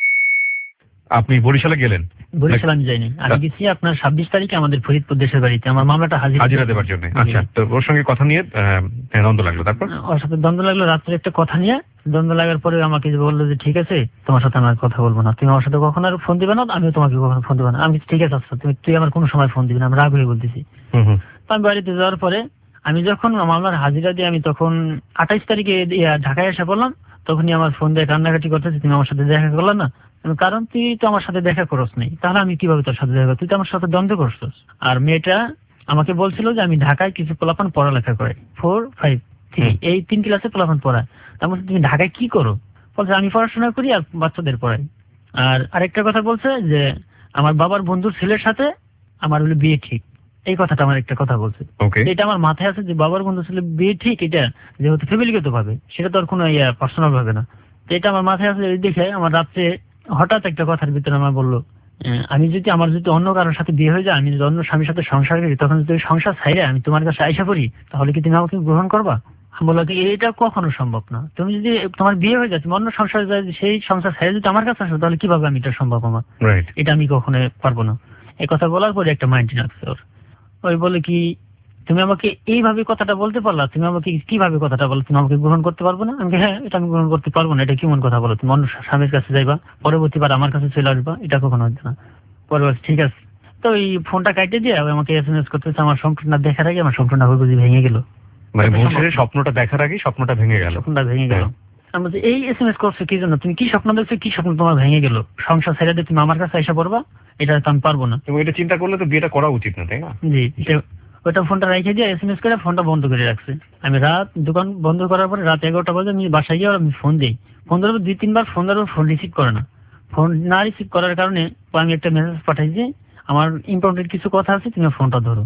আপনি বরিশালে গেলেন? বরিশাল আমি যাইনি, আমি গেছি আপনার ছাব্বিশ তারিখে আমাদের ফরিদপুর দেশের বাড়িতে আমার মামলাটা হাজিরা দেওয়ার জন্য। আচ্ছা, তো ওর সঙ্গে কথা নিয়ে দ্বন্দ্ব লাগলো, তারপর? ওর সাথে দ্বন্দ্ব লাগলো রাত্রে একটা কথা নিয়ে। দ্বন্দ্ব লাগার পরে আমাকে বললো যে ঠিক আছে তোমার সাথে আমার কথা বলবো না, তুমি আমার সাথে কখনো আর ফোন দিবে না, আমিও তোমাকে কখনো ফোন দিবে না। আমি ঠিক আছে আচ্ছা তুমি তুই আমার কোনো সময় ফোন দিবি না, আমি রাগ হয়ে বলতেছি। আমি বাড়িতে যাওয়ার পরে আমি যখন মামলার হাজিরা দিয়ে আমি তখন আঠাইশ তারিখে ঢাকায় এসে পড়লাম, তখনই আমার ফোন দিয়ে কান্নাকাটি করতেছে তুমি আমার সাথে দেখা করলা না। কারণ তুই তো আমার সাথে দেখা করস নাই, তাহলে আমি কিভাবে তোর সাথে দেখা করব? তুই তো আমার সাথে দ্বন্দ্ব করছিস। আর মেয়েটা আমাকে বলছিল যে আমি ঢাকায় কিছু পোলাপান পড়ালেখা করে, ফোর ফাইভ থ্রি এই তিন ক্লাসে পোলাপান পড়ায়। তার মধ্যে তুমি ঢাকায় কি করো? বলছে আমি পড়াশোনা করি আর বাচ্চাদের পড়াই। আর আরেকটা কথা বলছে যে আমার বাবার বন্ধুর ছেলের সাথে আমার হলো বিয়ে ঠিক, এই কথাটা আমার একটা কথা বলছে। এটা আমার মাথায় আছে যে বাবার বন্ধু ছেলে বিয়ে ঠিক, এটা যেহেতু ফ্যামিলিগত ভাবে, সেটা তো আর কোনো ইয়া পার্সোনাল ভাবে না। তো এটা আমার মাথায় আছে, দেখে আমার রাত্রে হঠাৎ একটা কথার ভিতরে আমার বললো আমি যদি আমার যদি অন্য কারোর সাথে বিয়ে হয়ে যায়, আমি যদি অন্য স্বামীর সাথে সংসার করি, তখন যদি সংসার ছাইরে আমি তোমার কাছে আইসা করি, তাহলে কি তুমি আমাকে গ্রহণ করবা? বললো কি এটা কখনো সম্ভব না, তুমি যদি তোমার বিয়ে হয়ে যায়, তুমি অন্য সংসার যায়, সেই সংসার ছাইরে যদি আমার কাছে আসো, তাহলে কিভাবে আমি এটা সম্ভব আমার? এটা আমি কখনো পারবো না। এই কথা বলার পরে একটা মাইন্ড রাখছে ওর। ওই বলে কি তুমি আমাকে এইভাবে কথাটা বলতে পারলা, তুমি আমাকে কিভাবে কথাটা বলো, তুমি আমাকে গ্রহণ করতে পারবো না? আমি হ্যাঁ এটা আমি গ্রহণ করতে পারবো না, এটা কেমন কথা বলো, তুমি অন্য স্বামীর কাছে যাইবা, পরবর্তীবার আমার কাছে চলে আসবা, এটা কখনো হচ্ছে না। পরবর্তী ঠিক আছে। তো এই ফোনটা কাটে দিয়ে আমাকে এস এম এস করতেছে, আমার সম্পূর্ণ দেখার আগে আমার সম্পূর্ণ বুঝি ভেঙে গেল। মানে স্বপ্নটা দেখার আগে স্বপ্নটা ভেঙে গেল। স্বপ্নটা ভেঙে গেল। আমি বলছি এই এস এম এস করছো কি জন্য, তুমি কি স্বপ্ন দেখছো, কি স্বপ্ন তোমার ভেঙে গেল, সংসার ছেড়ে দিয়ে তুমি আমার কাছে এসে পড়বা, এটা তো আমি পারবো না। এবং এটা চিন্তা করলে তো বিয়েটা করা উচিত না, তাই না? জি, ওইটা ফোনটা রেখে দিয়ে এস এম এস করে ফোনটা বন্ধ করে রাখছে। আমি রাত দোকান বন্ধ করার পরে রাত এগারোটা বাজে আমি বাসায় গিয়ে আমি ফোন দিই, ফোন ধরবো দুই তিনবার ফোন ধরবো, ফোন রিসিভ করে না। ফোন না রিসিভ করার কারণে আমি একটা মেসেজ পাঠাইছি, আমার ইম্পর্টেন্ট কিছু কথা আছে, তুমি ফোনটা ধরো।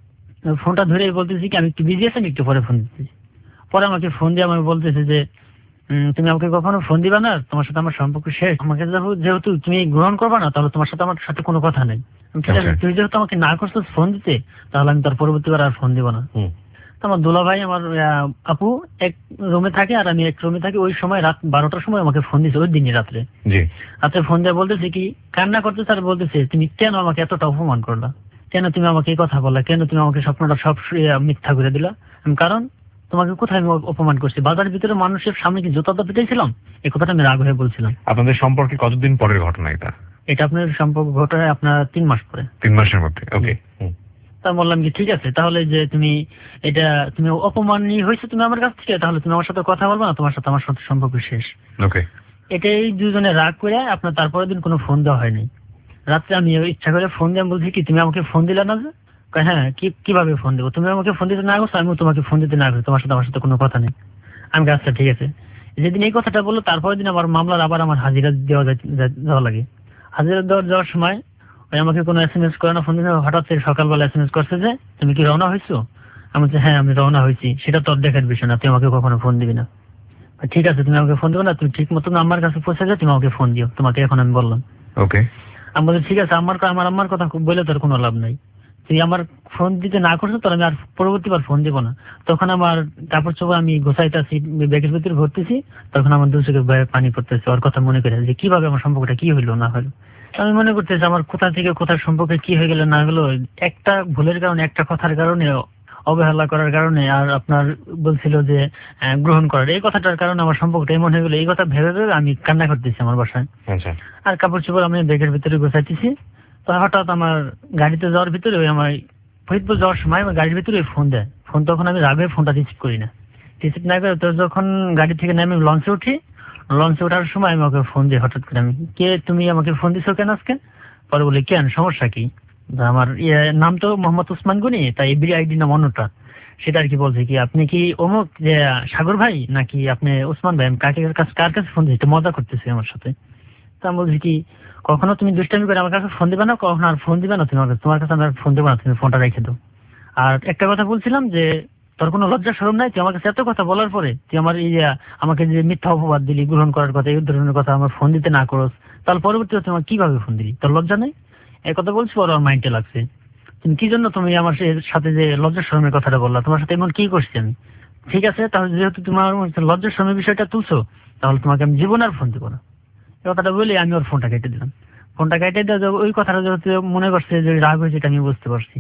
ফোনটা ধরে বলতেছি কি আমি একটু বিজি আছি, আমি একটু পরে ফোন দিচ্ছি। পরে আমাকে ফোন দিয়ে আমাকে বলতেছে যে তুমি আমাকে কখনো ফোন দিবা না, তোমার সাথে আমার সম্পর্ক শেষ, আমাকে যেহেতু তুমি গ্রহণ করবা না তাহলে তোমার সাথে আমার সাথে কোনো কথা নেই। তুমি যেহেতু আমাকে না করছো ফোন দিতে, তাহলে আমি তার পরবর্তীবার আর ফোন দিব না। আমার দোলা ভাই আমার আপু এক রুমে থাকে আর আমি এক রুমে থাকি। ওই সময় রাত বারোটার সময় আমাকে ফোন দিছে, ওই দিনই রাত্রে রাত্রে ফোন দিয়ে বলতেছে কি কান্না করতেছে আর বলতেছে তুমি কেন আমাকে এতটা অপমান করলা, কেন তুমি আমাকে এই কথা বললা, কেন তুমি আমাকে স্বপ্নটা সব মিথ্যা করে দিলা। কারণ তোমাকে কোথায় আমি অপমান করছি, বাজারের ভিতরে মানুষের সামনে কি জুতা পিটাইছিলাম, এই কথাটা আমি রাগ হয়ে বলছিলাম। আপনাদের সম্পর্কে কতদিন পরের ঘটনা এটা? এটা আপনার সম্পর্ক ঘটায় আপনার তিন মাস পরে। তিন মাসের মধ্যে? ওকে। তা বললাম কি ঠিক আছে, তাহলে যে তুমি এটা তুমি অপমানই হয়েছে তুমি আমার কাছ থেকে, তাহলে তুমি আমার সাথে কথা বলবো না, তোমার সাথে আমার সাথে সম্পর্ক শেষ। ওকে। এটাই দুজনে রাগ করে আপনার তারপরের দিন কোনো ফোন দেওয়া হয়নি। রাত্রে আমি ইচ্ছা করে ফোন দিয়ে বলছি কি তুমি আমাকে ফোন দিলে না যে, হ্যাঁ কি কিভাবে ফোন দেবো, তুমি আমাকে ফোন দিতে না করছো, আমি তোমাকে ফোন দিতে না করছি, তোমার সাথে আমার সাথে কোনো কথা নেই। আমি আচ্ছা ঠিক আছে। যেদিন এই কথাটা বললো তারপরের দিন আমার মামলার আবার আমার হাজিরা দেওয়া দেওয়া লাগে। হাজিরা দেওয়ার যাওয়ার সময় ওই আমাকে কোনো এস এম এস করে না, ফোন দিন হঠাৎ সকালবেলা এস এম এস করছে যে তুমি কি রওনা হয়েছো। আমি বলছি হ্যাঁ আমি রওনা হয়েছি, সেটা তোর দেখার বিষয় না, তুই আমাকে কখনো ফোন দিবি না। ঠিক আছে তুমি আমাকে ফোন দিবে না, তুমি ঠিক মতো আমার কাছে পৌঁছে যাও, তুমি আমাকে ফোন দিও, তোমাকে এখন আমি বললাম। ওকে। আমি বলছি ঠিক আছে, আমার আমার আম্মার কথা বলে তোর কোনো লাভ নাই, তুই আমার ফোন দিতে না করছো তোর আমি আর পরবর্তীবার ফোন দিব না। তখন আমার কাপড় চোপড় আমি গোছাইতেছি, ব্যাগের ভিতরে ভরতেছি, তখন আমার দু চোখে পানি পড়তেছে, ওর কথা মনে করে যে কিভাবে আমার সম্পর্কটা কি হইলো না হলো। আমি মনে করতেছি আমার কোথা থেকে কোথার সম্পর্কে কি হয়ে গেল না হলো, একটা ভুলের কারণে, একটা কথার কারণে, অবহেলা করার কারণে, আর আপনার বলছিল যে গ্রহণ করার এই কথাটার কারণে আমার সম্পর্কটা এমন হয়ে গেলো। এই কথা ভেবে ভেবে আমি কান্না করতেছি আমার বাসায়। আর কাপড় চোপড় আমি ব্যাগের ভিতরে গোছাইতেছি, তো হঠাৎ আমার গাড়িতে যাওয়ার ভিতরে ওই আমার ফরিদপুর যাওয়ার সময় আমার গাড়ির ভিতরে ফোন দেয়। ফোন তখন আমি রাগে ফোনটা রিসিভ করি না, রিসিভ না করে তো যখন গাড়ি থেকে নেমে লঞ্চে উঠি, লঞ্চে ওঠার সময় আমি ওকে ফোন দিই হঠাৎ করে, আমি কে তুমি আমাকে ফোন দিছো কেন আজকে। পরে বলি কেন সমস্যা কি, আমার ইয়ে নাম তো মোহাম্মদ উসমান গনি, তাই এবির আইডি নাম অন্যটা, সেটা আর কি বলছে কি আপনি কি অমুক যে সাগর ভাই নাকি আপনি উসমান ভাই, আমি কাকে কাছে কার কাছে ফোন দিচ্ছি, মজা করতেছি আমার সাথে। তা আমি বলছি কি কখনো তুমি দুষ্টামি করে আমার কাছে ফোন দিবে না, কখনো আর ফোন দিবে না তুমি আমাকে, তোমার কাছে আমার ফোন দেবো না, তুমি ফোনটা রেখে দাও। আর একটা কথা বলছিলাম যে তোর কোনো লজ্জা শরম নাই, তুই আমার কাছে এত কথা বলার পরে তুই আমার এই আমাকে যে মিথ্যা অপবাদ দিলি, গ্রহণ করার কথা, এই ধরনের কথা আমার ফোন দিতে না করস, তাহলে পরবর্তীতে তোমার কিভাবে ফোন দিলি, তোর লজ্জা নেই। এই কথা বলছি, পরে আমার মাইন্ডে লাগছে তুমি কি জন্য তুমি আমার সাথে যে লজ্জা শরমের কথাটা বললা, তোমার সাথে এমন কি করছি আমি। ঠিক আছে, তাহলে যেহেতু তোমার লজ্জা শরমের বিষয়টা তুলছো, তাহলে তোমাকে আমি জীবন আর ফোন দেবো না। এই কথাটা বলে আমি ওর ফোনটা কেটে দিলাম। ফোনটা কেটে দেওয়া ওই কথাটা যেহেতু মনে করছে যে রাগ হয়েছে, এটা আমি বুঝতে পারছি।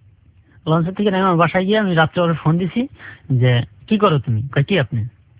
লঞ্চের থেকে আমার বাসায় গিয়ে আমি রাত্রে ওর ফোন দিছি যে কি করো তুমি, কি আপনি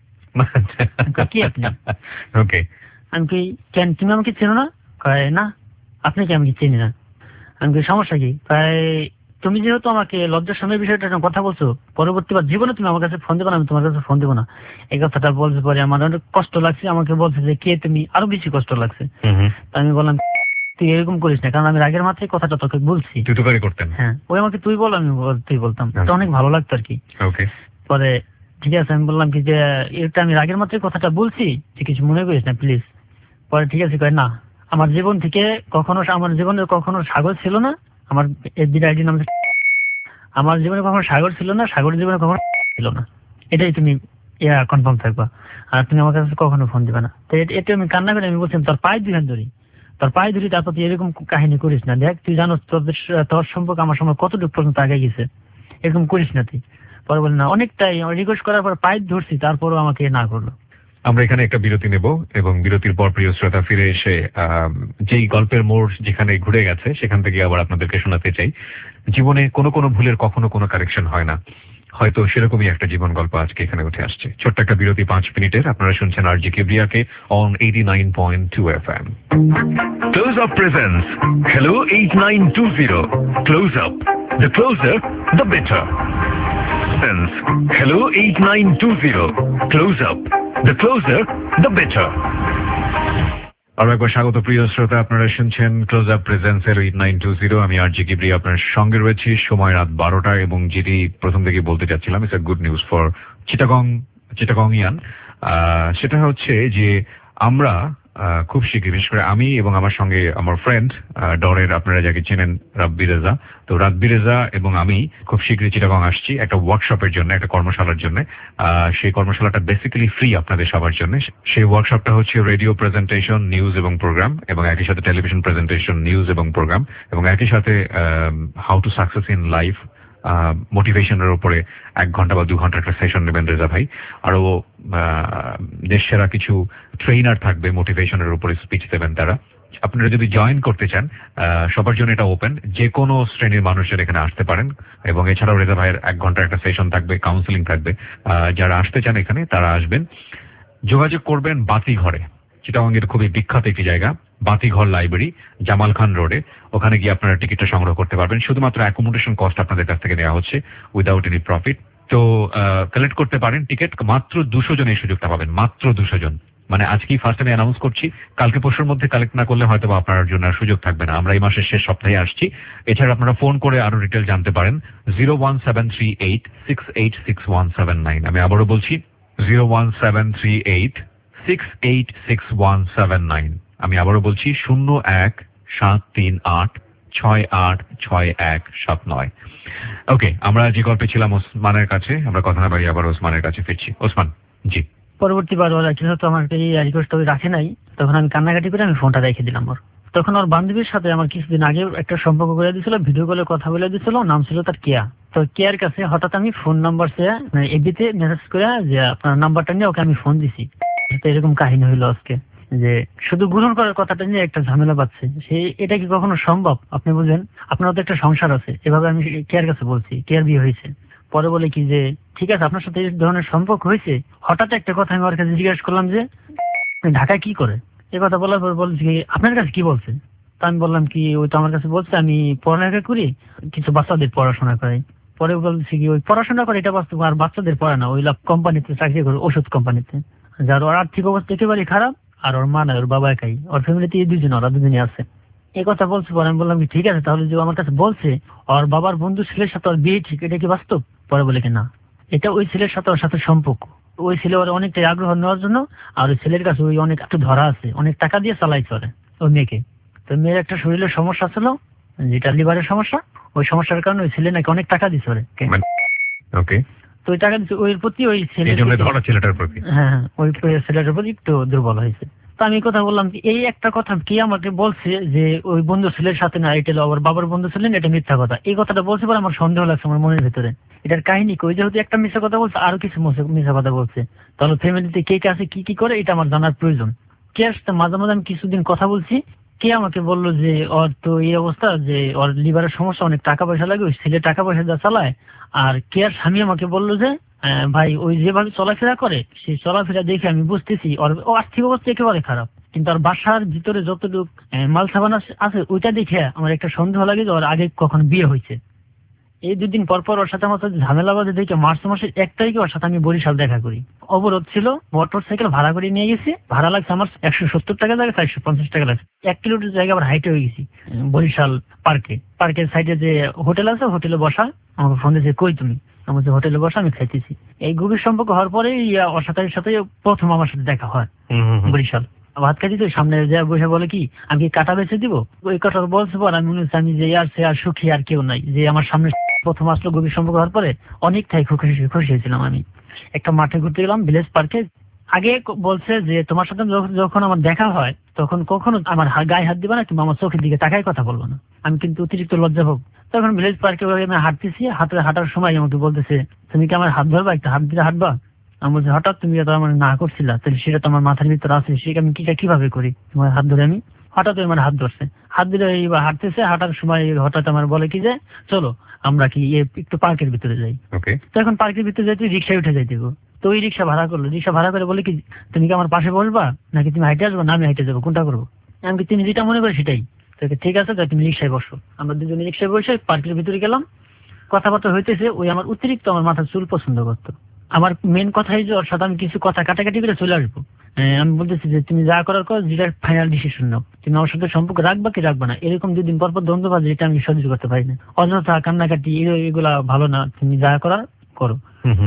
কি আপনি ওকে। আমি কি কেন তুমি আমাকে চেনো না, কয় না আপনি কি আমাকে চিনি না। আমি কি সমস্যা কি, কয় তুমি যেহেতু আমাকে লজ্জার সময় বিষয়টা কথা বলছো, পরবর্তীবার জীবনে তুমি আমার কাছে ফোন দেবো না, আমি তোমার কাছে ফোন দেবো না। এই কথাটা বলতে পরে আমার অনেক কষ্ট লাগছে, আমাকে বলছে যে কে তুমি, আরো বেশি কষ্ট লাগছে। আমি বললাম তুই এরকম করিস না, কারণ আমি রাগের মাথায় কথাটা তোকে বলছি। তুই তো করে করতেন? হ্যাঁ, ওই আমাকে তুই বল, আমি তুই বলতাম, এটা অনেক ভালো লাগতো আর কি। ওকে। পরে ঠিক আছে আমি বললাম কি যে এটা আমি রাগের মাথায় কথাটা বলছি, তুই কিছু মনে করিস না প্লিজ। পরে ঠিক আছে কয় না, আমার জীবন থেকে কখনো, আমার জীবনে কখনো সাগর ছিল না, আমার এফবির আইডি নাম, আমার জীবনে কখনো সাগর ছিল না, সাগরের জীবনে কখনো ছিল না, এটাই তুমি ইয়া কনফার্ম থাকবা, আর তুমি আমার কাছে কখনো ফোন দিবে না। তো এটা আমি কান্না করে আমি বলছিলাম তোর পায়ে দুই হাত ধরি, তোর পায়ে ধরি, তারপর তুই এরকম কাহিনী করিস না। দেখ তুই জানো তোদের তোর সম্পর্ক আমার সময় কতটুকু পর্যন্ত আগে গেছে, এরকম করিস না তুই। পরে বলি না, অনেকটাই রিকোয়েস্ট করার পর পায়ে ধরছি, তারপরও আমাকে না করলো। আমরা এখানে একটা বিরতি নেব এবং বিরতির পর প্রিয় শ্রোতা ফিরে এসে যেই গল্পের মোড় যেখানে ঘুরে গেছে সেখান থেকে আবার আপনাদেরকে শোনাতে চাই। জীবনে কোনো কোনো ভুলের কখনো কোনো কারেকশন হয় না, হয়তো সেরকমই একটা জীবন গল্প আজকে এখানে উঠে আসছে। ছোট্ট একটা বিরতি পাঁচ মিনিটের, আপনারা শুনছেন আরজি কিবরিয়াকে on eighty nine point two F M. Close Up presents Hello eight nine two zero. Close Up. The closer, the better. Hello eight nine two zero. Close Up. The closer, the better. আরো একবার স্বাগত প্রিয় শ্রোতা, আপনারা শুনছেন close up presents এর eight nine two zero. আমি R জি কিবরি আপনার সঙ্গে রয়েছি। সময় রাত বারোটা, এবং যেটি প্রথম থেকে বলতে চাচ্ছিলাম, it's a good news for Chittagong Chittagonian. সেটা হচ্ছে যে আমরা খুব শীঘ্রই, বিশেষ করে আমি এবং আমার সঙ্গে আমার ফ্রেন্ড ডরের, আপনারা যাকে চেনেন, রাব্বি রেজা, তো রাব্বি রেজা এবং আমি খুব শীঘ্রই চিটাগং আসছি একটা ওয়ার্কশপের জন্য, একটা কর্মশালার জন্য। সেই কর্মশালাটা বেসিক্যালি ফ্রি আপনাদের সবার জন্য। সেই ওয়ার্কশপটা হচ্ছে রেডিও প্রেজেন্টেশন, নিউজ এবং প্রোগ্রাম, এবং একই সাথে টেলিভিশন প্রেজেন্টেশন, নিউজ এবং প্রোগ্রাম, এবং একই সাথে how to success in life, মোটিভেশনের উপরে এক ঘন্টা বা দু ঘন্টা একটা সেশন নেবেন রেজা ভাই। আরো দেশ সেরা কিছু ট্রেনার থাকবে, মোটিভেশনের উপরে স্পিচ দেবেন তারা। আপনারা যদি জয়েন করতে চান, সবার জন্য এটা ওপেন, যে কোনো শ্রেণীর মানুষের এখানে আসতে পারেন। এবং এছাড়াও রেজা ভাইয়ের এক ঘন্টার একটা সেশন থাকবে, কাউন্সিলিং থাকবে। যারা আসতে চান এখানে তারা আসবেন। যোগাযোগ করবেন বাতিঘরে, চিটাগংয়ের খুবই বিখ্যাত একটি জায়গা, বাতিঘর লাইব্রেরি, জামাল খান রোডে। ওখানে গিয়ে আপনারা টিকিটটা সংগ্রহ করতে পারবেন। শুধুমাত্র অ্যাকোমোডেশন কস্ট আপনাদের কাছ থেকে নেওয়া হচ্ছে, উইদাউট এনি প্রফিট। তো কালেক্ট করতে পারেন টিকিট। মাত্র দুশো জন এই সুযোগটা পাবেন, মাত্র দুশো জন। মানে আজকেই ফার্স্ট আমি অ্যানাউন্স করছি, কালকে পরশুর মধ্যে কালেক্ট না করলে হয়তো আপনার জন্য সুযোগ থাকবে না। আমরা এই মাসের শেষ সপ্তাহে আসছি। এছাড়া আপনারা ফোন করে আরো ডিটেল জানতে পারেন, zero one seven three eight six eight six one seven nine. আমি আবারও বলছি, zero one seven three eight six eight six one seven nine. আমি আবারও বলছি, শূন্য এক সাত তিন আট ছয় আট ছয় এক সাত নয়। ওকে, আমরা যে গল্পে ছিলাম ওসমানের কাছে, আমরা কথা না বাড়ি আবার ওসমানের কাছে ফিরছি। ওসমান জি। পরবর্তীবার ওরা যেহেতু আমাকে এই রিকোয়েস্ট রাখে নাই, তখন আমি কান্নাকাটি করে আমি ফোনটা রেখে দিলাম। ওর তখন ওর বান্ধবীর সাথে আমার কিছুদিন আগে একটা সম্পর্ক করে দিয়েছিল, ভিডিও কলে কথা বলে দিয়েছিল, নাম ছিল তার কেয়া। তো কেয়ার কাছে হঠাৎ আমি ফোন নাম্বার সে এবিতে মেসেজ করে যে আপনার নাম্বারটা নিয়ে ওকে আমি ফোন দিছি। তো এরকম কাহিনী হইলো আজকে, যে শুধু গ্রহণ করার কথাটা নিয়ে একটা ঝামেলা পাচ্ছে। সে এটা কি কখনো সম্ভব? আপনি বুঝেন, আপনার তো একটা সংসার আছে। এভাবে আমি কেয়ার কাছে বলছি, কেয়ার বিয়ে হয়েছে। পরে বলে কি যে ঠিক আছে, আপনার সাথে এই ধরনের সম্পর্ক হয়েছে। হঠাৎ একটা কথা আমি ওর কাছে জিজ্ঞেস করলাম যে ঢাকায় কি করে। এই কথা বলার পর বলছি কি আপনার কাছে কি বলছে। তা আমি বললাম কি ওই তো আমার কাছে বলছে আমি পড়ালেখা করি, কিছু বাচ্চাদের পড়াশোনা করাই। পরে বলছি কি ওই পড়াশোনা করে এটা বাস্তব, আর বাচ্চাদের পড়ে না, ওই লাভ কোম্পানিতে চাকরি করে, ওষুধ কোম্পানিতে। যার ওর আর্থিক অবস্থা একেবারেই খারাপ, আর ওর মা নাই, ওর বাবা একাই, ওর ফ্যামিলিতে এই দুজন, ওরা দুজনই আছে। এই কথা বলছে। পরে আমি বললাম কি ঠিক আছে, তাহলে যে আমার কাছে বলছে ওর বাবার বন্ধু ছেলের সাথে ওর বিয়ে ঠিক, এটা কি বাস্তব? পরে বলে কি না, এটা ওই ছেলের সাথে ওর সাথে সম্পর্ক। ওই ছেলে ওর অনেকটাই আগ্রহ নেওয়ার জন্য, আর ওই ছেলের কাছে ওই অনেক একটু ধরা আছে, অনেক টাকা দিয়ে চালাইছে ওরে ওই মেয়েকে। তো মেয়ের একটা শরীরের সমস্যা ছিল, যেটা লিভারের সমস্যা, ওই সমস্যার কারণে ওই ছেলে নাকি অনেক টাকা দিছে ওরে। ওকে, তো ওই টাকা দিচ্ছে ওই প্রতি, ওই ছেলেটার প্রতি, হ্যাঁ ওই ছেলেটার প্রতি একটু দুর্বল হয়েছে। তো আমি কথা বললাম এই একটা কথা কি আমাকে বলছে যে ওই বন্ধু ছেলের সাথে না, এটা আবার বাবার বন্ধু ছিলেন, এটা মিথ্যা কথা। এই কথাটা বলছে পরে আমার সন্দেহ লাগছে আমার মনের ভিতরে, এটার কাহিনী কই, যেহেতু একটা মিথ্যা কথা বলছে, আরো কিছু মিথ্যা কথা বলছে, তাহলে ফ্যামিলিতে কে কে আছে, কি কি করে, এটা আমার জানার প্রয়োজন। কে আসতে মাঝে মাঝে আমি কিছুদিন কথা বলছি, কে আমাকে বললো যে ওর তো এই অবস্থা, যে ওর লিভারের সমস্যা, অনেক টাকা পয়সা লাগে, ওই ছেলে টাকা পয়সা যা চালায়। আর কে আর স্বামী আমাকে বললো যে ভাই ওই যেভাবে চলাফেরা করে, সেই চলাফেরা দেখে আমি বুঝতেছি ওর আর্থিক অবস্থা একেবারে খারাপ, কিন্তু আর বাসার ভিতরে যতটুকু মাল সাবান আছে ওইটা দেখে আমার একটা সন্দেহ লাগে যে ওর আগে কখন বিয়ে হয়েছে। এই দুদিন পর পর ওর সাথে আমার সাথে ঝামেলা বাজে দেখে মার্চ মাসের এক তারিখে ওর সাথে আমি বরিশাল দেখা করি। অবরোধ ছিল, মোটর সাইকেল ভাড়া করে নিয়ে গেছি, ভাড়া লাগছে আমার একশো সত্তর টাকা লাগে, চারশো পঞ্চাশ টাকা লাগছে। এক কিলোমিটার জায়গা আবার হাইটে হয়ে গেছি বরিশাল পার্কে। পার্কের সাইডে যে হোটেল আছে, হোটেলে বসা। আমাকে ফোন দিয়েছে কই তুমি, আমার যে হোটেলে বসা, আমি খাইতেছি। এই গভীর সম্পর্ক হওয়ার পরে ওর সাথে সাথে প্রথম আমার সাথে দেখা হয় বরিশাল। ভাত খাইছি তো সামনে যা বসে বলে কি আমি কি কাটা বেছে দিব, ওই কথা বলছে পর আমি মনে হচ্ছে আমি যে আর সে আর সুখী আর কেউ নাই, যে আমার সামনে প্রথম আসলো। গভীর সম্পর্ক হওয়ার পরে অনেকটাই খুশি খুশি হয়েছিলাম। আমি একটা মাঠে ঘুরতে গেলাম, ভিলেজ পার্কে। আগে বলছে যে তোমার সাথে যখন আমার দেখা হয় তখন কখনো আমার গায়ে হাত দিবা না, কিংবা আমার চোখের দিকে তাকাই কথা বলবো না। আমি কিন্তু অতিরিক্ত লজ্জা হোক। তখন ভিলেজ পার্কে আমি হাঁটতেছি, হাতে হাঁটার সময় আমাকে বলতেছে তুমি কি আমার হাত ধরবা, একটা হাত দিলে হাঁটবা। আমি বলছি হঠাৎ তুমি তো আমার না করছিলা, তাহলে সেটা তো আমার মাথার ভিতরে আছে, সেটা আমি কিটা কিভাবে করি, তোমার হাত ধরে। আমি হঠাৎ আমার হাত ধরছে, হাত দিলে হাঁটতেছে, হাঁটার সময় হঠাৎ আমার বলে কি যে চলো আমরা কি একটু পার্কের ভিতরে যাই। তো এখন পার্কের ভিতরে যাইতে রিক্সায় উঠে যাইতে গো। তো ওই রিক্সা ভাড়া করলো, রিক্সা ভাড়া করে বলে কি তুমি কি আমার পাশে বসবা, নাকি তুমি হাইটে আসবো, না আমি হাইটে যাবো, কোনটা করবো। আমি কি তুমি যেটা মনে করো সেটাই। ঠিক আছে তুমি রিক্সায় বসো। আমরা দুজনে রিক্সায় বসে পার্কের ভিতরে গেলাম, কথাবার্তা হইতেছে। ওই আমার অতিরিক্ত আমার মাথার চুল পছন্দ করতো। আমার মেন কথাই যে ওর সাথে আমি কিছু কথা কাটাকাটি করে চলে আসবো। আমি বলতেছি যে তুমি যা করার কর, যেটা ফাইনাল ডিসিশন নাও, তুমি আমার সাথে সম্পর্ক রাখবা কি রাখবা না। এরকম দুদিন পর পর দ্বন্দ্ব বাজে, এটা আমি সহ্য করতে পারি না। অযথা কান্নাকাটি এগুলা ভালো না, তুমি যা করার করো।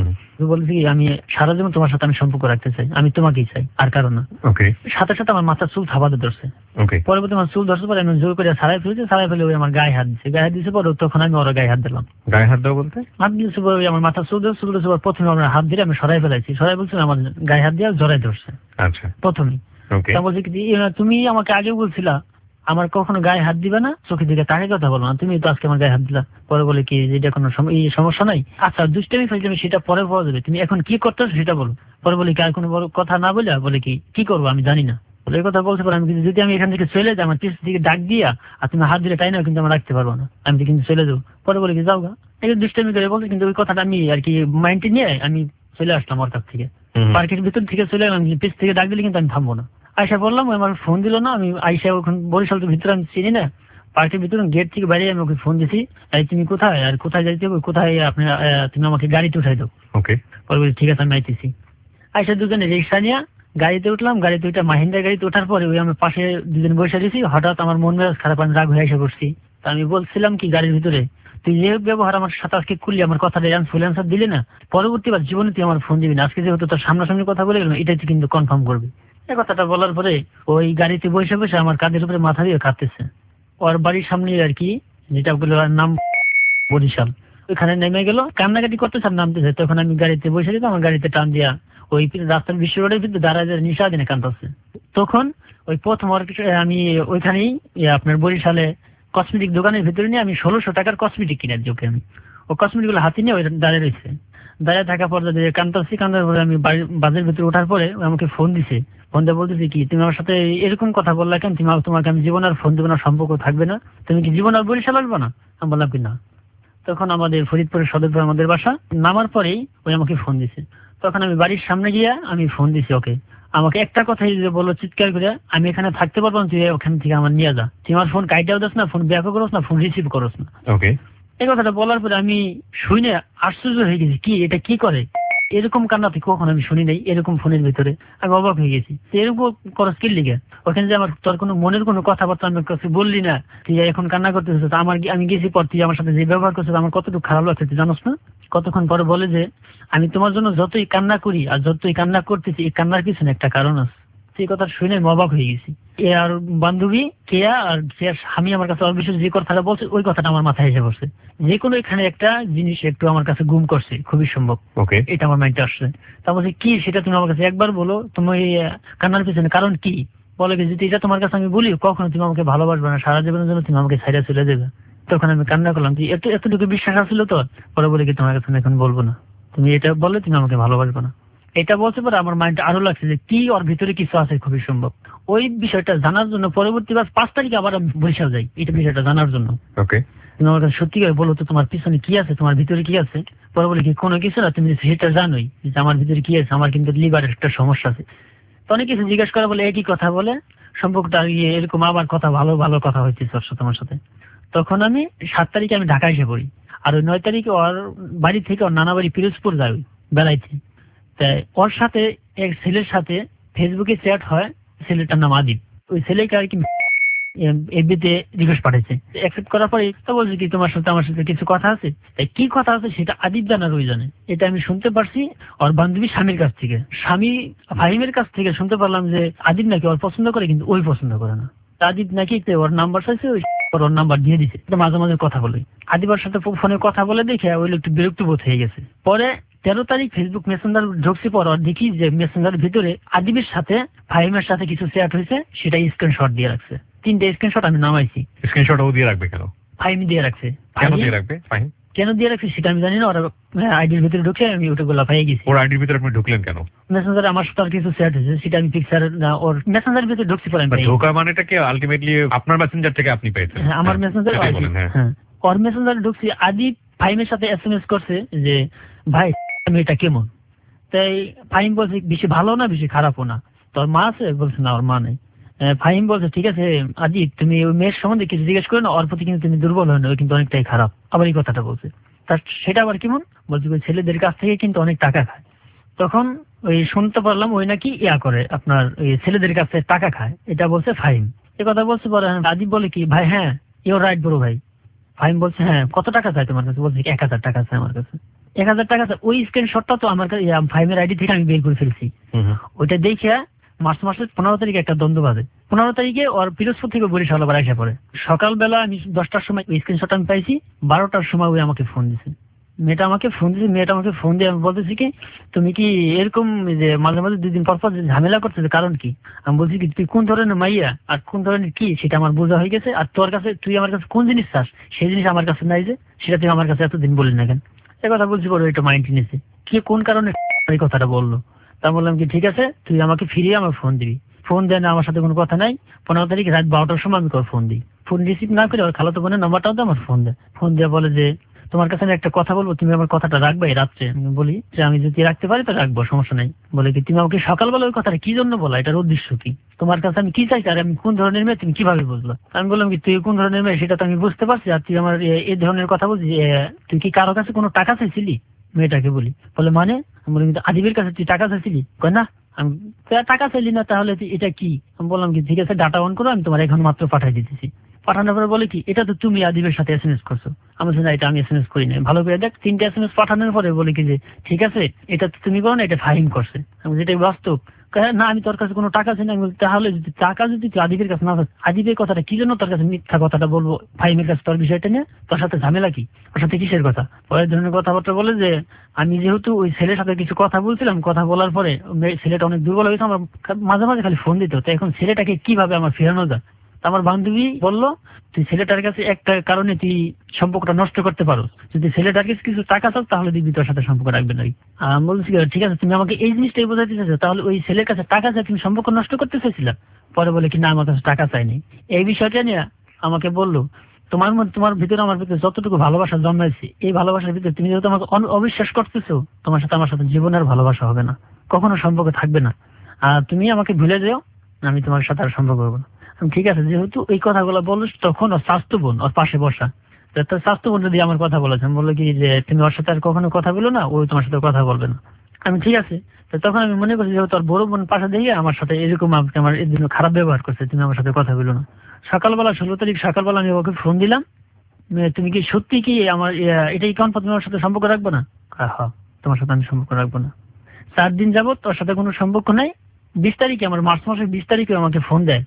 বলছি আমি সারা জীবন তোমার সাথে আমি সম্পর্ক রাখতে চাই, আমি তোমাকেই চাই, আর কারণ না। সাথে সাথে আমার মাথার চুল থাবাতে ধরছে। পরবর্তী আমার চুল ধরছে পরে আমি জোর করে সারাই ফেলেছি, সারাই ফেলে ওই আমার গায়ে হাত দিচ্ছে, গায়ে হাত দিচ্ছে পরে তখন আমি ওর গায়ে হাত দিলাম। গায়ে হাত দাও বলতে হাত দিয়েছে পরে আমার মাথার চুল ধরছে, চুল ধরছে প্রথমে আমার হাত দিয়ে আমি সরাই ফেলাইছি, সরাই বলছি আমার গায়ে হাত দিয়ে জড়াই ধরছে। আচ্ছা, প্রথমেই বলছি কি তুমি আমাকে আগেও বলছিলা আমার কখনো গায়ে হাত দিবে না, চোখের দিকে তাকে কথা বলো না, তুমি তো আজকে আমার গায়ে হাত দিলা। পরে বলে কি যেটা কোনো সমস্যা নাই, আচ্ছা দুষ্টামি ফেলছি সেটা পরে পাওয়া যাবে, তুমি এখন কি করতেছো সেটা বলো। পরে বলে কি আর কোনো বড় কথা না বলে বলে কি কি করবো আমি জানি না, বলে এই কথা বলতে পারো। আমি কিন্তু যদি আমি এখান থেকে চলে যাই, আমার পিছন থেকে ডাক দিয়া আর তুমি হাত দিলে তাই না, কিন্তু আমি রাখতে পারবো না, আমি কিন্তু চলে যাবো। পরে বলে কি যাও গা, এই দুষ্টামি করে বলছে। কিন্তু ওই কথাটা আমি আর কি মাইন্ডে নিয়ে আমি চলে আসলাম ওর কাছ থেকে, পার্কের ভিতর থেকে চলে এলাম। পিছ থেকে ডাক দিলে কিন্তু আমি থামবো না। আয়সা বললাম, আমার ফোন দিল না, আমি আয়সা ওখান বরিশাল ভিতরে আমি চিনি না, পার্কের ভিতরে গেট থেকে বাইরে আমি ওকে ফোন দিছি, তুমি কোথায় আর কোথায় যাইতে হবে, কোথায় আপনি তুমি আমাকে গাড়িতে উঠাই দাও। ওকে, পরে বলি ঠিক আছে আমি আইতেছি। আয়সা দুজনে রিক্সা নিয়ে গাড়িতে উঠলাম, গাড়িতে উঠে মাহিন্দ্রা গাড়িতে ওঠার পরে ওই আমি পাশে দুজন বসে দিয়েছি। হঠাৎ আমার মন মেজাজ খারাপ, আমি রাগ হয়ে এসে করছি। তা আমি বলছিলাম কি গাড়ির ভিতরে তুই যে ব্যবহার আমার সাথে আজকে করলি, আমার কথাটা ফুল অ্যান্সার দিলি না, পরবর্তীবার জীবনে তুই আমার ফোন দিবি না, আজকে যেহেতু তোর সামনাসামনি কথা বলে গেলাম এটাই তুই কিন্তু কনফার্ম করবি। এই কথাটা বলার পরে ওই গাড়িতে বসে বসে আমার কাঁধের উপরে মাথা দিয়ে কাঁদতেছে। ওর বাড়ির সামনে আর কি, যেটা নাম বরিশাল, ওইখানে নেমে গেল, কান্নাকাটি করতেছে আর নামতেছে। তখন আমি গাড়িতে বসে দিতাম, আমার গাড়িতে টান দিয়া ওই রাস্তার বিশ্ব রোডের ভিতরে দাঁড়ায় নিশা দিনে কাঁদতেছে। তখন ওই প্রথম আমি ওইখানেই আপনার বরিশালে কসমেটিক দোকানের ভিতরে নিয়ে আমি ষোলোশো টাকার কসমেটিক কিনে দিই ওকে। আমি ও কসমেটিক গুলো হাতে নিয়ে ওই দাঁড়িয়ে রয়েছে, দাঁড়িয়ে থাকা পর্যায়ে কাঁদতেছি। কান্দার পরে আমি বাসের ভিতরে ওঠার পরে আমাকে ফোন দিছে, ফোন দিয়ে বলতেছি কি তুমি আমার সাথে এরকম কথা বললা কেন, তুমি তোমাকে আমি জীবন আর ফোন দেবো না, সম্পর্ক থাকবে না, তুমি কি জীবন আর বরিশাল আসবে না। আমি বললাম কি না। তখন আমাদের ফরিদপুরের সদরপুর আমাদের বাসা, নামার পরেই ওই আমাকে ফোন দিছে। তখন আমি বাড়ির সামনে গিয়ে আমি ফোন দিছি ওকে, আমাকে একটা কথাই বললো চিৎকার করে, আমি এখানে থাকতে পারবো না, তুই ওখান থেকে আমার নিয়ে যা, তুই আমার ফোন কাইটাও দাস না, ফোন ব্যাক করোস না, ফোন রিসিভ করোস না। ওকে, এই কথাটা বলার পরে আমি শুনে আশ্চর্য হয়ে গেছি, কি এটা কি করে, এরকম কান্না তুই কখন আমি শুনি নাই এরকম ফোনের ভিতরে। আমি অবাক হয়ে গেছি, এরকম করস কি লিগে, ওখানে যে আমার তোর কোনো মনের কোনো কথাবার্তা আমি কাছে বললি না, তুই এখন কান্না করতেছিস, আমার আমি গেছি পর তুই আমার সাথে যে ব্যবহার করছিস আমার কতটুকু খারাপ লাগছে তুই জানোস না। কতক্ষণ পরে বলে যে আমি তোমার জন্য যতই কান্না করি আর যতই কান্না করতেছি, এই কান্নার পিছনে একটা কারণ আছে। সেই কথা শুনে আমি অবাক হয়ে গেছি। এ আর বান্ধবী কেয়া আর স্বামী আমার কাছে অবিশ্বাস যে কথাটা বলছে, ওই কথাটা আমার মাথায় এসে পড়ছে, যে কোনো এখানে একটা জিনিস একটু আমার কাছে গুম করছে, খুবই সম্ভব। ওকে, এটা আমার মাইন্ডে আসছে। তা বলছে কি সেটা তুমি আমার কাছে একবার বলো, তুমি কান্নার পিছনে কারণ কি। বলে যদি এটা তোমার কাছে আমি বলি কখনো তুমি আমাকে ভালোবাসবে না, সারা জীবনের জন্য তুমি আমাকে ছাইড়া চলে দেবে। তখন আমি কান্না করলাম, তুই এত এতটুকু বিশ্বাস আসছিল তো, পরে বলে কি তোমার কাছে এখন বলবো না, তুমি এটা বললে তুমি আমাকে ভালোবাসবে না। এটা বলতে পারে আমার মাইন্ড আরো লাগছে যে কি ওর ভিতরে কিছু আছে, খুবই সম্ভব। ওই বিষয়টা জানার জন্য পরবর্তী বার পাঁচ তারিখে আবার আমি বরিশাল যাই এটা বিষয়টা জানার জন্য। ওকে, তুমি আমার কাছে সত্যি করে বলো তো তোমার পিছনে কি আছে, তোমার ভিতরে কি আছে। পরে বলে কি কোনো কিছু না, তুমি সেটা জানোই যে আমার ভিতরে কি আছে, আমার কিন্তু লিভারের একটা সমস্যা আছে। তো অনেক কিছু জিজ্ঞাসা করা বলে একই কথা বলে সম্পর্কটা এরকম আবার কথা ভালো ভালো কথা হইতেছে ওর সাথে আমার সাথে। তখন আমি সাত তারিখে আমি ঢাকা এসে পড়ি, আর ওই নয় তারিখে ওর বাড়ি থেকে ওর নানা বাড়ি পিরোজপুর যাই বেড়াইতে। তাই ওর সাথে এক ছেলের সাথে ফেসবুকে চ্যাট হয়, ছেলেটার নাম আদিব। ওই ছেলেকে আর কি এফবিতে রিকোয়েস্ট পাঠাইছে, অ্যাকসেপ্ট করার পরে তো বলছে কি তোমার সাথে আমার সাথে কিছু কথা আছে। তাই কি কথা আছে সেটা আদিব জানার ওই জানে। এটা আমি শুনতে পারছি ওর বান্ধবী স্বামীর কাছ থেকে, স্বামী ফাহিমের কাছ থেকে শুনতে পারলাম যে আদিব নাকি ওর পছন্দ করে কিন্তু ওই পছন্দ করে না। আদিব নাকি ওর নাম্বার চাইছে, ওই ওর নাম্বার দিয়ে দিছে, মাঝে মাঝে কথা বলে। আদিবার সাথে ফোনে কথা বলে দেখে ওই একটু বিরক্ত বোধ হয়ে গেছে। পরে তেরো তারিখ ফেসবুক মেসেঞ্জার ঢুকছি, পর দেখি যে মেসেঞ্জারের ভিতরে আদিবের সাথে ফাহিমের সাথে কিছু চ্যাট হয়েছে, সেটা স্ক্রিনশট দিয়ে রাখছে। তিনটে স্ক্রিনশট আমি নামাইছি। স্ক্রিনশট ও দিয়ে রাখবে কেন? ফাহিম দিয়ে রাখছে। কেন দিয়ে রাখবে ফাহিম? কেন দিয়ে রাখছে সেটা আমি জানি না, ওরা আইডির ভিতরে ঢুকে আমি ওটা গোলা পাই গেছি। ওর আইডির ভিতরে আপনি ঢুকলেন কেন? মেসেঞ্জারে আমার সাথে কিছু চ্যাট হয়েছে, সেটা আমি পিকচার ওর মেসেঞ্জারের ভিতরে ঢুকছি পরে আমি ঢোকা মানেটা কি আলটিমেটলি আপনার মেসেঞ্জার থেকে আপনি পেয়েছেন? হ্যাঁ, আমার মেসেঞ্জার। হ্যাঁ, ওর মেসেঞ্জারে ঢুকছি, আদিব ফাহিমের সাথে এসএমএস করছে যে ভাই মেয়েটা কেমন। তাই ফাহিম বলছে বেশি ভালো না বেশি খারাপও না, তোর মা আছে? বলছে না, ওর মা নেই। ফাহিম বলছে ঠিক আছে আদিব তুমি ওই মেয়ের সম্বন্ধে কিছু জিজ্ঞেস করে না, ওর প্রতি কিন্তু তুমি দুর্বল হয় না, ওই কিন্তু অনেকটাই খারাপ। আবার এই কথাটা বলছে। তার সেটা আবার কেমন বলছে, ওই ছেলেদের কাছ থেকে কিন্তু অনেক টাকা খায়। তখন ওই শুনতে পারলাম ওই নাকি ইয়া করে আপনার ওই ছেলেদের কাছে টাকা খায়, এটা বলছে ফাহিম। এ কথা বলছে পরে রাজীব বলে কি ভাই হ্যাঁ ইউর রাইট বড় ভাই। ফাহিম বলছে হ্যাঁ কত টাকা চাই তোমার কাছে? বলছে এক হাজার টাকা চাই আমার কাছে। এক হাজার টাকা চাই। ওই স্ক্রিনশটটা তো আমার কাছে ফাহিমের আইডি থেকে আমি বের করে ফেলছি। ওইটা দেখে মার্চ মাসের পনেরো তারিখে একটা দ্বন্দ্ব বাজে। পনেরো তারিখে ওর পিরোজপুর থেকে বরিশাল আবার আসা পড়ে। সকালবেলা আমি দশটার সময় ওই স্ক্রিনশট আমি পাইছি, বারোটার সময় ওই আমাকে ফোন দিছে। মেয়েটা আমাকে ফোন দিয়েছে, মেয়েটা আমাকে ফোন দিয়ে আমি বলতেছি কি তুমি কি এরকম যে মাঝে মাঝে দুই দিন পর পর ঝামেলা করতেছে কারণ কি? আমি বলছি কি তুই কোন ধরনের মাইয়া আর কোন ধরনের কি সেটা আমার বোঝা হয়ে গেছে, আর তোর কাছে তুই আমার কাছে কোন জিনিস চাস সেই জিনিস আমার কাছে নাই যে সেটা তুই আমার কাছে এতদিন বলিস না কেন? এই কথা বলছি পরে একটু মাইন্ড নিয়েছে কি কোন কারণে এই কথাটা বললো। তা বললাম কি ঠিক আছে তুই আমাকে ফিরিয়ে আমার ফোন দিবি। ফোন দেয় না, আমার সাথে কোনো কথা নাই। পনেরো তারিখ রাত বারোটার সময় আমি তোর ফোন দিই। ফোন রিসিভ না করে ওর খালাতো বোনের নাম্বারটাও তো আমার ফোন দেয়। ফোন দিয়ে বলে যে তোমার কাছে আমি একটা কথা বলবো, তুমি আমার কথাটা রাখবে রাত্রে? আমি বলি যে আমি যদি রাখতে পারি তো রাখবো, সমস্যা নাই। বলে কি তুমি আমাকে সকালবেলা ওই কথাটা কি জন্য বলা, এটার উদ্দেশ্য কি? তোমার কাছে আমি কি চাইছি আর আমি কোন ধরনের মেয়ে তুমি কিভাবে বুঝলো? আমি বললাম কি তুই কোন ধরনের মেয়ে সেটা তো আমি বুঝতে পারছি, আর তুই আমার এই ধরনের কথা বলছিস, তুই কি কারো কাছে কোনো টাকা চাইছিলি? মেয়েটাকে বলি। বলে মানে? আমি বলি কিন্তু আদিবের কাছে তুই টাকা চাইছিলি? কয় না আমি টাকা চাইলি না, তাহলে এটা কি? আমি বললাম কি ঠিক আছে ডাটা অন করো, আমি তোমার এখন মাত্র পাঠাই দিতেছি। পাঠানোর পরে বলে কি এটা তো তুমি আদিবের সাথে এস এম এস করছো। আমি বলছি না এটা আমি এস এম এস করি না। ভালো করে দেখ, তিনটা এস এম এস পাঠানোর পরে বলে কি যে ঠিক আছে এটা তো তুমি করো না, এটা ফাহিম করছে। আমি বলছি এটাই বাস্তব। না আমি তোর কাছে কোনো টাকা চাই না। আমি বলছি তাহলে যদি টাকা যদি তুই আদিবের কাছে না পাস, আদিবের কথাটা কি জন্য তোর কাছে মিথ্যা কথাটা বলবো ফাহিমের কাছে? তোর বিষয়টা নিয়ে তোর সাথে ঝামেলা কি? ওর সাথে কিসের কথা? পরের ধরনের কথাবার্তা বলে যে আমি যেহেতু ওই ছেলের সাথে কিছু কথা বলছিলাম, কথা বলার পরে ছেলেটা অনেক দুর্বল হয়েছে, আমার মাঝে মাঝে খালি ফোন দিত। তো এখন ছেলেটাকে কিভাবে আমার ফেরানো যায়? আমার বান্ধবী বললো তুই ছেলেটার কাছে একটা কারণে তুই সম্পর্কটা নষ্ট করতে পারো, যদি ছেলেটার কাছে কিছু টাকা চাও তাহলে দিবি, তোর সাথে সম্পর্ক রাখবে না। আমি বলছি ঠিক আছে তুমি আমাকে এই জিনিসটাই বোঝাতে চাইছো, তাহলে ওই ছেলের কাছে টাকা চাই তুমি সম্পর্ক নষ্ট করতে চাইছিলা? পরে বলে কি না আমার কাছে টাকা চাইনি। এই বিষয়টা নিয়ে আমাকে বললো তোমার মধ্যে তোমার ভিতরে আমার ভিতরে যতটুকু ভালোবাসা জন্মাইছে, এই ভালোবাসার ভিতরে তুমি যেহেতু আমাকে অবিশ্বাস করতেছো, তোমার সাথে আমার সাথে জীবনের ভালোবাসা হবে না, কখনো সম্পর্ক থাকবে না। আর তুমি আমাকে ভুলে যাও, আমি তোমার সাথে আর সম্পর্ক করবো না। ঠিক আছে যেহেতু এই কথাগুলো বলিস, তখন ওর স্বাস্থ্য বোন ওর পাশে বসা, তার স্বাস্থ্য বোন যদি আমার কথা বলেছেন, বললো কি যে তুমি ওর সাথে আর কখনো কথা বলো না, ওই তোমার সাথে কথা বলবে না। আমি ঠিক আছে। তখন আমি মনে করছি যেহেতু তোর বড় বোন পাশে দিয়ে আমার সাথে এরকম আমার এর জন্য খারাপ ব্যবহার করছে, তুমি আমার সাথে কথা বলো না। সকালবেলা ষোলো তারিখ সকালবেলা আমি ওকে ফোন দিলাম, তুমি কি সত্যি কি আমার এটাই কনফার্ম তুমি আমার সাথে সম্পর্ক রাখবো না? হ্যাঁ তোমার সাথে আমি সম্পর্ক রাখবো না। চার দিন যাবত তোর সাথে কোনো সম্পর্ক নাই। বিশ তারিখে আমার মার্চ মাসের বিশ তারিখে আমাকে ফোন দেয়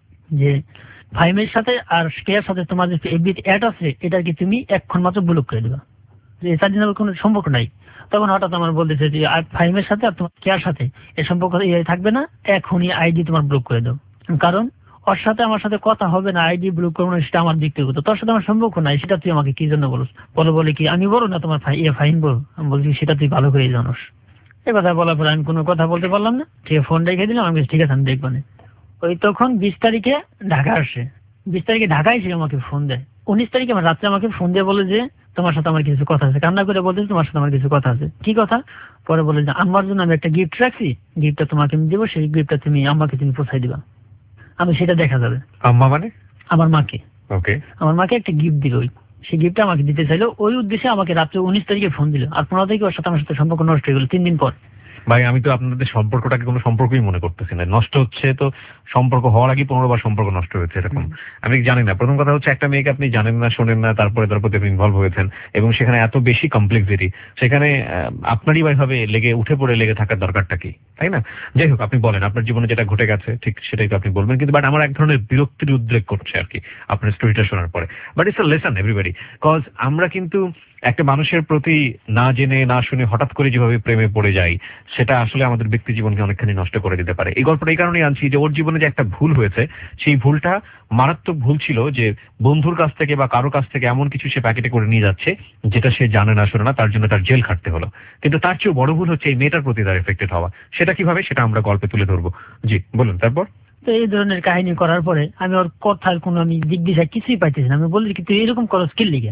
যে ফাহিমের সাথে আর কেয়ার সাথে তোমার যে এফবিতে অ্যাড আছে এটা কি তুমি এক্ষণ মাত্র ব্লক করে দিবা, যে চার দিন কোনো সম্পর্ক নাই। তখন হঠাৎ আমার বলতেছে যে ফাহিমের সাথে আর তোমার কেয়ার সাথে এই সম্পর্ক থাকবে না, এখনই আইডি তোমার ব্লক করে দাও, কারণ ওর সাথে আমার সাথে কথা হবে না, আইডি ব্লক করবো না, সেটা আমার ব্যক্তিগত, তোর সাথে আমার সম্পর্ক নাই, সেটা তুই আমাকে কি জন্য বলো? বলো বলে কি আমি বলো না তোমার ফাহিম বলো? আমি বলছি সেটা তুই ভালো করেই জানোস। এই কথা বলার পরে আমি কোনো কথা বলতে পারলাম না, ঠিক আছে ফোন রেখে দিলাম। আমি ঠিক আছে আমি দেখবো না। ওই তখন বিশ তারিখে ঢাকা আসে, বিশ তারিখে ঢাকায় এসে আমাকে ফোন দেয়। উনিশ তারিখে আমার রাত্রে আমাকে ফোন দিয়ে বলে যে তোমার সাথে আমার কিছু কথা আছে, কান্না করে বলতেছে তোমার সাথে আমার কিছু কথা আছে। কি কথা? পরে বলে যে আমার জন্য আমি একটা গিফট রাখছি, গিফটটা তোমাকে আমি দেবো, সেই গিফটটা তুমি আমাকে তুমি পৌঁছাই দিবা, আমি সেটা দেখা যাবে। আম্মা মানে? আমার মাকে। ওকে। আমার মাকে একটা গিফট দিল, ওই সেই গিফটটা আমাকে দিতে চাইলো, ওই উদ্দেশ্যে আমাকে রাত্রে উনিশ তারিখে ফোন দিল। আর পনেরো তারিখে ওর সাথে আমার সাথে সম্পর্ক নষ্ট হয়ে গেল তিন দিন পর। ভাই আমি তো আপনাদের সম্পর্কটাকে কোনো সম্পর্কই মনে করতেছি না, নষ্ট হচ্ছে তো সম্পর্ক হওয়ার আগে পনেরো বার সম্পর্ক নষ্ট হয়েছে এরকম আমি জানি না। প্রথম কথা হচ্ছে একটা মেয়েকে আপনি জানেন না শোনেন না, তারপরে তার প্রতি আপনি ইনভলভ হয়েছেন এবং সেখানে এত বেশি কমপ্লেক্সিটি, সেখানে আপনারই ভাবে লেগে উঠে পড়ে লেগে থাকার দরকারটা কি, তাই না? যাই হোক আপনি বলেন আপনার জীবনে যেটা ঘটে গেছে ঠিক সেটাই তো আপনি বলবেন, কিন্তু বাট আমার এক ধরনের বিরক্তির উদ্রেক করছে আর কি আপনার স্টোরিটা শোনার পরে। But it's a lesson everybody, cause আমরা কিন্তু একটা মানুষের প্রতি না জেনে না শুনে হঠাৎ করে যেভাবে প্রেমে পড়ে যাই, সেটা আসলে আমাদের ব্যক্তি জীবনকে অনেকখানি নষ্ট করে দিতে পারে। এই গল্পটা এই কারণেই আনছি যে ওর জীবনে যে একটা ভুল হয়েছে, সেই ভুলটা মারাত্মক ভুল ছিল, যে বন্ধুর কাছ থেকে বা কারো কাছ থেকে এমন কিছু সে প্যাকেটে করে নিয়ে যাচ্ছে যেটা সে জানে না শোনে না, তার জন্য তার জেল খাটতে হলো। কিন্তু তার চেয়েও বড় ভুল হচ্ছে এই মেয়েটার প্রতি তার এফেক্টেড হওয়া। সেটা কিভাবে, সেটা আমরা গল্পে তুলে ধরবো। জি বলুন। তারপর তো এই ধরনের কাহিনী করার পরে আমি ওর কথার কোনো আমি দিক দিশা কিছুই পাইতেছি না। আমি বলি কি তুই এরকম করো স্কিল লিগে,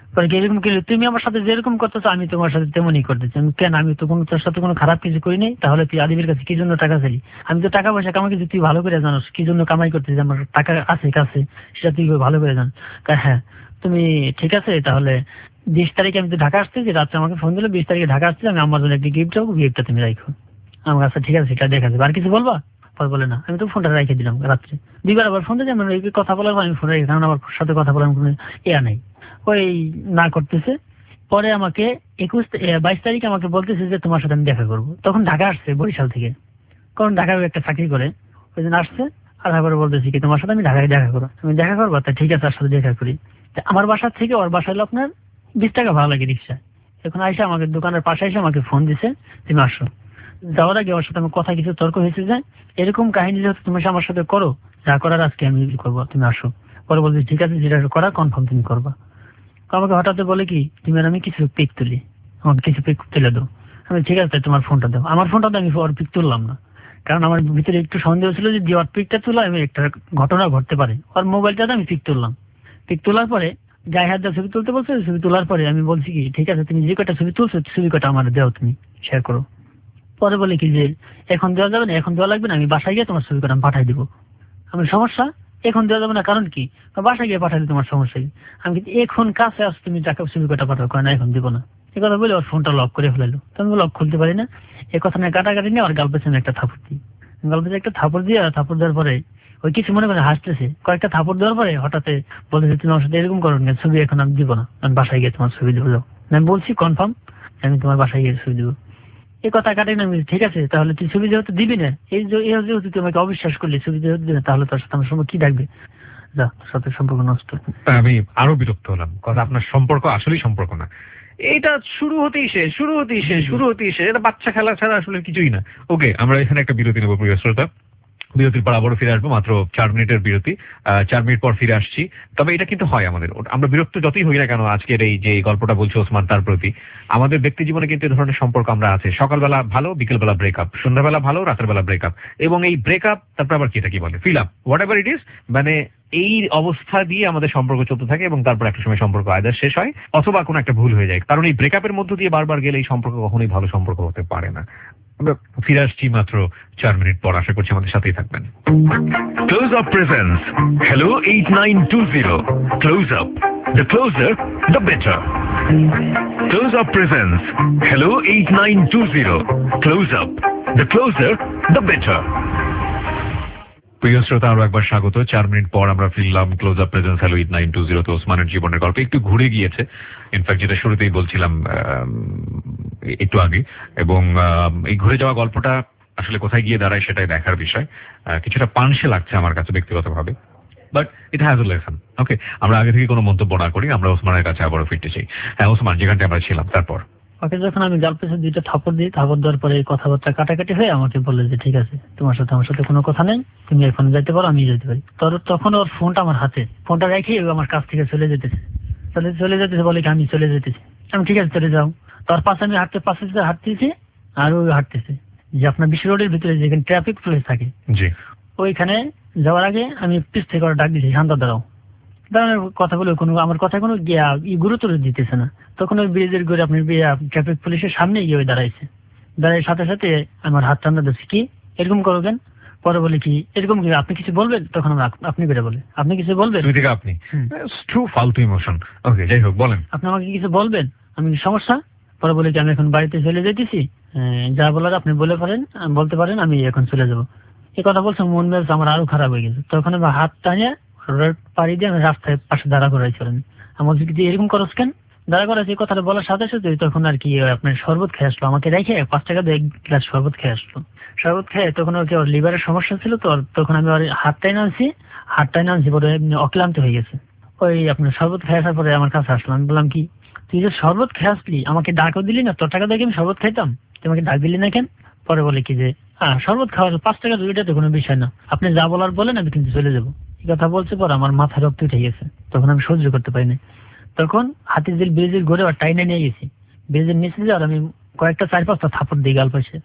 পরে এরকম কি তুমি আমার সাথে যেরকম করতেছো আমি তোমার সাথে তেমনই করতেছি। আমি কেন, আমি তো কোনো তোর সাথে কোনো খারাপ কিছু করি নাই, তাহলে তুই আদিবের কাছে কি জন্য টাকা চাইলি? আমি তো টাকা পয়সা কামাই করছি, তুই ভালো করে জানোস কি জন্য কামাই করতেছিস, আমার টাকা আছে কাছে সেটা তুই ভালো করে জান। হ্যাঁ তুমি ঠিক আছে, তাহলে বিশ তারিখে আমি তো ঢাকা আসতেছি, রাত্রে আমাকে ফোন দিলো বিশ তারিখে ঢাকা আসতেছি, আমি আমার জন্য একটি গিফট যাবো, গিফটটা তুমি রাখো। আমার কাছে ঠিক আছে, সেটা দেখা যাবে, আর কিছু বলবা? পরে বলে না, আমি তো ফোনটা রেখে দিলাম রাত্রে। দুইবার আবার ফোন দিয়েছি, আমার কথা বলার পর আমি ফোন রেখে, কারণ আমার সাথে কথা বলার কোনো ইয়া নেই, ওই না করতেছে। পরে আমাকে একুশ বাইশ তারিখে আমাকে বলতেছে যে তোমার সাথে আমি দেখা করবো। তখন ঢাকা আসছে বরিশাল থেকে, কারণ ঢাকায় একটা চাকরি করে, ওই দিন আসছে। আর তারপরে বলতেছি কি তোমার সাথে আমি ঢাকায় দেখা করবো, আমি দেখা করবো, তা ঠিক আছে তার সাথে দেখা করি। আমার বাসার থেকে ওর বাসা হলো আপনার বিশ টাকা ভাড়া লাগে রিক্সা। এখন আইসা আমাকে দোকানের পাশে এসে আমাকে ফোন দিছে তুমি আসো। যাওয়ার আগে ওর সাথে আমার কথা কিছু তর্ক হয়েছে যে এরকম কাহিনী যেহেতু তুমি আমার সাথে করো, যা করার আজকে আমি করবো, তুমি আসো। পরে বলছি ঠিক আছে, যেটা করা কনফার্ম তুমি করবা। আমাকে হঠাৎ বলে কি তুমি আর আমি কিছু পিক তুলি, আমাকে কিছু পিক তুলে দাও। আমি ঠিক আছে তোমার ফোনটা দাও। আমার ফোনটা আমি ওর পিক তুললাম না, কারণ আমার ভিতরে একটু সন্দেহ ছিল যে ওর পিকটা তুলা আমি একটা ঘটনা ঘটতে পারে। ওর মোবাইলটাতে আমি পিক তুললাম। পিক তোলার পরে গায়ে হাত দিয়ে ছবি তুলতে বলছে, ছবি তোলার পরে আমি বলছি কি ঠিক আছে তুমি যে কটা ছবি তুলছো ছবি কটা আমার দেও, তুমি শেয়ার করো। পরে বলে কি যে এখন দেওয়া যাবে না, এখন দেওয়া লাগবে না, আমি বাসায় গিয়ে তোমার ছবি কটা আমি পাঠাই দিবো। আমি সমস্যা এখন দেওয়া যাবে না কারণ কি, বাসায় গিয়ে পাঠালে তোমার সমস্যা কি? আমি কিন্তু এখন কাছে আস, তুমি টাকা ছবি কটা পাঠাও, করে না এখন দিব না। এ কথা বলে ওর ফোনটা লক করে ফেলালো। তো আমি লক খুলতে পারি না, এ কথা নিয়ে কাটাকাটি নিয়ে ওর গাল পেছনে একটা থাপড় দিই। গাল পেছনে একটা থাপড় দিয়ে থাপড় দেওয়ার পরে ওই কিছু মনে করে হাসতেছে। কয়েকটা থাপড় দেওয়ার পরে হঠাৎ বলতেছে তুমি আমার সাথে এরকম করো না, ছবি এখন আমি দিব না, আমি বাসায় গিয়ে তোমার ছবি দেবো। আমি বলছি কনফার্ম আমি তোমার বাসায় গিয়ে ছবি দেবো। এই কথা কাটে না, ঠিক আছে তাহলে তুই ছবি যেহেতু দিবি না, এই যেহেতু তুই আমাকে অবিশ্বাস করলি, ছবি যেহেতু দিবি না, তাহলে তোর সাথে আমার সময় কি থাকবে, যা তোর সাথে সম্পর্ক নষ্ট। আমি আরো বিরক্ত হলাম, কথা আপনার সম্পর্ক আসলেই সম্পর্ক না, এটা শুরু হতেই শেষ, শুরু হতেই শেষ, শুরু হতেই শেষ, এটা বাচ্চা খেলা ছাড়া আসলে কিছুই না। ওকে, আমরা এখানে একটা বিরতি নেবো প্রিয় শ্রোতা, বিরতির পর আবারও ফিরে আসবো, মাত্র চার মিনিটের বিরতি, চার মিনিট পর ফিরে আসছি। তবে এটা কিন্তু হয় আমাদের, আমরা বিরক্ত যতই হই না কেন আজকের এই যে গল্পটা বলছে ওসমান তার প্রতি, আমাদের ব্যক্তি জীবনে কিন্তু এই ধরনের সম্পর্ক আমরা আছে, সকালবেলা ভালো, বিকেলবেলা ব্রেকআপ, সন্ধ্যাবেলা ভালো, রাতের বেলা ব্রেকআপ, এবং এই ব্রেকআপ তারপর আবার কি এটা কি বলে fill up, whatever it is, মানে এই অবস্থা দিয়ে আমাদের সম্পর্ক চলতে থাকে এবং তারপর একটা সময় সম্পর্ক আয়দার শেষ হয় অথবা কোনো একটা ভুল হয়ে যায়, কারণ এই ব্রেকআপের মধ্য দিয়ে বারবার গেলে এই সম্পর্ক কখনোই ভালো সম্পর্ক হতে পারে না। আমরা ফিরে আসছি মাত্র চার মিনিট পর, আশা করছি আমাদের সাথেই থাকবেন। Close Up presents Hello eight nine two zero. Close Up. The closer, the better. Close Up presents Hello eight nine two zero. Close Up. The closer, the better. প্রিয় শ্রোতা, আরো একবার স্বাগত। চার মিনিট পর আমরা ফিরলাম close up presence hello eight nine two zero তে। ওসমানের জীবনের গল্প একটু ঘুরে গিয়েছে, ইনফ্যাক্ট যেটা শুরুতেই বলছিলাম একটু আগে, এবং এই ঘুরে যাওয়া গল্পটা আসলে কোথায় গিয়ে দাঁড়ায় সেটাই দেখার বিষয়। কিছুটা পানসে লাগছে আমার কাছে ব্যক্তিগতভাবে, but it has a lesson. Okay, আমরা আগে থেকে কোনো মন্তব্য না করি, আমরা ওসমানের কাছে আবারও ফিরতে চাই। হ্যাঁ ওসমান, যেখানটা আমরা ছিলাম, তারপর ওকে যখন আমি গাল পেছনে দুইটা থাপড় দিই, থাপড় দেওয়ার পরে কথাবার্তা কাটাকাটি হয়ে আমাকে বলে যে ঠিক আছে তোমার সাথে আমার সাথে কোনো কথা নেই, তুমি এখন যাইতে পারো, আমি যেতে পারি। তোর তখন ওর ফোনটা আমার হাতে, ফোনটা রেখে আমার কাছ থেকে চলে যেতেছে, চলে চলে যেতেছে, বলে কি আমি চলে যেতেছি। আমি ঠিক আছে চলে যাও। তোর পাশে আমি হাঁটতে পাশে হাঁটতেছি আর ওই হাঁটতেছে, যে আপনার বিশ্ব রোডের ভিতরে যেখানে ট্রাফিক পুলিশ থাকে, জি ওইখানে যাওয়ার আগে আমি পিছ থেকে ওরা ডাক দিয়েছি শান্ত দাঁড়াও। দাঁড়ানোর কথা বলে কোনো আমার কথা কোনো গুরুত্ব দিতেছে না। তখন ওই ব্রিজের ঘুরে আপনি ট্রাফিক পুলিশের সামনে গিয়ে ওই দাঁড়াইছে, দাঁড়াই সাথে সাথে আমার হাত টান্না দিচ্ছে, কি এরকম করো কেন? পরে বলে কি এরকম কি আপনি কিছু বলবেন? তখন আমরা আপনি করে বলে আপনি কিছু বলবেন, তুই থেকে আপনি, ট্রু ফালতু ইমোশন। ওকে, যাই হোক বলেন, আপনি আমাকে কিছু বলবেন, আমি সমস্যা? পরে বলে কি আমি এখন বাড়িতে চলে যেতেছি, যা বলার আপনি বলে পারেন, বলতে পারেন, আমি এখন চলে যাবো। এই কথা বলছে, মন মেজাজ আমার আরো খারাপ হয়ে গেছে। তখন আমি হাত টানিয়ে পাড়ি দিয়ে আমি রাস্তায় পাশে দাঁড়া করাইছিলেন। আমার যদি এরকম করস কেন দাঁড়া করাইছি, এই কথাটা বলার সাথে সাথে তখন আর কি আপনার শরবত খেয়ে আসলো, আমাকে রেখে পাঁচ টাকা দিয়ে এক গ্লাস শরবত খেয়ে আসলো। শরবত খেয়ে তখন ওকে ওর লিভারের সমস্যা ছিল, তো তখন আমি ওর হাতটাই নামছি, হাতটাই নামছি পরে অক্লান্ত হয়ে গেছে। ওই আপনার শরবত খেয়ে আসার পরে আমার কাছে আসলাম, আমি বললাম কি তুই যে শরবত খেয়ে আসলি আমাকে ডাকও দিলি না, তোর টাকা দিয়ে আমি শরবত খাইতাম, তুই আমাকে ডাক দিলি না কেন? পরে বলে কি যে হ্যাঁ শরবত খাওয়ার পাঁচ টাকা দুইটা তো কোনো বিষয় না, আপনি যা বলার বলেন আমি কিন্তু চলে যাবো। এই কথা বলছে পর আমার মাথায় রক্ত উঠে গেছে, তখন আমি সহ্য করতে পারি না। তখন হাতিঝিল ব্রিজের ঘুরে আর টাইনে নিয়ে গেছি, ব্রিজের নিচে যাওয়ার আমি কয়েকটা চার পাঁচটা থাপড় দিই গাল পাশে।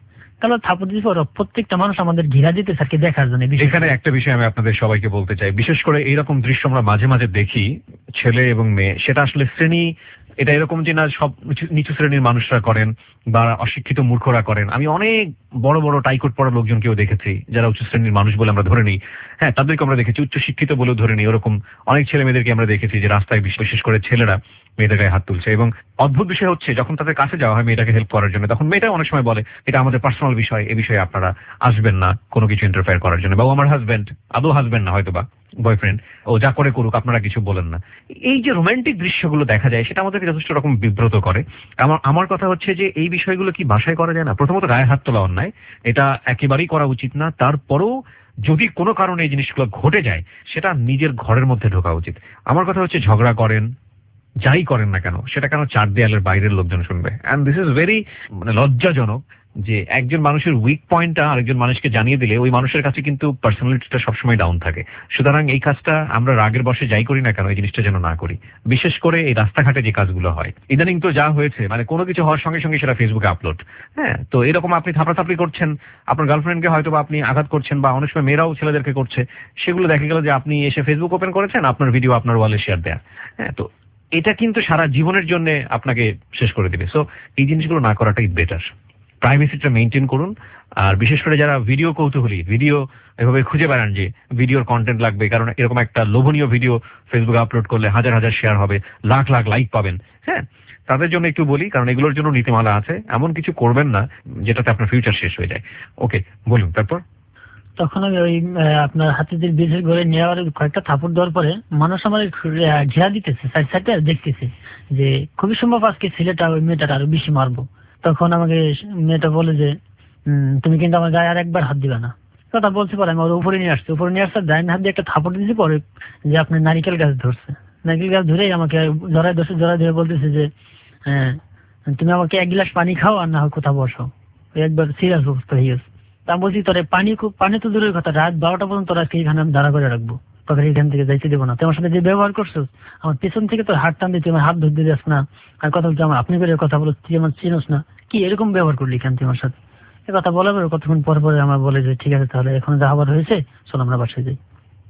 তাহলে থাপড় দিতে পারো প্রত্যেকটা মানুষ আমাদের ঘিরা দিতে স্যারকে দেখার জন্য। এখানে একটা বিষয় আমি আপনাদের সবাইকে বলতে চাই, বিশেষ করে এইরকম দৃশ্য আমরা মাঝে মাঝে দেখি, ছেলে এবং মেয়ে, সেটা আসলে শ্রেণী, এটা এরকম যে না সব নিচু শ্রেণীর মানুষরা করেন বা অশিক্ষিত মূর্খরা করেন। আমি অনেক বড় বড় টাইকোট পড়া লোকজনকেও দেখেছি যারা উচ্চ শ্রেণীর মানুষ বলে আমরা ধরে নিই, হ্যাঁ তাদেরকে আমরা দেখেছি উচ্চ শিক্ষিত বলেও ধরে নিই। ওরকম অনেক ছেলে মেয়েদেরকে আমরা দেখেছি যে রাস্তায় বিশেষ করে ছেলেরা মেয়েদের গায়ে হাত তুলছে, এবং অদ্ভুত বিষয় হচ্ছে যখন তাদের কাছে যাওয়া হয় মেয়েটাকে হেল্প করার জন্য, তখন মেয়েটা অনেক সময় বলে এটা আমাদের পার্সোনাল বিষয়, এই বিষয়ে আপনারা আসবেন না কোনো কিছু ইন্টারফেয়ার করার জন্য, বা আমার হাজবেন্ড, আদৌ হাজবেন্ড না হয়তো বা বয়ফ্রেন্ড, ও যা করে করুক আপনারা কিছু বলেন না। এই যে রোমান্টিক দৃশ্যগুলো দেখা যায় সেটা আমাদেরকে যথেষ্ট রকম বিব্রত করে। আমার আমার কথা হচ্ছে যে এই বিষয়গুলো কি বাসায় করা যায় না? প্রথমত গায়ে হাত তোলা অন্যায়, এটা একেবারেই করা উচিত না। তারপরেও যদি কোনো কারণে এই জিনিসগুলো ঘটে যায় সেটা নিজের ঘরের মধ্যে ঢোকা উচিত। আমার কথা হচ্ছে ঝগড়া করেন, যাই করেন না কেন, সেটা কেন চার দেয়ালের বাইরের লোকজন শুনবে? এন্ড দিস ইজ ভেরি মানে লজ্জাজনক যে একজন মানুষের উইক পয়েন্টটা আরেকজন মানুষকে জানিয়ে দিলে ওই মানুষের কাছে কিন্তু পার্সোনালিটিটা সবসময় ডাউন থাকে। সুতরাং এই কাজটা আমরা রাগের বশে যাই করি না কেন, এই জিনিসটা যেন না করি। বিশেষ করে এই রাস্তাঘাটে যে কাজগুলো হয় ইদানিং তো যা হয়েছে, মানে কোনো কিছু হওয়ার সঙ্গে সঙ্গে সেটা ফেসবুকে আপলোড, হ্যাঁ তো এরকম আপনি থাপড়াথাপড়ি করছেন, আপনার গার্লফ্রেন্ডকে হয়তো বা আপনি আঘাত করছেন, বা অনেক সময় মেয়েরাও ছেলেদেরকে করছে, সেগুলো দেখা গেল যে আপনি এসে ফেসবুক ওপেন করেছেন, আপনার ভিডিও আপনার ওয়ালে শেয়ার দেয়া, হ্যাঁ তো এটা কিন্তু সারা জীবনের জন্য আপনাকে শেষ করে দিবে। সো এই জিনিসগুলো না করাটাই বেটার। প্রাইভেসিটা মেনটেন করুন। আর বিশেষ করে যারা ভিডিও কৌতূহলী, ভিডিও এভাবে খুঁজে বেড়ান যে ভিডিওর কন্টেন্ট লাগবে, কারণ এরকম একটা লোভনীয় ভিডিও ফেসবুকে আপলোড করলে হাজার হাজার শেয়ার হবে, লাখ লাখ লাইক পাবেন, হ্যাঁ তাদের জন্য একটু বলি, কারণ এগুলোর জন্য নীতিমালা আছে। এমন কিছু করবেন না যেটাতে আপনার ফিউচার শেষ হয়ে যায়। ওকে, বলুন তারপর। তখন আমি ওই আপনার হাতিদের বীজের ঘরে নেওয়ার কয়েকটা থাপড় দেওয়ার পরে মানুষ আমার ঘেরা দিতেছে, সাইড সাইডে দেখতেছে যে খুবই সম্ভব আজকে ছেলেটা ওই মেয়েটাকে আরো বেশি মারবো। তখন আমাকে মেয়েটা বলে যে তুমি কিন্তু আমার গায়ে আর একবার হাত দিবে না। কথা বলতে পারে, আমি ওর উপরে নিয়ে আসছি, উপরে নিয়ে আসছে, ডাইন হাত দিয়ে একটা থাপড় দিয়েছি, পরে যে আপনার নারিকেল গাছ ধরছে, নারিকেল গাছ ধরেই আমাকে জড়াই ধরছে, জড়াই ধরে বলতেছে যে হ্যাঁ তুমি আমাকে এক গ্লাস পানি খাও আর না হয় কোথাও বসাও। একবার সিরিয়াস অবস্থা হয়ে গেছে। তা বলছি তোরে পানি পানি তো দূরের কথা, রাত বারোটা পর্যন্ত তোর আজকে এখানে আমি দাঁড়া করে রাখবো, তোকে এখান থেকে যাইতে দেবো না। তোমার সাথে যে ব্যবহার করছো, আমার পেছন থেকে তোর হাত টান দিতে, আমার হাত ধরতে যাস না, আর কথা বলছি আমার আপনি করে কথা বলো, তুই আমার চিনোস না, কি এরকম ব্যবহার করলি কেন তোমার সাথে? এ কথা বলার পরে কতক্ষণ পর পরে আমার বলে যে ঠিক আছে তাহলে এখন যা হবার হয়েছে চল আমরা বাসায় যাই।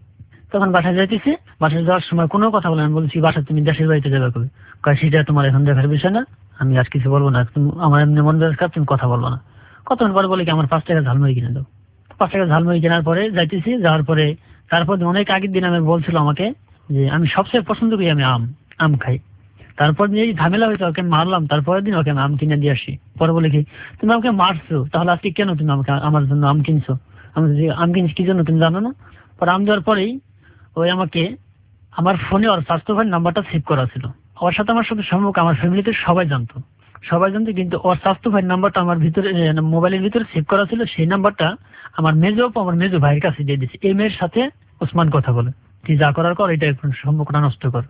তখন বাসায় যাইতেছি, বাসায় যাওয়ার সময় কোনো কথা বলে আমি বলছি বাসায় তুমি দেশের বাড়িতে যাবে কবে? কয় সেটা তোমার এখন দেখার বিষয় না, আমি আর কিছু বলবো না, আমার এমনি মন মেজাজ খারাপ, তুমি কথা বলবো না। কতক্ষণ পরে বলে কি আমার পাঁচ টাকা ঝালমুড়ি কিনে দাও। পাঁচ টাকা ঝালমুড়ি কেনার পরে যাইতেছি, যাওয়ার পরে তারপর অনেক আগের দিন আমি বলছিল আমাকে যে আমি সবচেয়ে পছন্দ করি আমি আম আম খাই। তারপর যে ঝামেলা হয়েছে ওকে মারলাম, তারপরের দিন ওকে আমি আম কিনে দিয়ে আসি। পরে বলে কি তুমি আমাকে মারছো, তাহলে আজকে কেন তুমি আমাকে আমার জন্য আম কিনছো? আমি যে আম কিনছি কি জন্য তুমি জানো না? পরে আম দেওয়ার পরেই ওই আমাকে আমার ফোনে ওর স্বাস্থ্য ভাইয়ের নাম্বারটা সেভ করা ছিল। ওর সাথে আমার সাথে সম্পর্ক আমার ফ্যামিলিতে সবাই জানতো, সবাই জানতো, কিন্তু ওর স্বাস্থ্য ভাইয়ের নাম্বারটা আমার ভিতরে মোবাইলের ভিতরে সেভ করা ছিল। সেই নাম্বারটা আমার মেজো আমার মেজো ভাইয়ের কাছে দিয়ে দিচ্ছে। এই মেয়ের সাথে ওসমান কথা বলে, তুই যা করার কর, এটা সম্পর্কটা নষ্ট কর।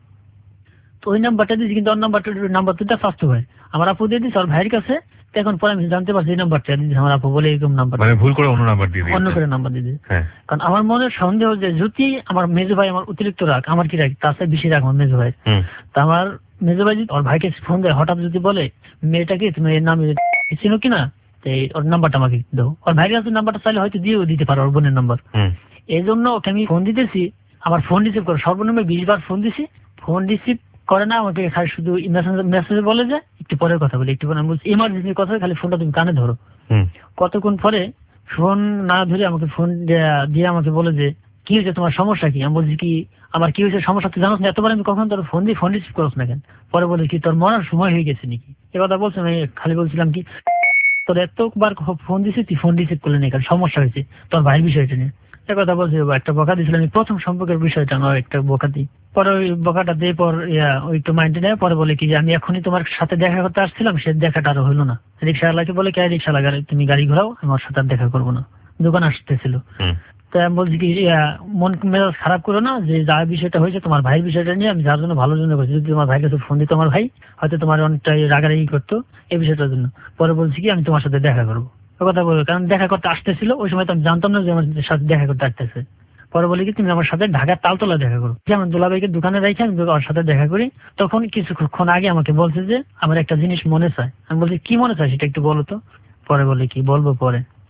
তো ওই নাম্বারটা দিয়েছি, কিন্তু ওর নাম্বারটা নাম্বার দুটা স্বাস্থ্য ভাই আমার আপু দিয়ে দিচ্ছে ওর ভাইয়ের কাছে। এখন পরে আমি জানতে পারছি এই নাম্বারটা দিয়েছে আমার আপু বলে এরকম নাম্বার, মানে ভুল করে অন্য নাম্বার দিয়ে অন্য করে নাম্বার দিয়ে দিয়েছে। কারণ আমার মনে সন্দেহ যে যদি আমার মেজো ভাই আমার অতিরিক্ত রাগ, আমার কি রাগ তার সাথে বেশি রাগ আমার মেজো ভাই, তা আমার মেজো ভাই যদি ওর ভাইকে ফোন দেয় হঠাৎ যদি বলে মেয়েটাকে তুমি এর নাম চিনো কিনা, ওর নাম্বারটা আমাকে দাও। ওর ভাইয়ের কাছে নাম্বারটা চাইলে হয়তো দিয়েও দিতে পারো, ওর বোনের নাম্বার। এই জন্য ওকে আমি ফোন দিতেছি, আমার ফোন রিসিভ করো, সর্বনিম্ন বিশ বার ফোন দিছি, ফোন রিসিভ করে না, আমাকে খালি শুধু মেসেজে বলে যে একটু পরে কথা বলি, একটু পরে। আমি বলছি ইমার্জেন্সি কথা, খালি ফোনটা তুমি কানে ধরো। কতক্ষণ পরে ফোন না ধরে আমাকে ফোন দিয়ে আমাকে বলে যে কি হয়েছে, তোমার সমস্যা কি? আমি বলছি কি আমার কি হয়েছে সমস্যা তুই জানোস না, এতবার আমি কখন তোর ফোন দিয়ে ফোন রিসিভ করছ না কেন? পরে বলে কি তোর মরার সময় হয়ে গেছে নাকি? এ কথা বলছি। আমি খালি বলছিলাম কি তোর এতবার ফোন দিছি তুই ফোন রিসিভ করলে না কেন, সমস্যা হয়েছে তোর ভাইয়ের বিষয়টা নিয়ে। এ কথা বলছি, একটা বকা দিয়েছিলাম আমি প্রথম সম্পর্কের বিষয়টা নয়, একটা বকা দিই। পরে ওই বকাটা দিয়ে পর ওই তো মাইন্ডে নেয়। পরে বলে কি যে আমি এখনই তোমার সাথে দেখা করতে আসছিলাম, সে দেখাটা আরো হইলো না। রিক্সাওয়ালাকে বলে কে রিক্সাওয়ালা গাড়ি তুমি গাড়ি ঘোরাও, আমার সাথে আর দেখা করবো না, দোকান আসতেছিল। তো আমি বলছি কি মন মেজাজ খারাপ করো না, যে যা বিষয়টা হয়েছে তোমার ভাইয়ের বিষয়টা নিয়ে, আমি যার জন্য ভালোর জন্য করছি, যদি তোমার ভাইয়ের কাছে ফোন দিত আমার ভাই হয়তো তোমার অনেকটাই রাগারাগি করতো এই বিষয়টার জন্য। পরে বলছি কি আমি তোমার সাথে দেখা করবো, ও কথা বলবো, কারণ দেখা করতে আসতেছিল ওই সময় তো আমি জানতাম না যে আমার সাথে দেখা করতে আসতেছে। পরে বলি কি তুমি আমার সাথে ঢাকার তালতলা দেখা করো, যে আমার দুলাভাইকে দোকানে রেখে আমি ওর সাথে দেখা করি। তখন কিছুক্ষণ আগে আমাকে বলছে যে আমার একটা জিনিস মনে চায়। আমি বলছি কি মনে চায় সেটা একটু বলো তো। পরে বলে কি বলবো পরে।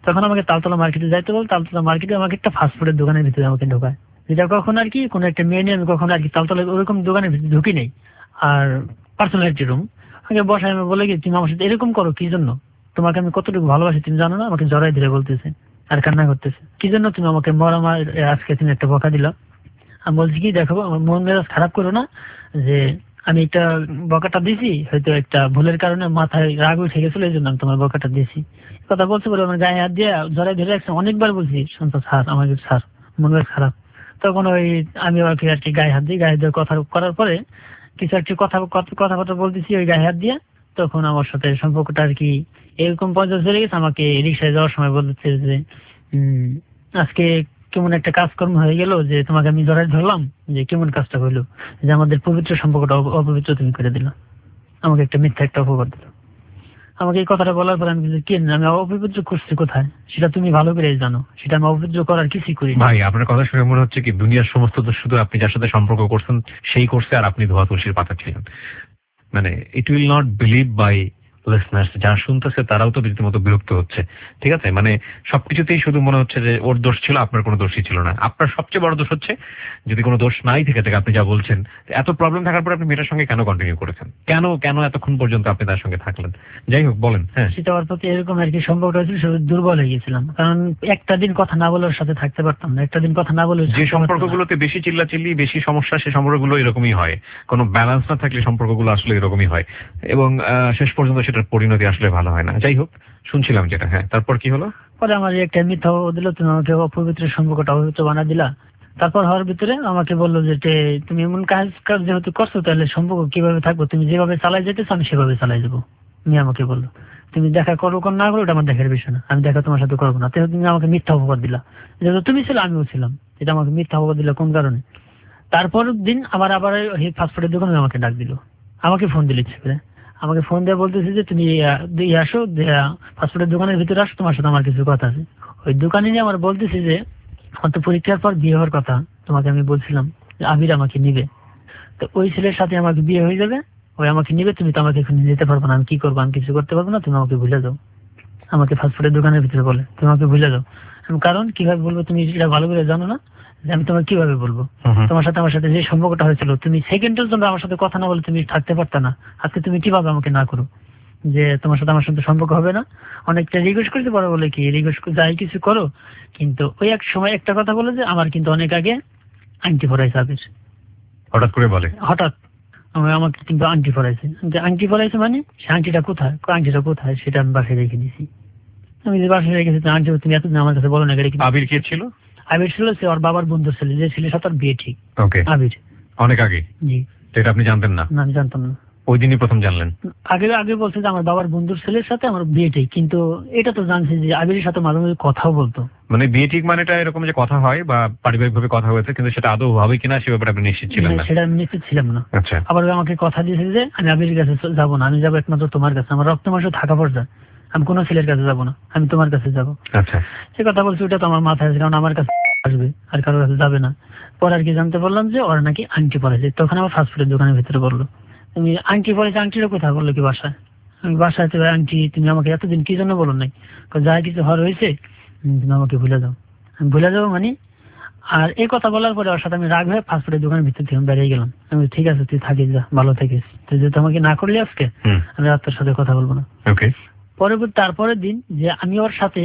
তখন আমাকে তালতলা মার্কেটে যাইতে বল, তালতলা মার্কেটে আমাকে একটা ফাস্টফুডের দোকানের ভিতরে আমাকে ঢোকায়, যেটা কখন আর কি কোনো একটা মেয়ে নিয়ে আমি কখন আর কি তালতলা ওরকম দোকানের ভিতরে ঢুকি নেই। আর পার্সোনালিটি রুম আমাকে বসায়, আমি বলে কি তুমি আমার সাথে এরকম করো কি জন্য, তোমাকে আমি কতটুকু ভালোবাসি তুমি জানো না, আমাকে জড়াই ধরে বলতেছে আর কান্না করতেছে, কি জন্য তুমি আমাকে মরা মার আজকে তুমি একটা বকা দিলা। আমি বলছি কি দেখো আমার মন মেজাজ খারাপ করো না, যে আমি একটা বকাটা দিছি, হয়তো একটা ভুলের কারণে মাথায় রাগ উঠে গেছিল এই জন্য আমি তোমার বকাটা দিছি। কথা বলতে পারো আমার গায়ে হাত দিয়ে জড়াই ধরে রাখছে, অনেকবার বলছি শান্ত স্যার আমাকে স্যার মন মেজাজ খারাপ। তখন ওই আমি ওকে আর কি গায়ে হাত দিই, গায়ে দিয়ে কথা করার পরে কিছু একটি কথা কথাবার্তা বলতেছি ওই গায়ে হাত দিয়ে, তখন আমার সাথে সম্পর্কটা আর কি এরকম পর্যায়ে চলে গেছে। আমাকে রিক্সায় যাওয়ার সময় বলতেছে যে হম আজকে কেমন একটা কাজকর্ম হয়ে গেল যে তোমাকে আমি জড়াই ধরলাম, যে কেমন কাজটা হইলো যে আমাদের পবিত্র সম্পর্কটা অপবিত্র তুমি করে দিলা, আমাকে একটা মিথ্যা একটা অপবাদ দিল। আমাকে এই কথাটা বলার পর আমি কি আমি অপবিত্র করছি কোথায় সেটা তুমি ভালো করে জানো, সেটা আমি অপবিত্র করার কিছুই করি। ভাই আপনার কথা শুনে মনে হচ্ছে কি দুনিয়ার সমস্ত দোষ শুধু আপনি যার সাথে সম্পর্ক করছেন সেই করছে আর আপনি ধোয়া তুলসীর পাতা ছিলেন। মানে it will not believe by listeners, যারা শুনতেছে তারাও তো রীতিমতো বিরক্ত হচ্ছে। ঠিক আছে, মানে সবকিছুতেই শুধু মনে হচ্ছে যে ওর দোষ ছিল, আপনার কোনো দোষই ছিল না। আপনার সবচেয়ে বড় দোষ হচ্ছে যদি কোনো দোষ নাই থেকে থাকে, আপনি যা বলছেন এত প্রবলেম থাকার পর আপনি মেয়েটার সঙ্গে কেন কন্টিনিউ করেছেন, কেন কেন এতক্ষণ পর্যন্ত আপনি তার সঙ্গে থাকলেন। যাই হোক বলেন। হ্যাঁ, সেটা ওর প্রতি এরকম আর কি সম্পর্কটা হয়েছিল, শুধু দুর্বল হয়ে গেছিলাম, কারণ একটা দিন কথা না বলে ওর সাথে থাকতে পারতাম না, একটা দিন কথা না বলে। যে সম্পর্কগুলোতে বেশি চিল্লাচিল্লি বেশি সমস্যা সে সম্পর্কগুলো এরকমই হয়, কোনো ব্যালেন্স না থাকলে সম্পর্কগুলো আসলে এরকমই হয় এবং শেষ পর্যন্ত সেটার পরিণতি আসলে ভালো হয় না। যাই হোক, শুনছিলাম যেটা। হ্যাঁ, তারপর কি হলো? পরে আমার একটা মিথ্যা দিল, তুমি আমাকে অপবিত্র সম্পর্কটা অপবিত্র বানা দিলা। তারপর হওয়ার ভিতরে আমাকে বললো যে তুমি এমন কাজ কাজ যেহেতু করছো তাহলে সম্পর্ক কিভাবে থাকবো, তুমি যেভাবে চালাই যেতেছো আমি সেভাবে চালাই যাবো। তুমি আমাকে বললো তুমি দেখা করো কোন না করো ওটা আমার দেখার বিষয় না, আমি দেখা তোমার সাথে করবো না। তাহলে তুমি আমাকে মিথ্যা অপবাদ দিলা, যেহেতু তুমি ছিল আমিও ছিলাম, এটা আমাকে মিথ্যা অপবাদ দিলা কোন কারণে। তারপর দিন আবার আবার ফাস্টফুডের দোকানে আমাকে ডাক দিল, আমাকে ফোন দিল, আমাকে ফোন দিয়ে বলতেছে যে তুমি আসো ফাস্টফুডের দোকানের ভিতরে আসো, তোমার সাথে আমার কিছু কথা আছে। ওই দোকানে নিয়ে আমার বলতেছে যে আমার তো পরীক্ষার পর বিয়ে হওয়ার কথা, তোমাকে আমি বলছিলাম যে আবির আমাকে নিবে, তো ওই ছেলের সাথে আমাকে বিয়ে হয়ে যাবে, ওই আমাকে নিবে, তুমি তো আমাকে এখন যেতে পারবো না, আমি কি করবো, আমি কিছু করতে পারবো না, তুমি আমাকে ভুলে যাও। আমাকে ফাস্টফুডের দোকানের ভিতরে বলে তুমি আমাকে ভুলে যাও। আমি কারণ কিভাবে বলবো, তুমি এটা ভালো করে জানো না যে আমি তোমাকে কিভাবে বলবো, তোমার সাথে আমার সাথে যে সম্পর্কটা হয়েছিল তুমি সেকেন্ডের জন্য আমার সাথে কথা না বলে তুমি থাকতে পারতা না, আজকে তুমি কিভাবে আমাকে না করো যে তোমার সাথে আমার সাথে সম্পর্ক হবে না। অনেকটা রিকোয়েস্ট করতে পারো, বলে কি রিকোয়েস্ট যাই কিছু করো, কিন্তু ওই এক সময় একটা কথা বলে যে আমার কিন্তু অনেক আগে আংটি পরাইছে আবির। হঠাৎ করে বলে? হঠাৎ আমাকে কিন্তু আংটি পরাইছে। আংটি পরাইছে মানে সে আংটিটা কোথায়, আংটিটা কোথায় সেটা আমি বাসায় রেখে দিয়েছি। আমি যে বাসায় রেখেছি আংটি তুমি এতদিন আমার কাছে বলো না। আবির কে ছিল? আবির ছিল সে ওর বাবার বন্ধুর ছেলে, যে ছেলের সাথে বিয়ে ঠিক। ওকে, আবির অনেক আগে? জি। এটা আপনি জানতেন না? না, আমি জানতাম না। ওই দিনই প্রথম জানলেন? আগে আগে বলছে যে আমার বাবার বন্ধুর ছেলের সাথে আমার বিয়ে ঠিক, কিন্তু এটা তো জানছি যে আবিরের সাথে মাঝে মাঝে কথাও বলতো। মানে বিয়ে ঠিক মানেটা এরকম যে কথা হয় বা পারিবারিক ভাবে কথা হয়েছে, কিন্তু সেটা আদৌ হবে কিনা সে ব্যাপারে আপনি নিশ্চিত ছিলেন না? সেটা আমি নিশ্চিত ছিলাম না। আচ্ছা। আবার আমাকে কথা দিয়েছে যে আমি আবিরের কাছে যাবো না, আমি যাবো একমাত্র তোমার কাছে, আমার রক্ত মাংস থাকা পর্যন্ত আমি কোনো ছেলের কাছে যাবো না, আমি তোমার কাছে যাবো। আচ্ছা। সে কথা বলছি, ওটা তো আমার মাথায় আছে, কারণ আমার কাছে আসবে আর কারোর কাছে যাবে না। পরে আর কি জানতে পারলাম যে ওরা নাকি আংটি পরেছে। তখন আমার ফাস্টফুডের দোকানের ভিতরে বললো তুমি আংটি পরেছে, আংটিটা কোথায়, বললো কি বাসায়। আমি বাসায় তো আংটি তুমি আমাকে এতদিন কি জন্য বলো নাই, যা কিছু হওয়ার হয়েছে তুমি আমাকে ভুলে যাও। আমি ভুলে যাবো মানে, আর এই কথা বলার পরে ওর সাথে আমি রাগ হয়ে ফাস্টফুডের দোকানের ভিতর থেকে বেরিয়ে গেলাম। আমি ঠিক আছে তুই থাকিস, যা ভালো থাকিস, তুই যেহেতু আমাকে না করলি আজকে আমি আর তোর সাথে কথা বলবো না। পরবর্তী তারপরের দিন যে আমি ওর সাথে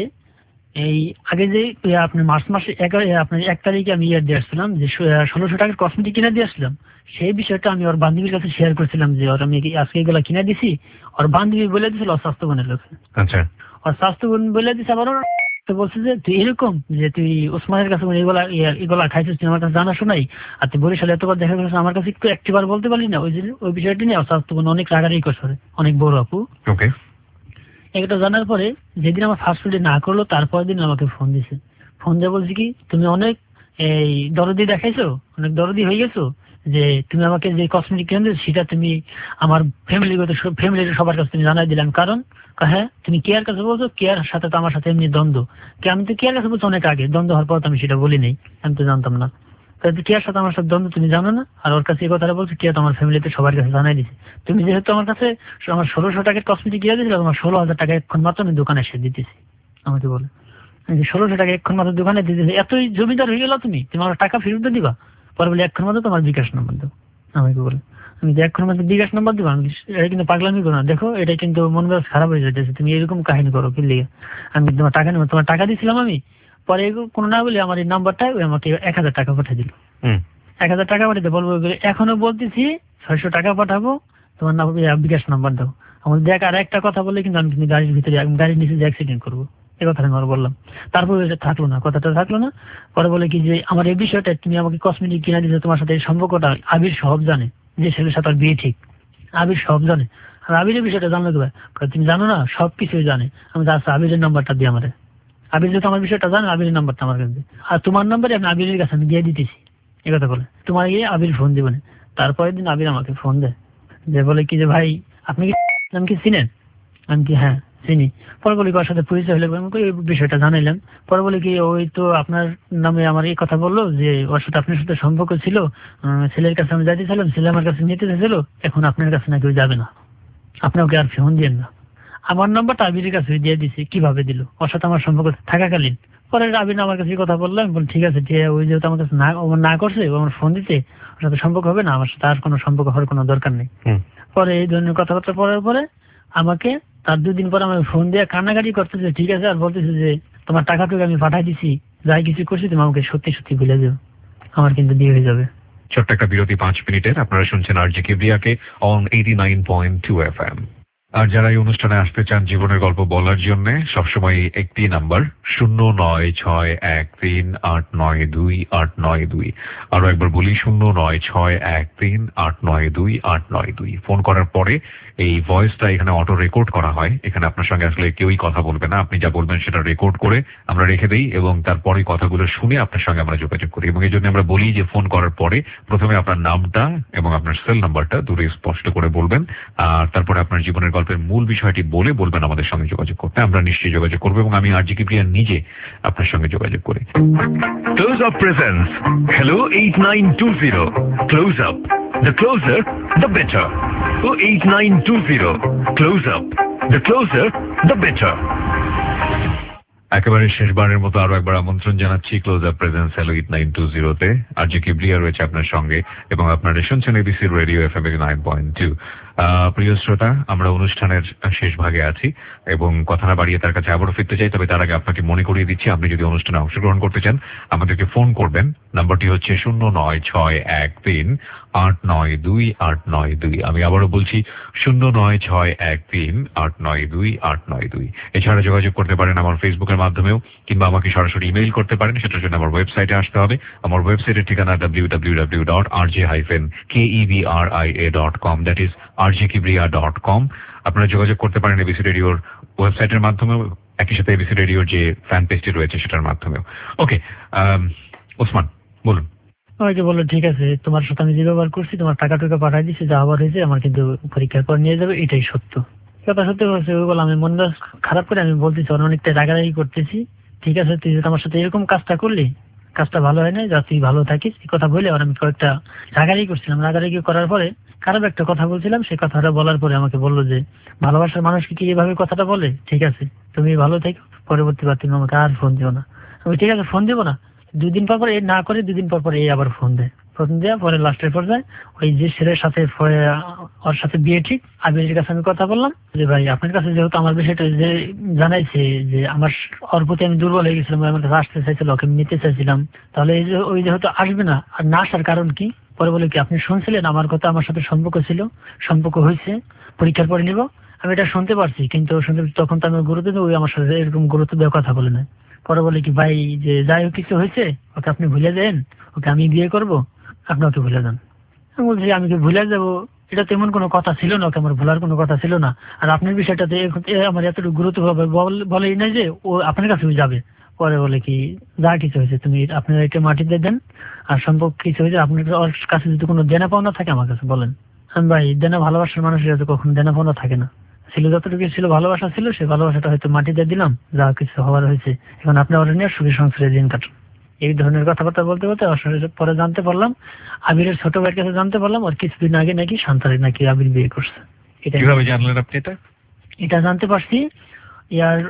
এই আগে যে আপনার মার্চ মাসে আপনার এক তারিখে আমি ইয়ে দিয়ে আসছিলাম যে ষোলোশো টাকার কসমেটিক কিনে দিয়ে আসছিলাম, সেই বিষয়টা আমি ওর বান্ধবীর কাছে শেয়ার করছিলাম যে ওর আমি আজকে এগুলা কিনে দিছি। ওর বান্ধবী বলে দিছিল ওর স্বাস্থ্যবানের লোক। আচ্ছা। ওর স্বাস্থ্যবান বলে দিছে, আবার বলছে যে তুই এরকম যে তুই ওসমানের কাছে এগুলা এগুলা খাইছিস, তুই আমার কাছে জানা শোনাই, আর তুই বরিশালে এতবার দেখা করেছিস, আমার কাছে একটু একটিবার বলতে পারলি না। ওই ওই বিষয়টা নিয়ে ওর স্বাস্থ্যবান অনেক রাগারাগি করছে, অনেক বড় আপু। ওকে। এটা জানার পরে যেদিন আমার ফাস্টফুডে না করলো তারপর দিন আমাকে ফোন দিছে। ফোন দিয়ে বলছি কি তুমি অনেক এই দরদি দেখাইছো, অনেক দরদি হয়ে গেছো, যে তুমি আমাকে যে কসমেটিক কিনে দিয়েছো সেটা তুমি আমার ফ্যামিলিগত ফ্যামিলির সবার কাছে তুমি জানাই দিলাম। কারণ হ্যাঁ তুমি কেয়ার কাছে বলছো, কেয়ার সাথে তো আমার সাথে এমনি দ্বন্দ্ব, আমি তো কেয়ার কাছে বলছি অনেক আগে, দ্বন্দ্ব হওয়ার পর আমি সেটা বলি নেই, আমি তো জানতাম না। কেয়ার সাথে আমার সাথে দ্বন্দ্ব তুমি জানো না, আর ওর কাছে এই কথাটা বলছো কেয়া তোমার ফ্যামিলিতে সবার কাছে জানাই দিছে। তুমি যেহেতু আমার কাছে আমার ষোলোশো টাকার কসমেটিক কিনে দিয়েছিল, তোমার ষোলো হাজার টাকা এখন মাত্র আমি দোকানে এসে দিতেছি আমাকে বলে। ষোলোশো টাকা এক্ষণ মাত্র দোকানে দিয়ে দিয়েছে, এতই জমিদার হয়ে গেল তুমি, তুমি আমার টাকা ফেরত দিবা? পরে বলে এক্ষণ মাত্র তোমার বিকাশ নম্বর দাও। আমাকে বলে আমি এক্ষণ মাত্র বিকাশ নম্বর দিবা? আমি এটা কিন্তু পাগলামি করো না, দেখো এটা কিন্তু মন মেজাজ খারাপ হয়ে যাচ্ছে, তুমি এরকম কাহিনী করো কি লিগে? আমি তোমার টাকা নেবো, তোমার টাকা দিয়েছিলাম আমি। পরে কোনো না বলে আমার এই নাম্বারটা ওই আমাকে এক হাজার টাকা পাঠিয়ে দিল। এক হাজার টাকা পাঠাতে বলবো, এখনো বলতেছি ছয়শো টাকা পাঠাবো, তোমার না বিকাশ নাম্বার দাও। আমার দেখ আর একটা কথা বলে কিন্তু আমি কিন্তু গাড়ির ভিতরে গাড়ির নিচে যে অ্যাক্সিডেন্ট করবো, এই কথাটা আমি বললাম। তারপরে এটা থাকলো না, কথাটা থাকলো না। পরে বলে কি যে আমার এই বিষয়টা তুমি আমাকে কসমেটিক কিনা দিয়েছো, তোমার সাথে এই সম্পর্কটা আবির সব জানে, যে ছেলের সাথে বিয়ে ঠিক, আবির সব জানে। আর আবিরের বিষয়টা জানলে তো তুমি জানো না, সব কিছুই জানে। আমি আচ্ছা আবিরের নাম্বারটা দিই আমাদের, আবির যেহেতু আমার বিষয়টা জানে, আবিরের নাম্বারটা আমার কাছে, আর তোমার নাম্বারে আমি আবিরের কাছে আমি দিয়ে দিতেছি, এই কথা বলে তোমার গিয়ে আবির ফোন দিবে না। তারপরের দিন আবির আমাকে ফোন দেয়, যে বলে কি যে ভাই আপনি কি আমি কি চিনেন? আমি কি হ্যাঁ চিনি। পরে বলি ওর সাথে পরিচয় হলে এই বিষয়টা জানাইলাম। পরে বলে কি ওই তো আপনার নামে আমার এই কথা বললো যে ওর সাথে আপনার সাথে সম্পর্ক ছিল, ছেলের কাছে আমি যাইতে চাইলাম, ছেলে আমার কাছে নিতে চাইছিল, এখন আপনার কাছে নাকি যাবে না, আপনি ওকে আর ফোন দিয়েন না। আমার নাম্বারটা আবিরের কাছে দিয়ে দিছি। কিভাবে দিল? ওর সাথে আমার সম্পর্ক থাকাকালীন। পরে আবির আমার কাছে কথা বললাম, বল ঠিক আছে, ওই যেহেতু আমার কাছে না না করছে আমার ফোন দিতে, ওর সাথে সম্পর্ক হবে না, আমার সাথে আর কোনো সম্পর্ক হওয়ার কোনো দরকার নেই। পরে এই ধরনের কথাবার্তা পড়ার পরে আমাকে তার দুদিন পরে আমার ফোন দিয়ে কান্নাকাটি করতেছে, ঠিক আছে, আর বলতেছে যে তোমার টাকাটুকু আমি পাঠাই দিছি, যাই কিছু করছি তুমি আমাকে সত্যি সত্যি ভুলে যাও, আমার কিন্তু বিয়ে হয়ে যাবে। ছোট্ট একটা বিরতি পাঁচ মিনিটের। আপনারা শুনছেন আরজে কিবরিয়াকে on eighty nine point two F M. আর যারা এই অনুষ্ঠানে আসতে চান জীবনের গল্প বলার জন্য, সবসময় একটি নাম্বার শূন্য নয় ছয় এক তিন আট নয় দুই আট নয় দুই। আরো একবার বলি শূন্য নয় ছয় এক তিন আট নয় দুই আট নয় দুই। ফোন করার পরে এই ভয়েসটা এখানে অটো রেকর্ড করা হয়, এখানে আপনার সঙ্গে আসলে কেউই কথা বলবে না, আপনি যা বলবেন সেটা রেকর্ড করে আমরা রেখে দিই এবং তারপরে কথাগুলো শুনে আপনার সঙ্গে আমরা যোগাযোগ করি। এবং এই জন্য আমরা বলি যে ফোন করার পরে প্রথমে আপনার নামটা এবং আপনার সেল নাম্বারটা দূরে স্পষ্ট করে বলবেন, আর তারপরে আপনার জীবনের গল্পের মূল বিষয়টি বলে বলবেন আমাদের সঙ্গে যোগাযোগ করতে। আমরা নিশ্চয়ই যোগাযোগ করবো এবং আমি আরজে কিবরিয়া নিজে আপনার সঙ্গে যোগাযোগ করি। Close Up presents Hello eight nine two zero. Close Up. The closer, the better. Oh eight nine two zero. Close Up. The closer, the better. একেবারে শেষবারের মতো আরো একবার আমন্ত্রণ জানাচ্ছি close up presence hello eight nine two জিরোতে। RJ Kibria রয়েছে আপনার সঙ্গে এবং আপনারা শুনছেন ABC radio F M nine point two. প্রিয় শ্রোতা, আমরা অনুষ্ঠানের শেষ ভাগে আছি এবং কথা না বাড়িয়ে তার কাছে আবারও ফিরতে চাই। তবে তার আগে আপনাকে মনে করিয়ে দিচ্ছি, আপনি যদি অনুষ্ঠানে অংশগ্রহণ করতে চান আমাদেরকে ফোন করবেন। নাম্বারটি হচ্ছে শূন্য নয় ছয় এক তিন আট নয় দুই আট নয় দুই। আমি আবারও বলছি শূন্য নয় ছয় এক তিন আট নয় দুই আট নয় দুই। এছাড়া যোগাযোগ করতে পারেন আমার ফেসবুকের মাধ্যমেও, কিংবা আমাকে সরাসরি ইমেইল করতে পারেন। সেটার জন্য আমার ওয়েবসাইটে আসতে হবে। আমার ওয়েবসাইটের ঠিকানা W W W dot R J Kibria dot com, that is R J Kibria dot com. আপনারা যোগাযোগ করতে পারেন এবিসি রেডিওর ওয়েবসাইটের মাধ্যমেও, একই সাথে এবিসি রেডিওর যে ফ্যান পেজটি রয়েছে সেটার মাধ্যমেও। ওকে, ওসমান বলুন। আমাকে বললো ঠিক আছে, তোমার সাথে আমি যে ব্যবহার করছি, তোমার টাকা টুকা পাঠাই দিচ্ছি, যা আবার হয়েছে আমার কিন্তু পরীক্ষার পর নিয়ে যাবে, এটাই সত্য কথা। সত্যি বলছে ওগুলো আমি মন খারাপ করে আমি বলতেছি, অনেকটা রাগারাগি করতেছি। ঠিক আছে, তুই আমার সাথে এরকম কাজটা করলি, কাজটা ভালো হয় না, যা তুই ভালো থাকিস, এই কথা বলে আর আমি কয়েকটা রাগারাগি করছিলাম। রাগারাগি করার পরে খারাপ একটা কথা বলছিলাম, সেই কথাটা বলার পরে আমাকে বললো যে ভালোবাসার মানুষকে কি এভাবে কথাটা বলে, ঠিক আছে তুমি ভালো থেকো, পরবর্তীবার তুমি আমাকে আর ফোন দিও না। আমি ঠিক আছে ফোন দেবো না। দুদিন পর পর এই না করে দুদিন পর পর এই আবার ফোন দেয়, ফোন দেওয়া পরে লাস্টের পর্যায়ে ওই যে ছেলের সাথে ওর সাথে বিয়ে ঠিক, আবিরের কাছে আমি কথা বললাম যে ভাই আপনার কাছে যেহেতু আমার বিষয়টা যে জানাইছে যে আমার ওর প্রতি আমি দুর্বল হয়ে গেছিলাম, আমার কাছে আসতে চাইছিল, ওকে নিতে চাইছিলাম, তাহলে এই যে ওই যেহেতু আসবে না, আর না আসার কারণ কি? পরে বলে কি আপনি শুনছিলেন আমার কথা, আমার সাথে সম্পর্ক ছিল, সম্পর্ক হয়েছে, পরীক্ষার পরে নিব। আমি এটা শুনতে পারছি, কিন্তু শুনতে তখন তো আমি গুরুত্ব দিই, ওই আমার সাথে এরকম গুরুত্ব দেওয়ার কথা বলে না। পরে বলে কি ভাই যে যাই হোক কিছু হয়েছে, ওকে আপনি ভুলে দেন, ওকে আমি বিয়ে করব, আপনি ওকে ভুলে যান। আমি বলছি আমি কি ভুলে যাবো? এটা তেমন কোনো কথা ছিল না, ওকে আমার ভোলার কোনো কথা ছিল না। আর আপনার বিষয়টাতে আমার এতটুকু গুরুত্ব হবে বলেই নাই যে ও আপনার কাছে যাবে। পরে বলে কি যা কিছু হয়েছে তুমি আপনার এটা মাটিতে দেন, আর সম্পর্ক কিছু হয়েছে আপনার কাছে যদি কোনো দেনা পাওনা থাকে আমার কাছে বলেন। আমি ভাই দেনা ভালোবাসার মানুষের তো কখনো দেনা পাওনা থাকে না, ছিল যতটুকু ছিল ভালোবাসা ছিল, সেই ভালোবাসাটা হয়তো মাটিতে দিলাম, যা কিছু হওয়ার হয়েছে, এখন আপনি ওরা নিয়ে সুখী সংসারে দিন কাটুন। এই ধরনের কথাবার্তা বলতে বলতে পরে জানতে পারলাম আবিরের ছোট ভাইয়ের কাছে জানতে পারলাম আর কিছুদিন আগে নাকি শান্তারে নাকি আবির বিয়ে করছে। এটা কিভাবে জানলেন আপনি? এটা এটা জানতে পারছি ইয়ার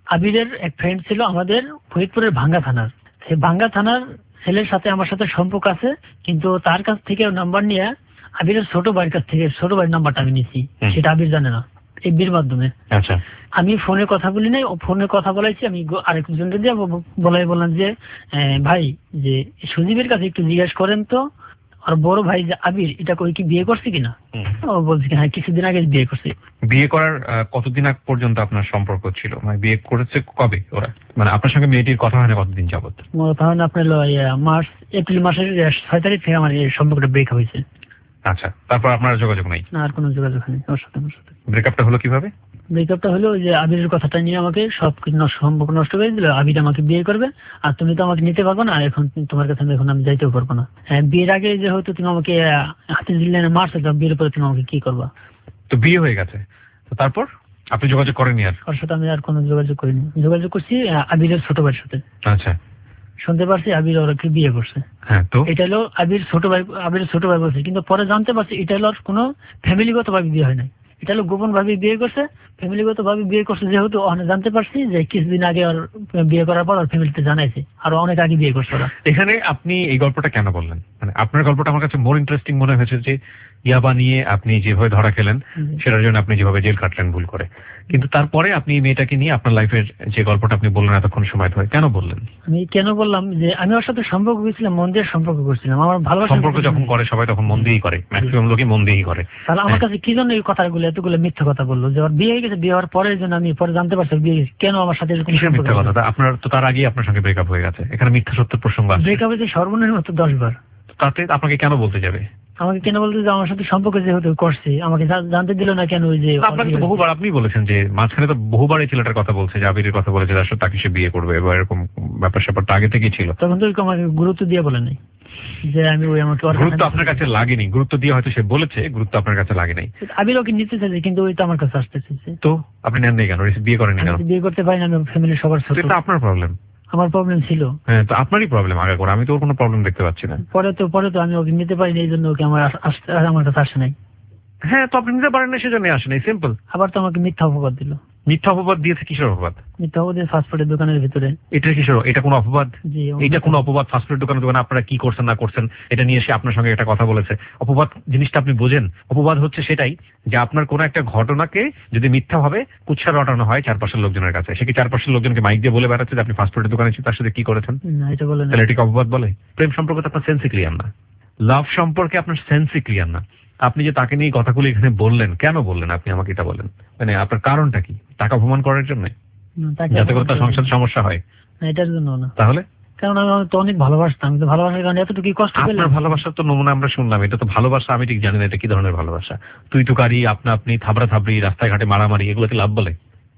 আবিরের এক ফ্রেন্ড ছিল আমাদের ফরিদপুরের ভাঙ্গা থানার, সেই ভাঙ্গা থানার ছেলের সাথে আমার সাথে সম্পর্ক আছে, কিন্তু তার কাছ থেকে নাম্বার নিয়ে আবিরের ছোট ভাইয়ের কাছ থেকে ছোট ভাইয়ের নাম্বারটা আমি নিয়েছি, সেটা আবির জানে না, এই বিয়ের মাধ্যমে। আচ্ছা, আমি ফোনে কথা বলি নাই, ও ফোনে কথা বলাইছি, আমি আরেকজনকে দিয়ে বলাই বললাম যে ভাই যে সুজীবের কাছে একটু জিজ্ঞাসা করেন তো, আর বড় ভাই যে আবির এটা কই কি বিয়ে করছে কিনা। ও বলছে কি হ্যাঁ কিছুদিন আগে বিয়ে করছে। বিয়ে করার কতদিন আগ পর্যন্ত আপনার সম্পর্ক ছিল, মানে বিয়ে করেছে কবে ওরা, মানে আপনার সঙ্গে মেয়েটির কথা হয় না কতদিন যাবত? তখন আপনার মার্চ এপ্রিল মাসের ছয় তারিখ থেকে আমার এই সম্পর্কটা ব্রেকআপ হয়েছে। আচ্ছা, তারপর আপনার যোগাযোগ নাই? না, আর কোনো যোগাযোগ নেই ওর সাথে। আমার সাথে ব্রেকআপটা হলো কিভাবে? ব্রেকআপটা হলো যে আবিরের কথাটা নিয়ে আমাকে সবকিছু সম্পর্ক নষ্ট করে দিল। আবির আমাকে বিয়ে করবে আর তুমি তো আমাকে নিতে পারবো না, এখন তোমার কাছে এখন আমি যাইতেও পারবো না। বিয়ের আগে যেহেতু তুমি আমাকে হাতে দিলে মারছো, বিয়ের পরে তুমি আমাকে কি করবা? তো বিয়ে হয়ে গেছে, তো তারপর আপনি যোগাযোগ করেননি? আর ওর সাথে আমি আর কোনো যোগাযোগ করিনি। যোগাযোগ করছি আবিরের ছোট ভাইয়ের সাথে। আচ্ছা, শুনতে পারছি আবির ওরাকে বিয়ে করছে। হ্যাঁ, তো এটা হলো আবির ছোট ভাই, আবির ছোট ভাই বলছে, কিন্তু পরে জানতে পারছি এটা হলো কোনো ফ্যামিলিগত ভাবে বিয়ে হয় নাই, এটা হলো গোপন ভাবে বিয়ে করছে, ফ্যামিলিগত ভাবে বিয়ে করছে। যেহেতু জানতে পারছি যে কিছুদিন আগে ওর বিয়ে করার পর ওর ফ্যামিলিতে জানাইছে, আর অনেক আগে বিয়ে করছে ওরা। এখানে আপনি এই গল্পটা কেন বললেন? মানে আপনার গল্পটা আমার কাছে মোর ইন্টারেস্টিং মনে হয়েছে যে ইয়াবা নিয়ে আপনি যেভাবে ধরা খেলেন সেটার জন্য আপনি যেভাবে জেল কাটলেন ভুল করে, কিন্তু তারপরে আপনি এই মেয়েটাকে নিয়ে আপনার লাইফের যে গল্পটা আপনি বললেন এতক্ষণ সময় ধরে কেন বললেন? আমি কেন বললাম যে আমি ওর সাথে সম্পর্ক করেছিলাম, মন দিয়ে সম্পর্ক করছিলাম। আমার ভালোবাসা সম্পর্ক যখন করে সবাই তখন মন দিয়েই করে, ম্যাক্সিমাম লোকই মন দিয়েই করে। তাহলে আমার কাছে কি জন্য এই কথাগুলো এতগুলো মিথ্যা কথা বললো যে ওর বিয়ে হয়ে গেছে, বিয়ে হওয়ার পরের জন্য আমি পরে জানতে পারছি বিয়ে হয়েছে, কেন আমার সাথে এরকম মিথ্যা কথা? আপনার তো তার আগেই আপনার সঙ্গে ব্রেকআপ হয়ে গেছে, এখানে মিথ্যা সত্যের প্রসঙ্গ আছে। ব্রেকআপ হয়েছে সর্বনিম্ন দশ বার, তাতে আপনাকে কেন বলতে যাবে? আমাকে কেন বলতে যে আমার সাথে সম্পর্ক যেহেতু করছে আমাকে জানতে দিল না কেন? ওই যে আপনাকে তো বহুবার আপনি বলেছেন যে মাঝখানে তো বহুবার এই ছেলেটার কথা বলছে যে আবিরের কথা বলেছে আসলে তাকে সে বিয়ে করবে, এবার এরকম ব্যাপার স্যাপারটা আগে থেকেই ছিল। তখন তো আমাকে গুরুত্ব দিয়ে বলে নাই যে আমি ওই আমাকে গুরুত্ব আপনার কাছে লাগেনি, গুরুত্ব দিয়ে হয়তো সে বলেছে, গুরুত্ব আপনার কাছে লাগে নাই। আবির ওকে নিতে চাইছে কিন্তু ওই তো আমার কাছে আসতে চাইছে। তো আপনি নেন নাই কেন? বিয়ে করেনি কেন? বিয়ে করতে পারি না, আমি ফ্যামিলির সবার সাথে। এটা আপনার প্রবলেম। আমার প্রবলেম ছিল। হ্যাঁ, তো আপনারই প্রবলেম আগে করে, আমি তো ওর কোনো প্রবলেম দেখতে পাচ্ছি না। পরে তো পরে তো আমি ওকে নিতে পারিনি, এই জন্য ওকে আমার আসতে আমার কাছে আসে নাই। হ্যাঁ, তো আপনি নিতে পারেন না সেজন্য আসে নাই, সিম্পল। আবার তো আমাকে মিথ্যা অপবাদ দিল। মিথ্যা অপবাদ দিয়েছে? কিসের অপবাদ? মিথ্যা অপবাদ ফাস্টফুডের দোকানের ভিতরে। এটা কিসের? এটা কোনো অপবাদ? জি, এটা কোনো অপবাদ? ফাস্টফুডের দোকানের দোকানে আপনারা কি করছেন না করছেন এটা নিয়ে এসে আপনার সঙ্গে একটা কথা বলেছে। অপবাদ জিনিসটা আপনি বোঝেন? অপবাদ হচ্ছে সেটাই যে আপনার কোনো একটা ঘটনাকে যদি মিথ্যা ভাবে কুৎসা রটানো হয় চারপাশের লোকজনের কাছে, সে কি চারপাশের লোকজনকে মাইক দিয়ে বলে বেড়াচ্ছে যে আপনি ফাস্টফুডের দোকানে তার সাথে কি করেছেন? না, এটা বলে না। তাহলে এটাকে অপবাদ বলে? প্রেম সম্পর্কে তো আপনার সেন্সই ক্লিয়ার না, লাভ সম্পর্কে আপনার সেন্সই ক্লিয়ার না। আপনি যে তাকে নিয়ে কথাগুলো এখানে বললেন, কেন বললেন আপনি আমাকে এটা বলেন? মানে আপনার কারণটা কি? টাকা অপমান করার জন্য? যাতে করে তার সংসার সমস্যা হয়? না, এটার জন্য না। তাহলে? কারণ আমি তো অনেক ভালোবাসতাম, কিন্তু ভালোবাসার কারণে এতটুকু কষ্ট পেলাম। আপনার ভালোবাসার তো নমুনা আমরা শুনলাম, এটা তো ভালোবাসা আমি ঠিক জানি না এটা কি ধরনের ভালোবাসা। তুই তুকারি, আপনা আপনি, থাবড়া থাবড়ি, রাস্তায় ঘাটে মারামারি, এগুলোকে লাভ বলে?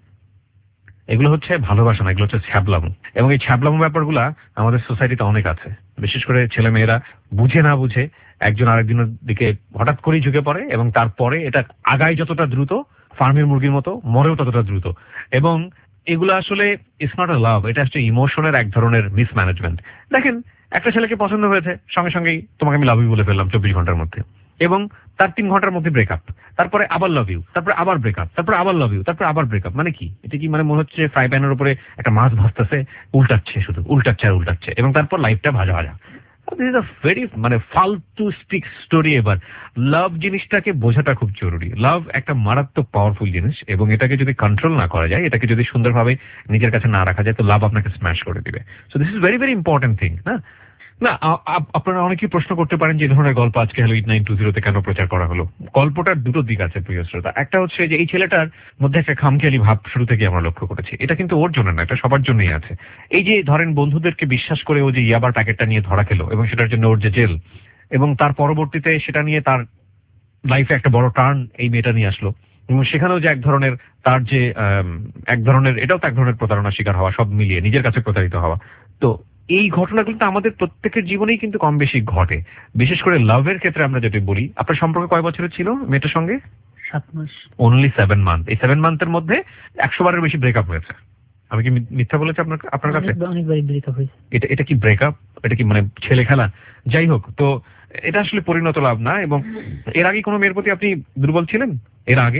এগুলো হচ্ছে ভালোবাসা না, এগুলো হচ্ছে ছ্যাবলামো। এবং এই ছ্যাবলামো ব্যাপারগুলা আমাদের সোসাইটিতে অনেক আছে, বিশেষ করে ছেলে মেয়েরা বুঝে না বুঝে একজন আরেকজনের দিকে হঠাৎ করেই ঝুঁকে পড়ে এবং তারপরে এটা আগায় যতটা দ্রুত, ফার্মের মুরগির মতো মরেও ততটা দ্রুত। এবং এগুলো আসলে ইটস নট আ লাভ, এটা হচ্ছে ইমোশনের এক ধরনের মিসম্যানেজমেন্ট। দেখেন, একটা ছেলেকে পছন্দ হয়েছে, সঙ্গে সঙ্গেই তোমাকে আমি লাভ ইউ বলে ফেললাম চব্বিশ ঘন্টার মধ্যে, এবং তার তিন ঘন্টার মধ্যে ব্রেকআপ, তারপরে আবার লাভ ইউ, তারপরে আবার ব্রেকআপ, তারপরে আবার লাভ ইউ, তারপরে আবার ব্রেকআপ। মানে কি এটা? কি মানে মনে হচ্ছে ফ্রাই প্যানের উপরে একটা মাছ ভাজতেছে, উল্টাচ্ছে, শুধু উল্টাচ্ছে আর উল্টাচ্ছে, এবং তারপর লাইফটা ভাজা ভাজা। দিস ইজ আ ভেরি মানে ফালতু স্টিক স্টোরি। এবার লাভ জিনিসটাকে বোঝাটা খুব জরুরি। লাভ একটা মারাত্মক পাওয়ারফুল জিনিস, এবং এটাকে যদি কন্ট্রোল না করা যায়, এটাকে যদি সুন্দরভাবে নিজের কাছে না রাখা যায়, তো লাভ আপনাকে স্ম্যাশ করে দিবে। So this is very very important thing. না না আপনারা অনেকেই প্রশ্ন করতে পারেন যে এই ধরনের গল্প আজকে হ্যালো এইট নাইন টু জিরোতে কেন প্রচার করা হলো? গল্পটার দুটো দিক আছে প্রিয় শ্রোতা। একটা হচ্ছে যে এই ছেলেটার মধ্যে একটা খামখেয়ালি ভাব শুরু থেকে আমরা লক্ষ্য করেছি। এটা কিন্তু ওর জন্য না, এটা সবার জন্যই আছে। এই যে ধরেন বন্ধুদেরকে বিশ্বাস করে ও যে ইয়াবার প্যাকেটটা নিয়ে ধরা খেলো এবং সেটার জন্য ওর যে জেল, এবং তার পরবর্তীতে সেটা নিয়ে তার লাইফে একটা বড় টার্ন এই মেয়েটা নিয়ে আসলো, এবং সেখানেও যে এক ধরনের তার যে এক ধরনের এটাও তো এক ধরনের প্রতারণার শিকার হওয়া, সব মিলিয়ে নিজের কাছে প্রতারিত হওয়া। তো এই ঘটনাগুলো তো আমাদের প্রত্যেকের জীবনেই কিন্তু কম বেশি ঘটে, বিশেষ করে লাভের ক্ষেত্রে। আমরা যদি বলি, আপনার সম্পর্ক কয় বছরের ছিল মেয়েটার সঙ্গে? সাত মাস। Only seven month. এই সেভেন মান্থের মধ্যে একশো বারের বেশি ব্রেকআপ হয়েছে। আমি কি মিথ্যা বলেছি আপনার আপনার কাছে? অনেকবারই ব্রেকআপ হয়েছে। এটা এটা কি ব্রেকআপ? এটা কি মানে ছেলে খেলা? যাই হোক, তো এটা আসলে পরিণত লাভ না। এবং এর আগে কোনো মেয়ের প্রতি আপনি দুর্বল ছিলেন এর আগে?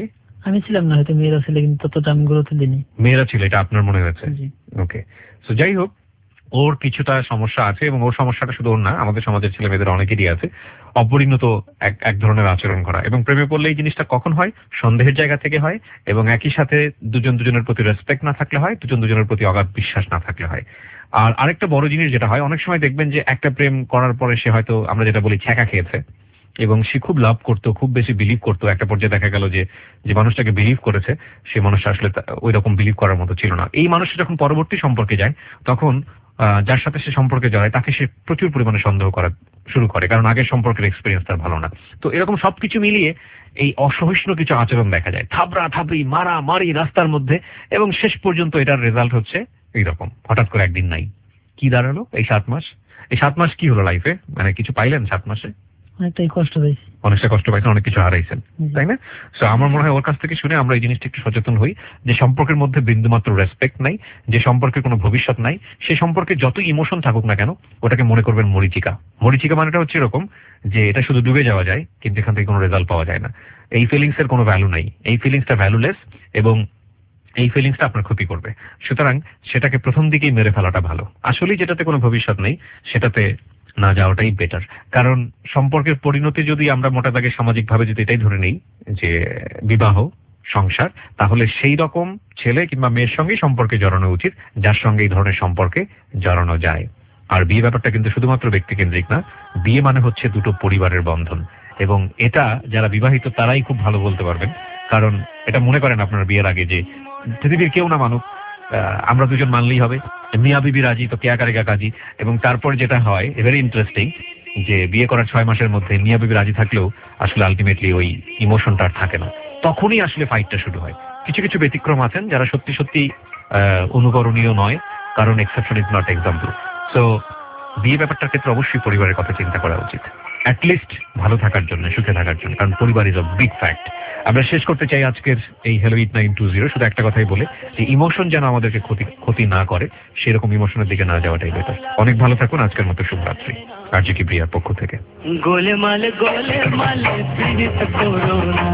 আমি ছিলাম না, হয়তো মেয়েরা ছিল, কিন্তু ততটা আমি গুরুত্ব দিইনি। মেয়েরা ছিল, এটা আপনার মনে হয়েছে? জি। ওকে, তো যাই হোক, ওর কিছুটা সমস্যা আছে, এবং ওর সমস্যাটা শুধু ওর না, আমাদের সমাজের ছেলে মেয়েদের অনেকেরই আছে, অপরিণত এক এক ধরনের আচরণ করা। এবং প্রেমে পড়লে এই জিনিসটা কখন হয়? সন্দেহের জায়গা থেকে হয়, এবং একই সাথে দুজন দুজনের প্রতি রেসপেক্ট না থাকলে হয়, দুজন দুজনের প্রতি অগাধ বিশ্বাস না থাকলে হয়। আর আরেকটা বড় জিনিস যেটা হয়, অনেক সময় দেখবেন যে একটা প্রেম করার পরে সে হয়তো, আমরা যেটা বলি, ছ্যাঁকা খেয়েছে, এবং সে খুব লাভ করতো, খুব বেশি বিলিভ করতো। একটা পর্যায়ে দেখা গেল যে যে মানুষটাকে বিলিভ করেছে, সে মানুষটা আসলে ওই রকম বিলিভ করার মতো ছিল না। এই মানুষটা যখন পরবর্তী সম্পর্কে যায়, তখন যার সাথে সে সম্পর্কে জড়ায় তাকে সে প্রচুর পরিমাণে সন্দেহ করা শুরু করে, কারণ আগের সম্পর্কের এক্সপিরিয়েন্স তার ভালো না। তো এরকম সবকিছু মিলিয়ে এই অসহিষ্ণু কিছু আচরণ দেখা যায়, থাবড়া থাবড়ি, মারা মারি রাস্তার মধ্যে, এবং শেষ পর্যন্ত এটার রেজাল্ট হচ্ছে এইরকম। হঠাৎ করে একদিন নাই। কি দাঁড়ালো এই সাত মাস? এই সাত মাস কি হলো লাইফে? মানে কিছু পাইলেন সাত মাসে? অনেকটাই কষ্ট পাইছি, অনেকটা কষ্ট পাইছেন, অনেক কিছু হারাইছেন, তাই না? তো আমার মনে হয় ওর কাছ থেকে শুনে আমরা এই জিনিসটা একটু সচেতন হই, যে সম্পর্কের মধ্যে বিন্দুমাত্র রেসপেক্ট নাই, যে সম্পর্কের কোনো ভবিষ্যৎ নাই, সে সম্পর্কে যত ইমোশন থাকুক না কেন, ওটাকে মনে করবেন মরিচিকা। মরিচিকা মানেটা হচ্ছে এরকম যে এটা শুধু ডুবে যাওয়া যায়, কিন্তু এখান থেকে কোনো রেজাল্ট পাওয়া যায় না। এই ফিলিংস এর কোনো ভ্যালু নাই, এই ফিলিংসটা ভ্যালুলেস, এবং এই ফিলিংসটা আপনার ক্ষতি করবে। সুতরাং সেটাকে প্রথম দিকেই মেরে ফেলাটা ভালো। আসলেই যেটাতে কোনো ভবিষ্যৎ নেই, সেটাতে না যাওয়াটাই বেটার। কারণ সম্পর্কের পরিণতি যদি আমরা মোটা দাগে সামাজিক ভাবে যদি এটাই ধরে নেই যে বিবাহ, সংসার, তাহলে সেই রকম ছেলে কিংবা মেয়ের সঙ্গে সম্পর্কে জড়ানো উচিত যার সঙ্গে এই ধরনের সম্পর্কে জড়ানো যায়। আর বিয়ে ব্যাপারটা কিন্তু শুধুমাত্র ব্যক্তিকেন্দ্রিক না, বিয়ে মানে হচ্ছে দুটো পরিবারের বন্ধন, এবং এটা যারা বিবাহিত তারাই খুব ভালো বলতে পারবেন। কারণ এটা মনে করেন আপনার বিয়ের আগে যে পৃথিবীর কেউ না মানুক, আমরা দুজন মানলেই হবে, মিয়া বিবি রাজি তো কেয়া কারেগা কাজী। এবং তারপর যেটা হয়, ভেরি ইন্টারেস্টিং, যে বিয়ে করার ছয় মাসের মধ্যে মিয়া বিবি রাজি থাকলেও আসলে আলটিমেটলি ওই ইমোশনটা আর থাকে না, তখনই আসলে ফাইটটা শুরু হয়। কিছু কিছু ব্যতিক্রম আছেন যারা সত্যি সত্যি অনুকরণীয় নয়, কারণ exception is not example. So বিয়ে ব্যাপারটার ক্ষেত্রে অবশ্যই পরিবারের কথা চিন্তা করা উচিত, অ্যাটলিস্ট ভালো থাকার জন্য, সুখে থাকার জন্য, কারণ পরিবার ইজ আ বিগ ফ্যাক্ট। আমরা শেষ করতে চাই আজকের এই hello eight nine two zero শুধু একটা কথাই বলে, যে ইমোশন যেন আমাদেরকে ক্ষতি ক্ষতি না করে, সেরকম ইমোশনের দিকে না যাওয়াটাই বেটার। অনেক ভালো থাকুন, আজকের মতো শুভরাত্রি আরজি কিবরিয়ার পক্ষ থেকে। গোলমাল গোলমাল পীড়িত করোনা,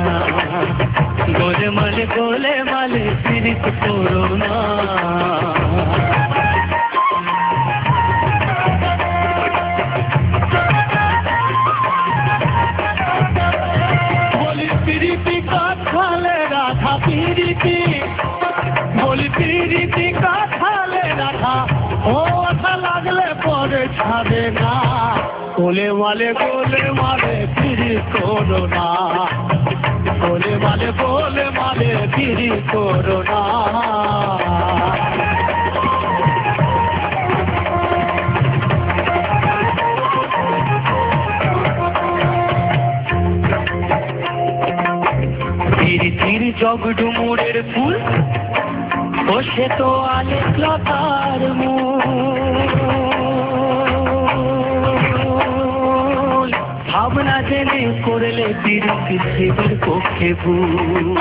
গোলমাল গোলমাল পীড়িত করোনা, পীড়িতি বলি পীড়িতি কাঠালে রাখা, ও আশা লাগলে পরে ছাড়ে না, গোলে মালে গোলে মালে পিড়ি করো না, গোলে মালে গোলে মালে পিড়ি করো না। পীড়িতির জগডুমুরের ফুল, ও সে তো আলেক লতার মূল, ভাবনা জেনে করলে পীড়িতি শিবের পক্ষে ভুল।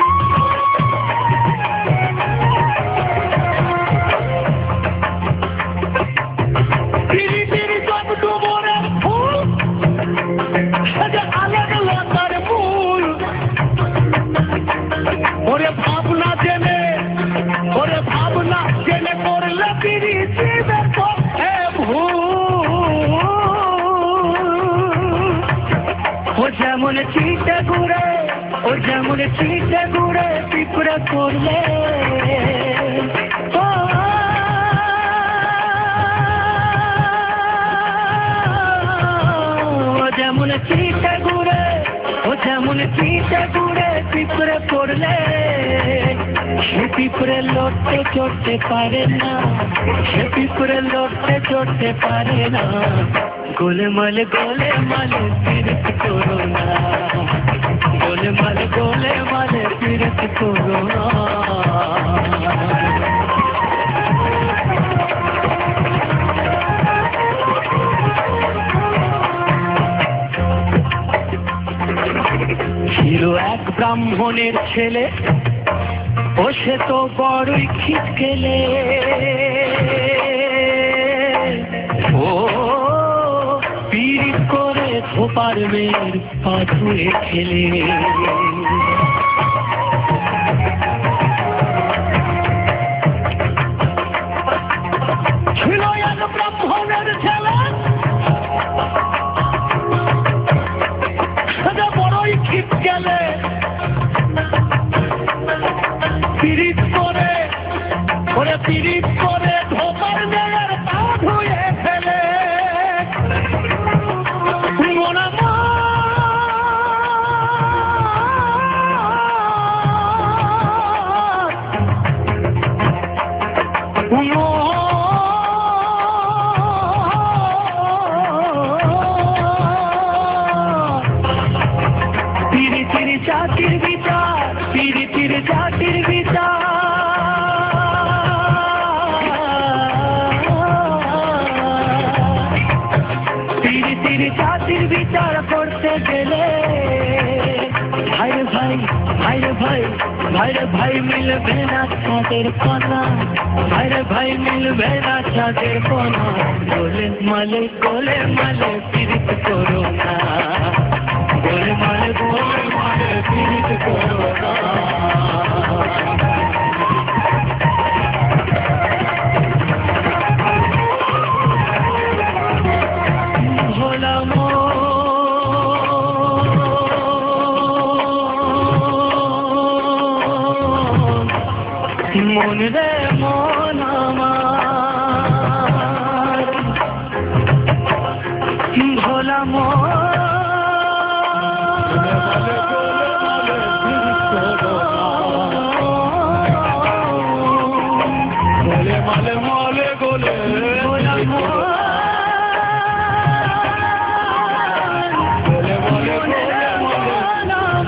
পীড়িতির জগডুমুরের ফুল, সে যে আলেক লতার মূল, ওরে ভাবনা জেনে, ওরে ভাবনা জেনে করলে পীড়িতি পক্ষে ভুল। ও যেমন চিটে ঘুরে, ও যেমন চিটে ঘুরে পিঁপড়ে করলে, ও যেমন চিটে ঘুরে, ও যেমন চিটে ঘুরে পিঁপড়ে পড়লে, সে পিঁপড়ে লড়তে চড়তে পারে না, সে পিঁপড়ে লড়তে চড়তে পারে না, গোলমাল গোলমাল পীড়িত করো না, গোলমাল গোলমাল পীড়িত করো না। ছিল এক ব্রাহ্মণের ছেলে, ও সে তো বড়ই খিটকেলে, ও পীড়িত করে ধোপার মেয়ের পা ধুয়ে খেলে, ব্রাহ্মণের ছেলে সেটা বড়ই খিপ গেলে পিরিত করে ওরে পিরিত করে ধোপার মেয়ের পা ধুয়ে ফেলে মনা তিরি তিরি জাতির বিচার তিরি তিরি জাতির বিচার তিরি তিরি জাতির বিচার করতে গেলে ভাইরে ভাই ভাইরে ভাই ভাইরে ভাই মিলবে না চাঁদের কোনা ভাইরে ভাই মিলবে না চাঁদের কোনা গোলে মালে গোলে মালে পীড়িত করো না গোলে মালে গোলে মালে পীড়িত করো না ভোলা মন রে মন আমার ভোলা মন গোলে মালে মালে গোলে ভোলা মন গোলে মালে গোলে মন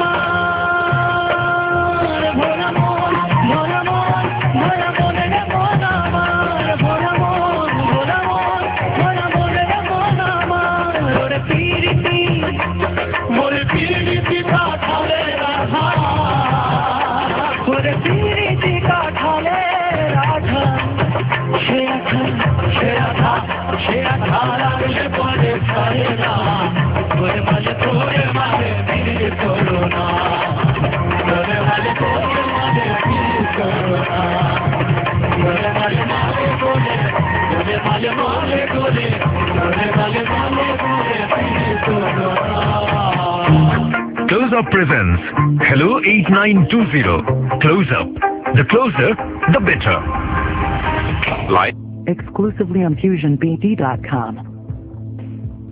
আমার ভোলা মন ভোলা মন ভোলা মন রে মন আমার ভোলা মন ভোলা মন ভোলা মন রে মন আমার ওরে পিরিতি ওরে পিরিতি কাঠালে রাধা ওরে পিরিতি কাঠালে রাধা সে আখা সে আখা সে আখা লাগলে পরে খায় না ওরে মালে তোরে মালে পিরিতি করো না ওরে মালে তোরে মালে পিরিতি করো না ওরে মালে মালে গোলে ওরে মালে মালে গোলে ওরে মালে মালে গোলে পিরিতি করো না Close Up presents Hello eight nine two zero. Close Up. The closer, the better. Live. Exclusively on fusion b d dot com.